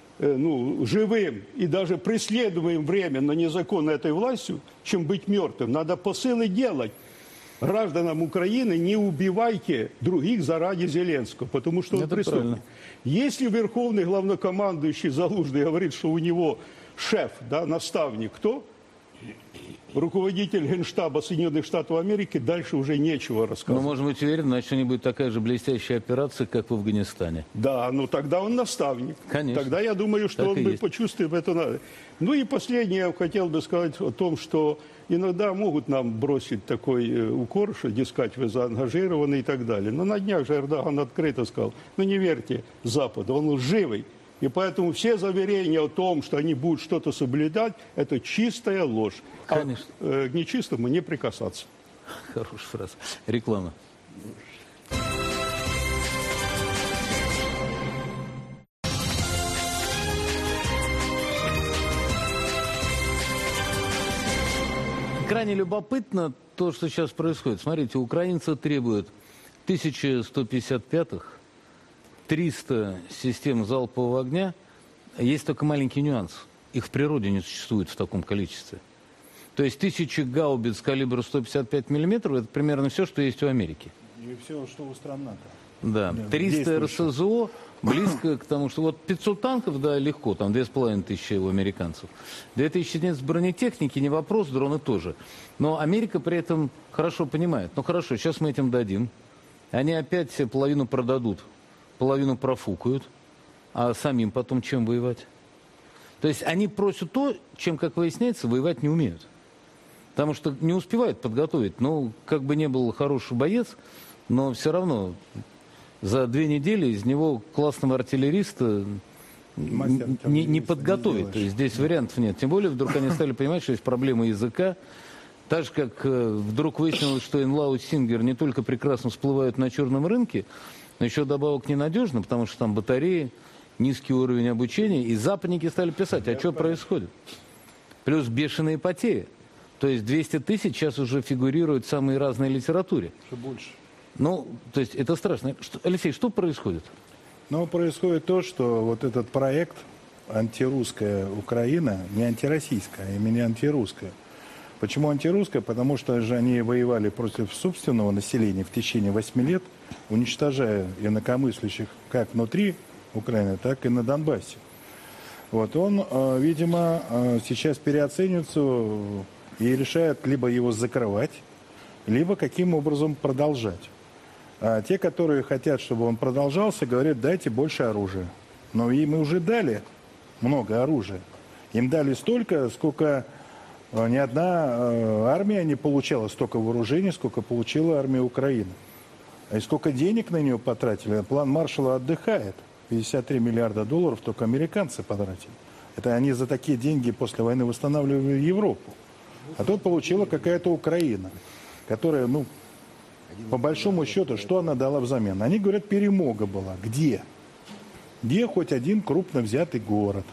живым и даже преследуемым временно незаконно этой властью, чем быть мертвым. Надо посылы делать. Гражданам Украины не убивайте других заради Зеленского, потому что он преступник. Если верховный главнокомандующий Залужный говорит, что у него шеф, да, наставник, кто? Руководитель Генштаба Соединенных Штатов Америки, дальше уже нечего рассказывать. Но можем быть уверены, значит, не будет такая же блестящая операция, как в Афганистане. Да, тогда он наставник. Конечно. Тогда я думаю, что так он бы почувствовал это. Ну и последнее, я хотел бы сказать о том, что иногда могут нам бросить такой укор, что, дескать, вы заангажированы и так далее. Но на днях же Эрдоган открыто сказал, не верьте Западу, он лживый. И поэтому все заверения о том, что они будут что-то соблюдать, это чистая ложь. Конечно. А к нечистому не прикасаться. Хорошая фраза. Реклама. Крайне любопытно то, что сейчас происходит. Смотрите, украинцы требуют 1155-х 300 систем залпового огня. Есть только маленький нюанс. Их в природе не существует в таком количестве. То есть 1000 гаубиц калибра 155 мм – это примерно все, что есть у Америки. И все, что у стран НАТО. Да, 300 РСЗО близко к тому, что вот 500 танков, да, легко, там 2500 у американцев. 2000 единиц бронетехники, не вопрос, дроны тоже. Но Америка при этом хорошо понимает. Ну хорошо, сейчас мы этим дадим. Они опять себе половину продадут, половину профукают, а самим потом чем воевать? То есть они просят то, чем, как выясняется, воевать не умеют. Потому что не успевают подготовить. Ну, как бы не был хороший боец, но все равно за 2 недели из него классного артиллериста не подготовить. То есть здесь вариантов нет. Тем более вдруг они стали понимать, что есть проблема языка. Так же, как вдруг выяснилось, что Инлау и Сингер не только прекрасно всплывают на черном рынке, но еще добавок ненадежно, потому что там батареи, низкий уровень обучения. И западники стали писать, а что происходит? Плюс бешеные потери. То есть 200 тысяч сейчас уже фигурируют в самой разной литературе. Что больше. Ну, то есть это страшно. Алексей, что происходит? Ну, происходит то, что вот этот проект антирусская Украина, не антироссийская, а именно антирусская. Почему антирусская? Потому что же они воевали против собственного населения в течение 8 лет, уничтожая инакомыслящих как внутри Украины, так и на Донбассе. Вот он, видимо, сейчас переоценивается и решает либо его закрывать, либо каким образом продолжать. А те, которые хотят, чтобы он продолжался, говорят, дайте больше оружия. Но им уже дали много оружия. Им дали столько, сколько ни одна армия не получала столько вооружений, сколько получила армия Украины. И сколько денег на нее потратили. План Маршалла отдыхает. 53 миллиарда долларов только американцы потратили. Это они за такие деньги после войны восстанавливали Европу. А тут получила какая-то Украина, которая, ну, по большому счету, что она дала взамен? Они говорят, перемога была. Где? Где хоть один крупно взятый город?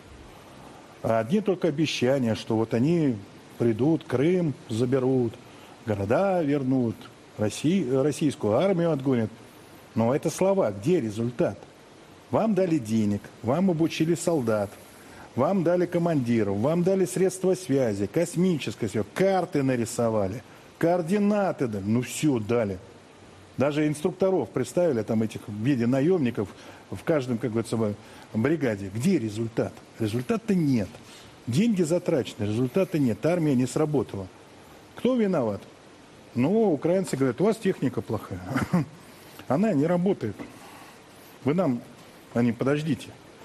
А одни только обещания, что вот они придут, Крым заберут, города вернут, российскую армию отгонят. Но это слова. Где результат? Вам дали денег, вам обучили солдат, вам дали командиров, вам дали средства связи, космическое связь, карты нарисовали, координаты дали, ну все дали. Даже инструкторов представили, там этих в виде наемников в каждом, как говорится, бригаде. Где результат? Результата нет. Деньги затрачены, результата нет. Армия не сработала. Кто виноват? Ну, украинцы говорят, у вас техника плохая. Она не работает. Вы нам... Они, подождите.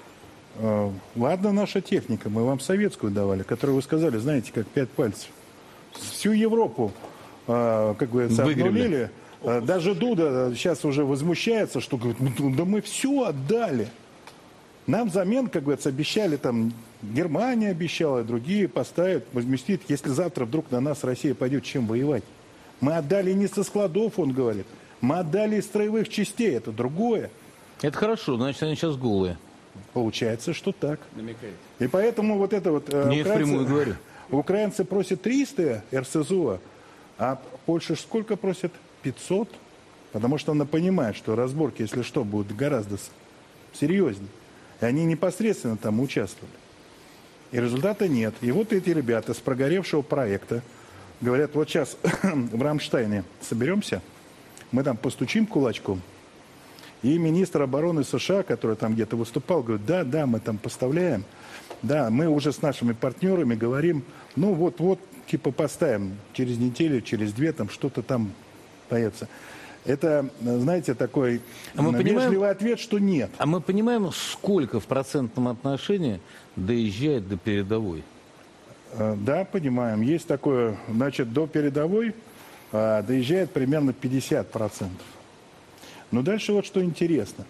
Ладно, наша техника, мы вам советскую давали, которую вы сказали, знаете, как 5 пальцев. Всю Европу, как говорится, обнулили. Даже Дуда сейчас уже возмущается, что говорит, да мы все отдали. Нам взамен, как говорится, обещали, там, Германия обещала, другие поставят, возместит, если завтра вдруг на нас Россия пойдет, чем воевать. Мы отдали не со складов, он говорит, мы отдали из строевых частей, это другое. Это хорошо, значит, они сейчас голые. Получается, что так. Намекает. И поэтому вот это вот... Не впрямую говорю. Украинцы просят 300 РСЗО, а Польша сколько просит? 500? Потому что она понимает, что разборки, если что, будут гораздо серьезнее. И они непосредственно там участвовали. И результата нет. И вот эти ребята с прогоревшего проекта говорят, вот сейчас в Рамштайне соберемся, мы там постучим кулачком, и министр обороны США, который там где-то выступал, говорит, да, мы там поставляем, да, мы уже с нашими партнерами говорим, ну вот, типа поставим через неделю, через 2, там что-то там появится. Это, знаете, такой вежливый ответ, что нет. А мы понимаем, сколько в процентном отношении доезжает до передовой? Да, понимаем. Есть такое, значит, до передовой доезжает примерно 50%. Но дальше вот что интересно.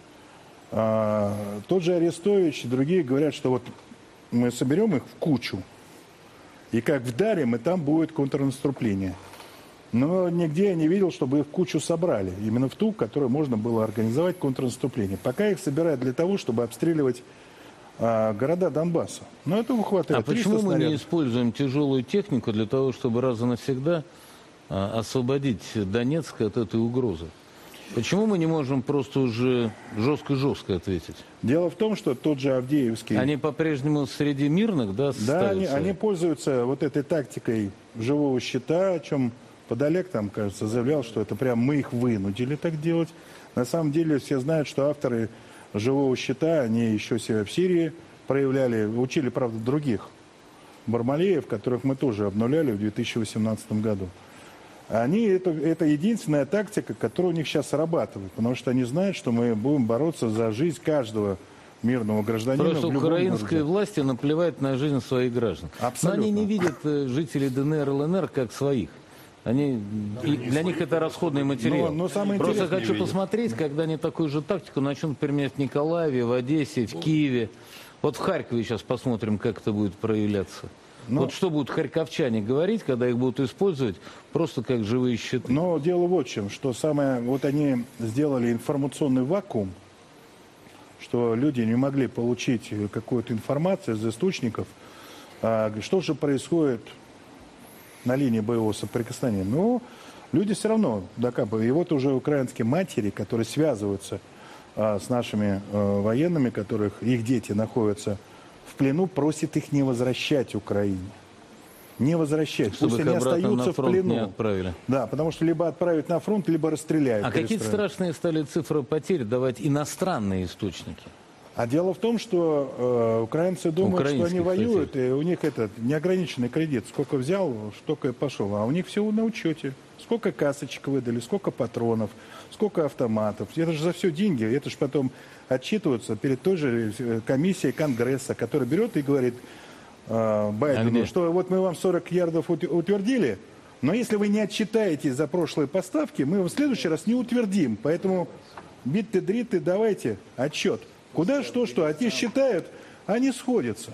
Тот же Арестович и другие говорят, что вот мы соберем их в кучу, и как вдарим, и там будет контрнаступление. Но нигде я не видел, чтобы их в кучу собрали. Именно в ту, в которой можно было организовать контрнаступление. Пока их собирают для того, чтобы обстреливать города Донбасса. Но этого хватает. А почему мы не используем тяжелую технику для того, чтобы раз и навсегда освободить Донецк от этой угрозы? Почему мы не можем просто уже жестко-жестко ответить? Дело в том, что тот же Авдеевский... Они по-прежнему среди мирных, да, Да, они пользуются вот этой тактикой живого щита, о чем Подолек там, кажется, заявлял, что это прям мы их вынудили так делать. На самом деле все знают, что авторы живого щита, они еще себя в Сирии проявляли, учили, правда, других Бармалеев, которых мы тоже обнуляли в 2018 году. Это единственная тактика, которая у них сейчас срабатывает, потому что они знают, что мы будем бороться за жизнь каждого мирного гражданина. Просто украинской власти наплевать на жизнь своих граждан. Абсолютно. Но они не видят жителей ДНР, ЛНР как своих. Для них это расходный материал. Но просто хочу посмотреть, когда они такую же тактику начнут применять в Николаеве, в Одессе, в Киеве. Вот в Харькове сейчас посмотрим, как это будет проявляться. Вот что будут харьковчане говорить, когда их будут использовать просто как живые щиты? Но дело вот в чем, что вот они сделали информационный вакуум, что люди не могли получить какую-то информацию из источников. Что же происходит на линии боевого соприкосновения? Ну, люди все равно докапывают. И вот уже украинские матери, которые связываются с нашими военными, их дети находятся в плену, просят их не возвращать Украине. Не возвращать. Чтобы пусть они остаются в плену. Не отправили. Да, потому что либо отправят на фронт, либо расстреляют. А какие страшные стали цифры потерь давать иностранные источники? А дело в том, что украинцы думают, что они воюют, и у них неограниченный кредит. Сколько взял, столько и пошел. А у них все на учете. Сколько касочек выдали, сколько патронов, сколько автоматов. Это же за все деньги. Это же потом отчитываются перед той же комиссией Конгресса, которая берет и говорит Байдену, что вот мы вам 40 ярдов утвердили, но если вы не отчитаетесь за прошлые поставки, мы в следующий раз не утвердим. Поэтому битты-дритты, давайте отчет. Куда, что, а те считают, они сходятся.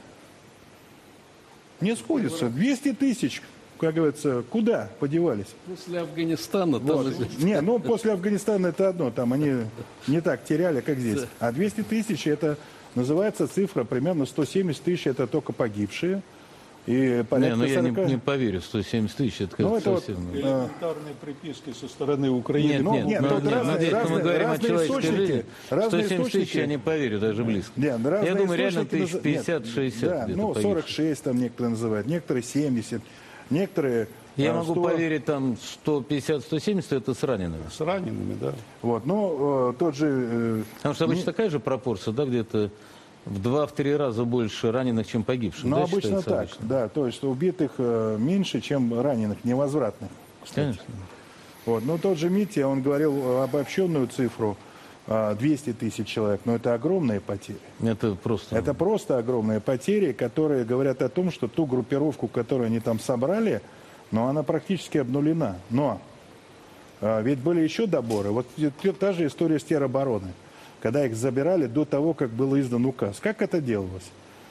Не сходятся. 200 тысяч, как говорится, куда подевались? После Афганистана. Вот. После Афганистана это одно, там они не так теряли, как здесь. А 200 тысяч, это называется цифра, примерно 170 тысяч, это только погибшие. И я не поверю, 170 тысяч, это как-то совсем... Элементарные приписки со стороны Украины. Нет, мы говорим о человеческой жизни. 170 тысяч я не поверю, даже близко. Я думаю, реально 1050-60. Да, 46 там некоторые называют, некоторые 70, некоторые... Я могу поверить, там 150-170, это с ранеными. С ранеными, да. Вот, тот же... Потому что обычно такая же пропорция, да, где-то в 2-3 раза больше раненых, чем погибших. Ну, обычно так, да. То есть убитых меньше, чем раненых, невозвратных. Кстати. Конечно. Вот. Но тот же Митя, он говорил обобщенную цифру 200 тысяч человек, но это огромные потери. Это просто огромные потери, которые говорят о том, что ту группировку, которую они там собрали, она практически обнулена. Но ведь были еще доборы. Вот та же история с теробороной. Когда их забирали до того, как был издан указ. Как это делалось?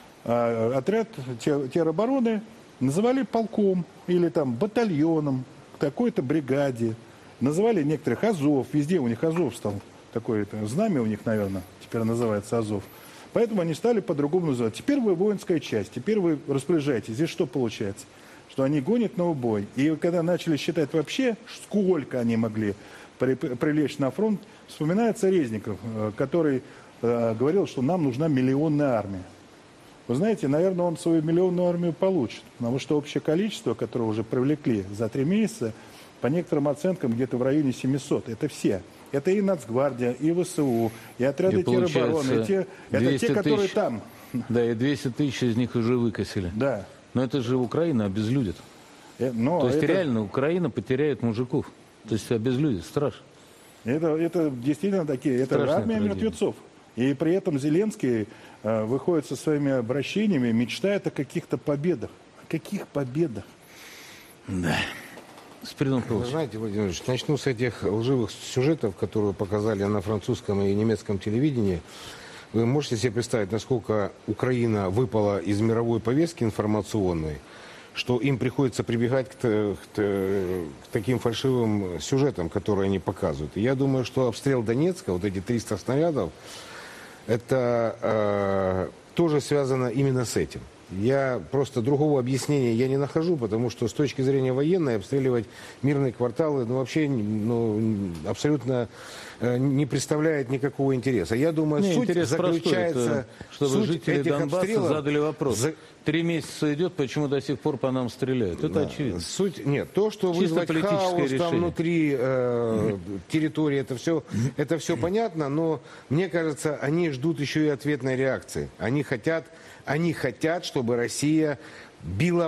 Отряд теробороны называли полком или там батальоном, такой-то бригаде. Называли некоторых Азов. Везде у них Азов стал. Такое знамя у них, наверное, теперь называется Азов. Поэтому они стали по-другому называть. Теперь вы воинская часть, теперь вы распоряжаетесь. Здесь что получается? Что они гонят на убой. И когда начали считать вообще, сколько они могли привлечь на фронт, вспоминается Резников, который говорил, что нам нужна миллионная армия. Вы знаете, наверное, он свою миллионную армию получит, потому что общее количество, которое уже привлекли за 3 месяца, по некоторым оценкам, где-то в районе 700. Это все. Это и Нацгвардия, и ВСУ, и отряды теробороны. Это те, которые там. Да, и 200 тысяч из них уже выкосили. Да. Но это же Украина обезлюдит. То есть реально Украина потеряет мужиков. То есть обезлюдит, страшно. Это действительно такие, это армия мертвецов. И при этом Зеленский выходит со своими обращениями, мечтает о каких-то победах. О каких победах? Да. Вы знаете, Владимир Ильич, начну с этих лживых сюжетов, которые показали на французском и немецком телевидении. Вы можете себе представить, насколько Украина выпала из мировой повестки информационной, что им приходится прибегать к таким фальшивым сюжетам, которые они показывают. И я думаю, что обстрел Донецка, вот эти 300 снарядов, это тоже связано именно с этим. Я просто другого объяснения я не нахожу, потому что с точки зрения военной обстреливать мирные кварталы вообще абсолютно не представляет никакого интереса. Я думаю, суть заключается... Чтобы жители Донбасса задали вопрос. 3 месяца идет, почему до сих пор по нам стреляют? Это очевидно. Суть нет. То, что вызвать хаос там внутри территории, это все понятно, но мне кажется, они ждут еще и ответной реакции. Они хотят, чтобы Россия била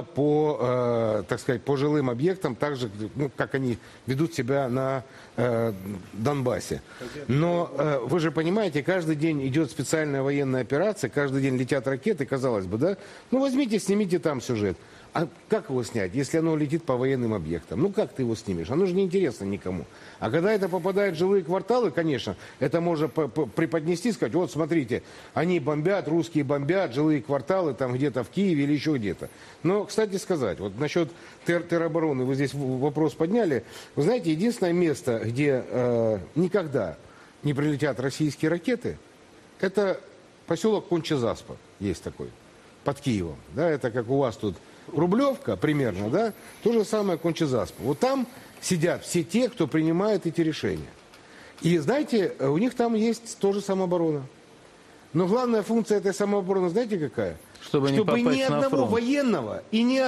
по, так сказать, по жилым объектам, так же, как они ведут себя на Донбассе. Но вы же понимаете, каждый день идет специальная военная операция, каждый день летят ракеты, казалось бы, да? Ну, возьмите, снимите там сюжет. А как его снять, если оно летит по военным объектам? Ну, как ты его снимешь? Оно же не интересно никому. А когда это попадает в жилые кварталы, конечно, это можно преподнести, сказать, вот, смотрите, они бомбят, русские бомбят, жилые кварталы там где-то в Киеве или еще где-то. Но, кстати сказать, вот насчет теробороны, вы здесь вопрос подняли. Вы знаете, единственное место, где никогда не прилетят российские ракеты, это поселок Конча-Заспа, есть такой, под Киевом. Да, это как у вас тут Рублевка примерно, да, то же самое Конча-Заспа. Вот там сидят все те, кто принимает эти решения. И знаете, у них там есть тоже самооборона. Но главная функция этой самообороны, знаете какая? Чтобы ни одного военного и ни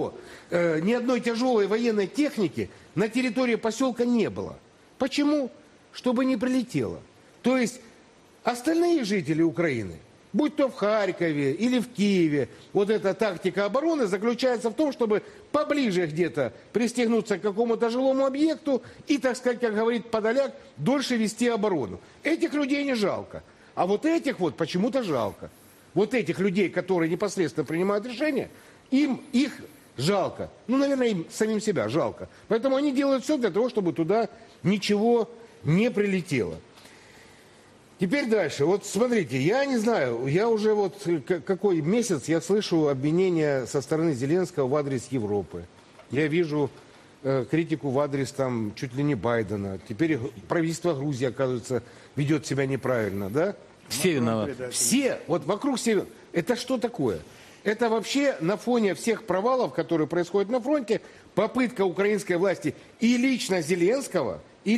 одной тяжелой военной техники на территории поселка не было. Почему? Чтобы не прилетело. То есть остальные жители Украины, будь то в Харькове или в Киеве, вот эта тактика обороны заключается в том, чтобы поближе где-то пристегнуться к какому-то жилому объекту и, так сказать, как говорит Подоляк, дольше вести оборону. Этих людей не жалко. А вот этих вот почему-то жалко. Вот этих людей, которые непосредственно принимают решения, их жалко. Ну, наверное, им самим себя жалко. Поэтому они делают все для того, чтобы туда ничего не прилетело. Теперь дальше. Вот смотрите, я не знаю, я уже вот какой месяц я слышу обвинения со стороны Зеленского в адрес Европы. Я вижу критику в адрес там чуть ли не Байдена. Теперь правительство Грузии, оказывается, ведет себя неправильно, да? Все виноваты. Все, вот вокруг все. Это что такое? Это вообще на фоне всех провалов, которые происходят на фронте, попытка украинской власти и лично Зеленского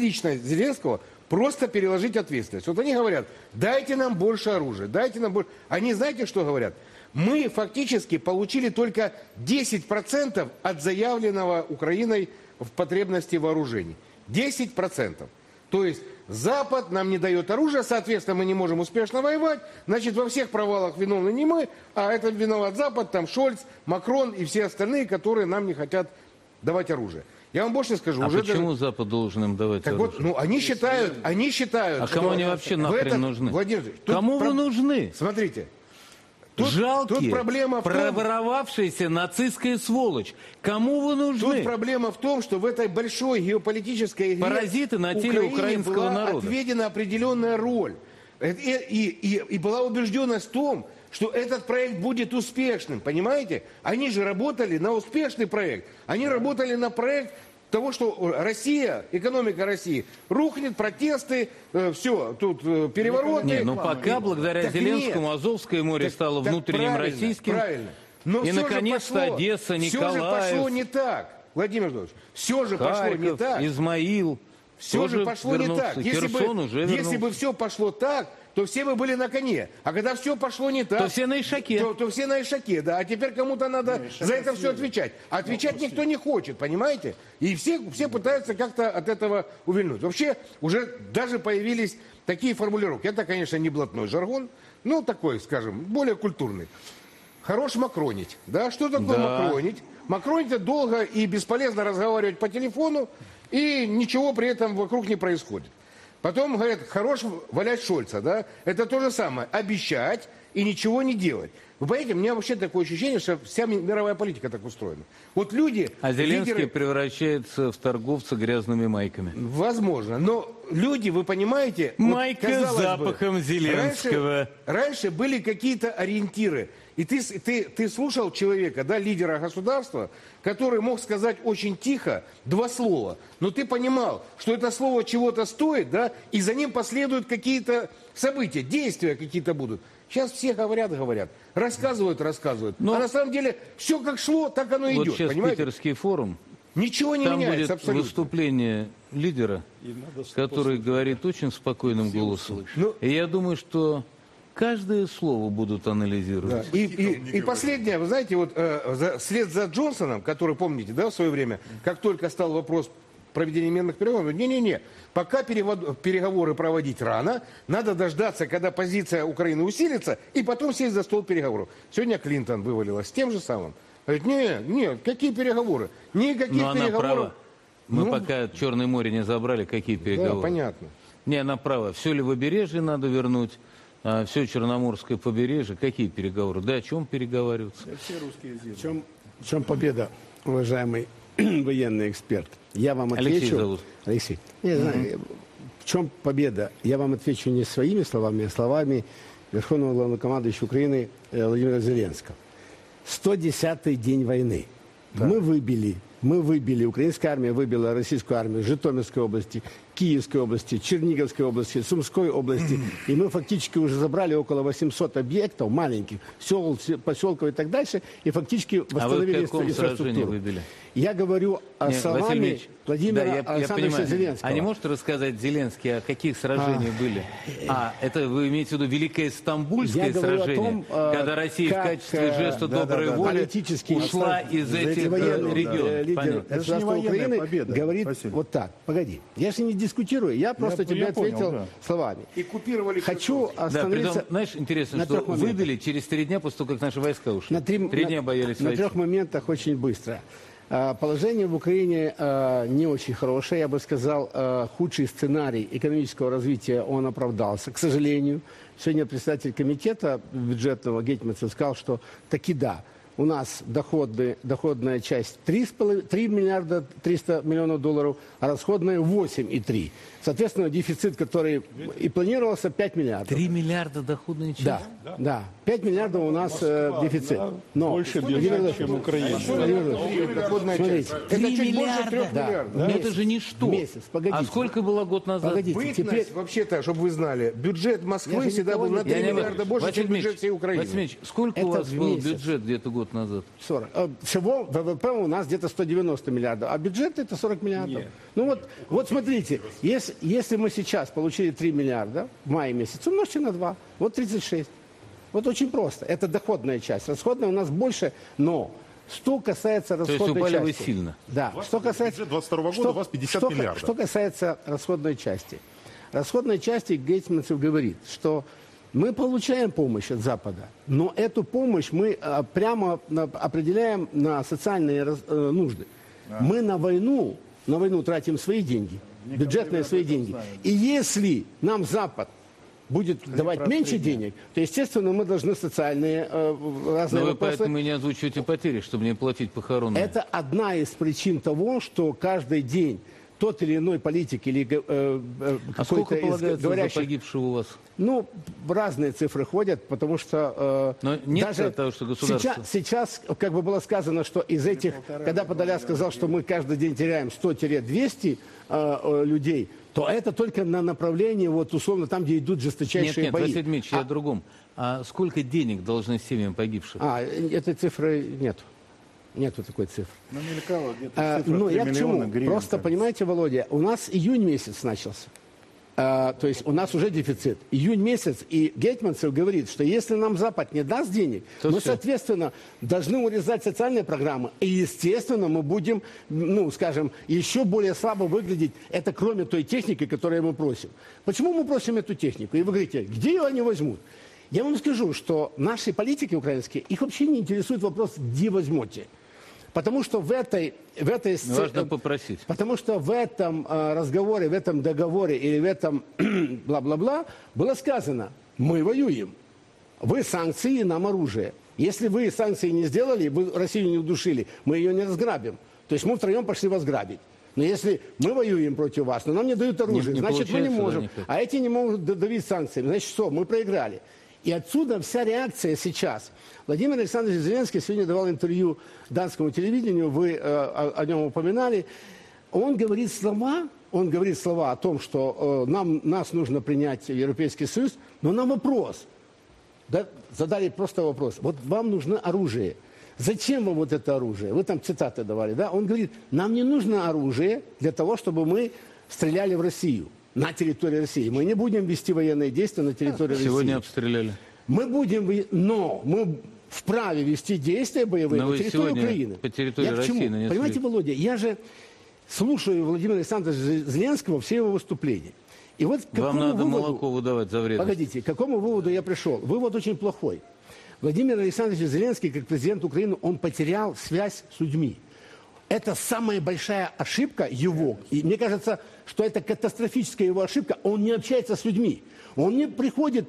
просто переложить ответственность. Вот они говорят, дайте нам больше оружия, дайте нам больше. Они знаете, что говорят? Мы фактически получили только 10% от заявленного Украиной в потребности вооружений. 10%. То есть Запад нам не дает оружия, соответственно, мы не можем успешно воевать. Значит, во всех провалах виновны не мы, а это виноват Запад, там Шольц, Макрон и все остальные, которые нам не хотят давать оружие. Я вам больше скажу. А почему Запад должен им давать так оружие? Вот, ну, они считают, а кому они вообще нахрен нужны? Владимир, кому вы нужны? Смотрите. Жалкие, проблема в том, проворовавшаяся нацистская сволочь. Кому вы нужны? Тут проблема в том, что в этой большой геополитической игре паразиты на теле украинского народа. Отведена определенная роль. И была убежденность в том, что этот проект будет успешным. Понимаете? Они же работали на успешный проект. Они работали на проект того, что Россия, экономика России рухнет, протесты, все, тут перевороты. Не, ну пока благодаря Зеленскому Азовское море стало внутренним российским. Правильно. Но и наконец-то Одесса, Николаев. Все же пошло не так, Владимир Владимирович. Все же пошло не так. Измаил. Все же пошло не так. Если бы все пошло так, то все бы были на коне. А когда все пошло не так... То все на ишаке. То все на ишаке, да. А теперь кому-то надо за это все отвечать. А отвечать никто не хочет, понимаете? И все пытаются как-то от этого увильнуть. Вообще, уже даже появились такие формулировки. Это, конечно, не блатной жаргон, но такой, скажем, более культурный. Хорош макронить. Да? Что такое макронить? Макронить — это долго и бесполезно разговаривать по телефону, и ничего при этом вокруг не происходит. Потом говорят, хорош валять Шольца, да? Это то же самое. Обещать и ничего не делать. Вы понимаете, у меня вообще такое ощущение, что вся мировая политика так устроена. Вот люди... А Зеленский превращается в торговца грязными майками. Возможно. Но люди, вы понимаете... Майка с запахом Зеленского. Раньше были какие-то ориентиры. И ты слушал человека, да, лидера государства, который мог сказать очень тихо 2 слова, но ты понимал, что это слово чего-то стоит, да, и за ним последуют какие-то события, действия какие-то будут. Сейчас все говорят, рассказывают. Но... А на самом деле все как шло, так оно и вот идет. Сейчас понимаете? Питерский форум. Ничего не там меняется будет абсолютно. Выступление лидера, который говорит очень спокойным голосом. И я думаю, что каждое слово будут анализировать. Да. И последнее, вы знаете, вот вслед за Джонсоном, который, помните, да, в свое время, как только стал вопрос проведения мирных переговоров, не-не-не, пока переговоры проводить рано, надо дождаться, когда позиция Украины усилится, и потом сесть за стол переговоров. Сегодня Клинтон вывалилась с тем же самым. Говорит, нет, какие переговоры? Никаких переговоров. Права. Мы пока Черное море не забрали, какие переговоры? Да, понятно. Не, она права. Все Левобережье надо вернуть, все Черноморское побережье. Какие переговоры? Да, о чем переговариваться? Все русские языки. В чем победа, уважаемый военный эксперт? Я вам отвечу. Алексей зовут. Алексей. Не знаю, в чем победа? Я вам отвечу не своими словами, а словами Верховного главнокомандующего Украины Владимира Зеленского. 110-й день войны. Да. Мы выбили, украинская армия выбила российскую армию в Житомирской области, Киевской области, Черниговской области, Сумской области. И мы фактически уже забрали около 800 объектов маленьких, сел, поселков и так дальше, и фактически восстановили инфраструктуру. Выбили? Я говорю о словами Владимира Александровича Зеленского. А не можете рассказать, Зеленский, о каких сражениях были? Это вы имеете в виду Великое Стамбульское сражение, когда Россия в качестве жеста доброй воли ушла из этих регионов? Лидер государства Украины говорит вот так. Погоди, я же не дискутирую, я просто тебе ответил словами. И купировали. Хочу остановиться... Да, знаешь, интересно, что выбили через 3 дня после того, как наши войска ушли. 3 дня боялись войти. На 3 моментах очень быстро. Положение в Украине не очень хорошее, я бы сказал, худший сценарий экономического развития, он оправдался, к сожалению. Сегодня председатель комитета бюджетного Гетманцев сказал, что таки да, у нас доходная часть 3 миллиарда 300 миллионов долларов, а расходная 8,3. Соответственно, дефицит, который и планировался, 5 миллиардов. 3 миллиарда доходная часть? Да. 5 миллиардов у нас дефицит. Но больше бюджет, чем Украина. Смотрите. 3 миллиарда? Да. Это же ничто. Месяц, погодите. А сколько было год назад? Погодите, теперь... Вообще-то, чтобы вы знали, бюджет Москвы всегда был на 3 миллиарда больше, чем бюджет всей Украины. Василий, сколько у вас был бюджет где-то год назад? 40. Всего ВВП у нас где-то 190 миллиардов, а бюджет это 40 миллиардов. Нет. Ну вот смотрите, если мы сейчас получили 3 миллиарда в мае месяце, умножьте на 2, вот 36. Вот очень просто. Это доходная часть. Расходная у нас больше, но что касается расходной части... То есть упали вы сильно? Да. Что касается... Бюджет 22 года у вас 50 миллиардов. Что касается расходной части. Расходной части Гетманцев говорит, что мы получаем помощь от Запада, но эту помощь мы прямо определяем на социальные нужды. Да. Мы на войну тратим свои деньги, бюджетные свои деньги. И если нам Запад будет давать меньше денег, то, естественно, мы должны социальные разные но вы вопросы... поэтому и не озвучиваете потери, чтобы не платить похоронные. Это одна из причин того, что каждый день тот или иной политик или какой-то из говорящих... за погибшего у вас? Ну, разные цифры ходят, потому что... Но нет даже того, что государство... Сейчас, как бы было сказано, что из этих... Когда Подоляк сказал, что мы каждый день теряем 100-200 людей, то это только на направлении, вот условно, там, где идут жесточайшие бои. Нет, Василий Дмитриевич, я о другом. А сколько денег должны семьям погибших? Этой цифры нет. Нету такой цифры. Ну, мелькало где-то цифра 3 я к чему? гривен. Просто, понимаете, Володя, у нас июнь месяц начался. То есть у нас уже дефицит. Июнь месяц, и Гетманцев говорит, что если нам Запад не даст денег, то мы, соответственно, должны урезать социальные программы. И, естественно, мы будем, скажем, еще более слабо выглядеть. Это кроме той техники, которую мы просим. Почему мы просим эту технику? И вы говорите, где ее они возьмут? Я вам скажу, что наши политики украинские, их вообще не интересует вопрос, где возьмете. Потому что в этой важно попросить. Потому что в этом разговоре, в этом договоре или в этом бла-бла-бла было сказано, мы воюем, вы санкции, нам оружие. Если вы санкции не сделали, вы Россию не удушили, мы ее не разграбим. То есть мы втроем пошли вас грабить. Но если мы воюем против вас, но нам не дают оружие, значит мы не можем. А эти не могут давить санкциями, значит что, мы проиграли. И отсюда вся реакция сейчас. Владимир Александрович Зеленский сегодня давал интервью датскому телевидению, вы о нем упоминали. Он говорит слова о том, что нас нужно принять в Европейский Союз, но на вопрос, задали просто вопрос. Вот вам нужно оружие. Зачем вам вот это оружие? Вы там цитаты давали, да? Он говорит, нам не нужно оружие для того, чтобы мы стреляли в Россию, на территории России. Мы не будем вести военные действия на территории России. Сегодня обстреляли. Мы будем, но мы вправе вести действия боевые на территории Украины. По территории России нанесли. Понимаете, Володя, я же слушаю Владимира Александровича Зеленского, все его выступления. И вот вам надо молоко выдавать за вредность. Погодите, к какому выводу я пришел? Вывод очень плохой. Владимир Александрович Зеленский, как президент Украины, он потерял связь с людьми. Это самая большая ошибка его. И мне кажется, что это катастрофическая его ошибка. Он не общается с людьми. Он не приходит...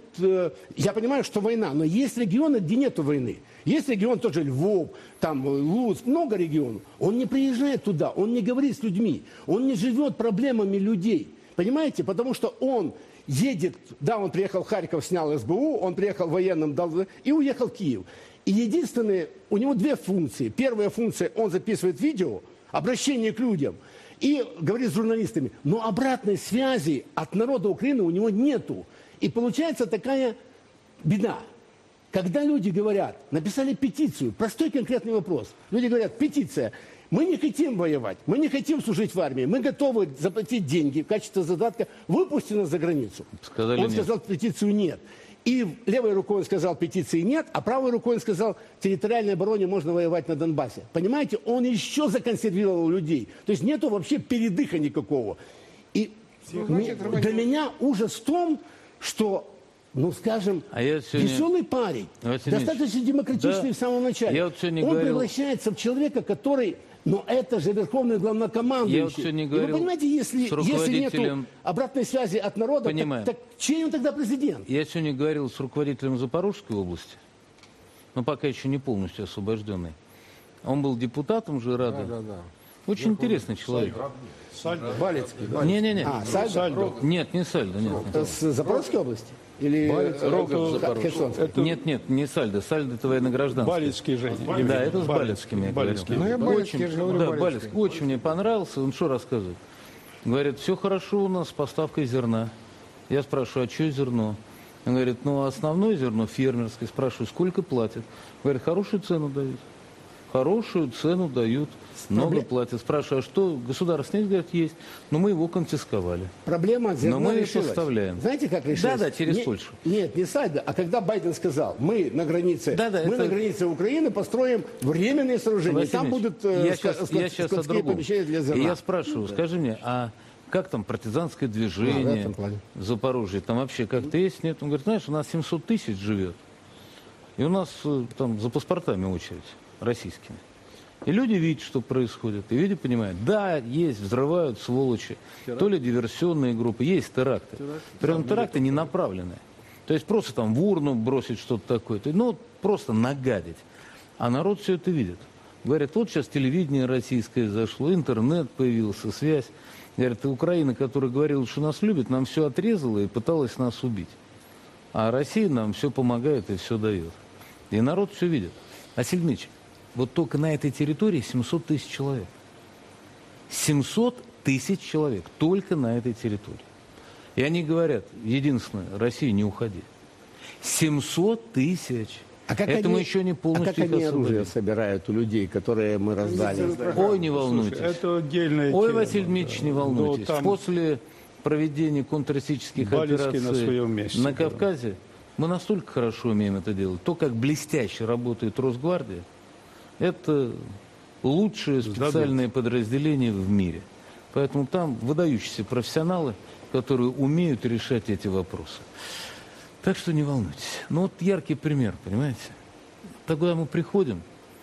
Я понимаю, что война, но есть регионы, где нет войны. Есть регион тоже Львов, там Луцк, много регионов. Он не приезжает туда, он не говорит с людьми. Он не живет проблемами людей. Понимаете? Потому что он едет... Да, он приехал в Харьков, снял СБУ, он приехал военным, дал, и уехал в Киев. И единственное, у него две функции. Первая функция, он записывает видео, обращение к людям, и говорит с журналистами. Но обратной связи от народа Украины у него нету. И получается такая беда. Когда люди говорят, написали петицию, простой конкретный вопрос. Люди говорят, петиция, мы не хотим воевать, мы не хотим служить в армии, мы готовы заплатить деньги в качестве задатка, выпусти нас за границу. Он сказал, петицию нет. И левой рукой он сказал, петиции нет, а правой рукой он сказал, территориальной обороне можно воевать на Донбассе. Понимаете, он еще законсервировал людей. То есть нету вообще передыха никакого. И для меня ужас в том, что, ну скажем, веселый парень, достаточно демократичный в самом начале, он превращается в человека, который... Но это же верховный главнокомандующий. И вы понимаете, если нет обратной связи от народа, так чей он тогда президент? Я сегодня говорил с руководителем Запорожской области, но пока еще не полностью освобожденный. Он был депутатом же Рады. Да. Очень интересный человек. Сальдо. Балецкий. Не. Сальдо? Нет, не Сальдо. Нет. С Запорожской области? Или Херсонской? Нет, не Сальдо. Сальдо это военно-гражданский. Балецкий же. Да, это с Балецким я говорю. Ну, я Балецкий же говорю. Да, Балецкий. Очень мне понравился. Он что рассказывает? Говорит, все хорошо у нас с поставкой зерна. Я спрашиваю, а что зерно? Он говорит, ну, основное зерно фермерское. Спрашиваю, сколько платят? Говорит, хорошую цену дают. Хорошую цену дают. Много платят. Спрашиваю, а что государство есть? Говорят, есть. Но мы его конфисковали. Проблема зерна но мы решилась. Ее поставляем. Знаете, как решилась? Да, через Польшу. Нет, не Сальдо, а когда Байден сказал, мы на границе, на границе Украины построим временные сооружения. Василий там будут складские помещения для зерна. И я спрашиваю, скажи мне, а как там партизанское движение в Запорожье? Там вообще как-то есть? Нет? Он говорит, знаешь, у нас 700 тысяч живет. И у нас там за паспортами очередь российскими. И люди видят, что происходит, и люди понимают, да, есть, взрывают сволочи, то ли диверсионные группы, есть теракты. Прям теракты не направленные. То есть просто там в урну бросить что-то такое, ну, просто нагадить. А народ все это видит. Говорят, вот сейчас телевидение российское зашло, интернет появился, связь. Говорят, Украина, которая говорила, что нас любит, нам все отрезала и пыталась нас убить. А Россия нам все помогает и все дает. И народ все видит. Василий Дмитриевич, вот только на этой территории 700 тысяч человек. 700 тысяч человек только на этой территории. И они говорят, единственное, Россия, не уходи. 700 тысяч. А как это они, мы еще не полностью как они оружие собирают у людей, которые мы раздали? Ой, не волнуйтесь. Слушай, это отдельная Ой, тема, Василий Дмитриевич, не волнуйтесь. После проведения контртеррористических операций на своем месте, на Кавказе мы настолько хорошо умеем это делать. То, как блестяще работает Росгвардия, это лучшее специальное подразделение в мире. Поэтому там выдающиеся профессионалы, которые умеют решать эти вопросы. Так что не волнуйтесь. Ну вот яркий пример, понимаете? Тогда мы приходим,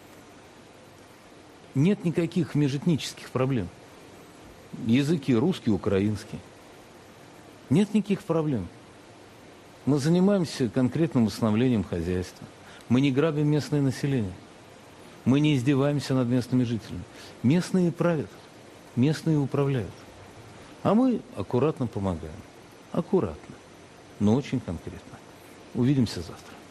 нет никаких межэтнических проблем. Языки русский, украинский. Нет никаких проблем. Мы занимаемся конкретным восстановлением хозяйства. Мы не грабим местное население. Мы не издеваемся над местными жителями. Местные правят, местные управляют. А мы аккуратно помогаем. Аккуратно, но очень конкретно. Увидимся завтра.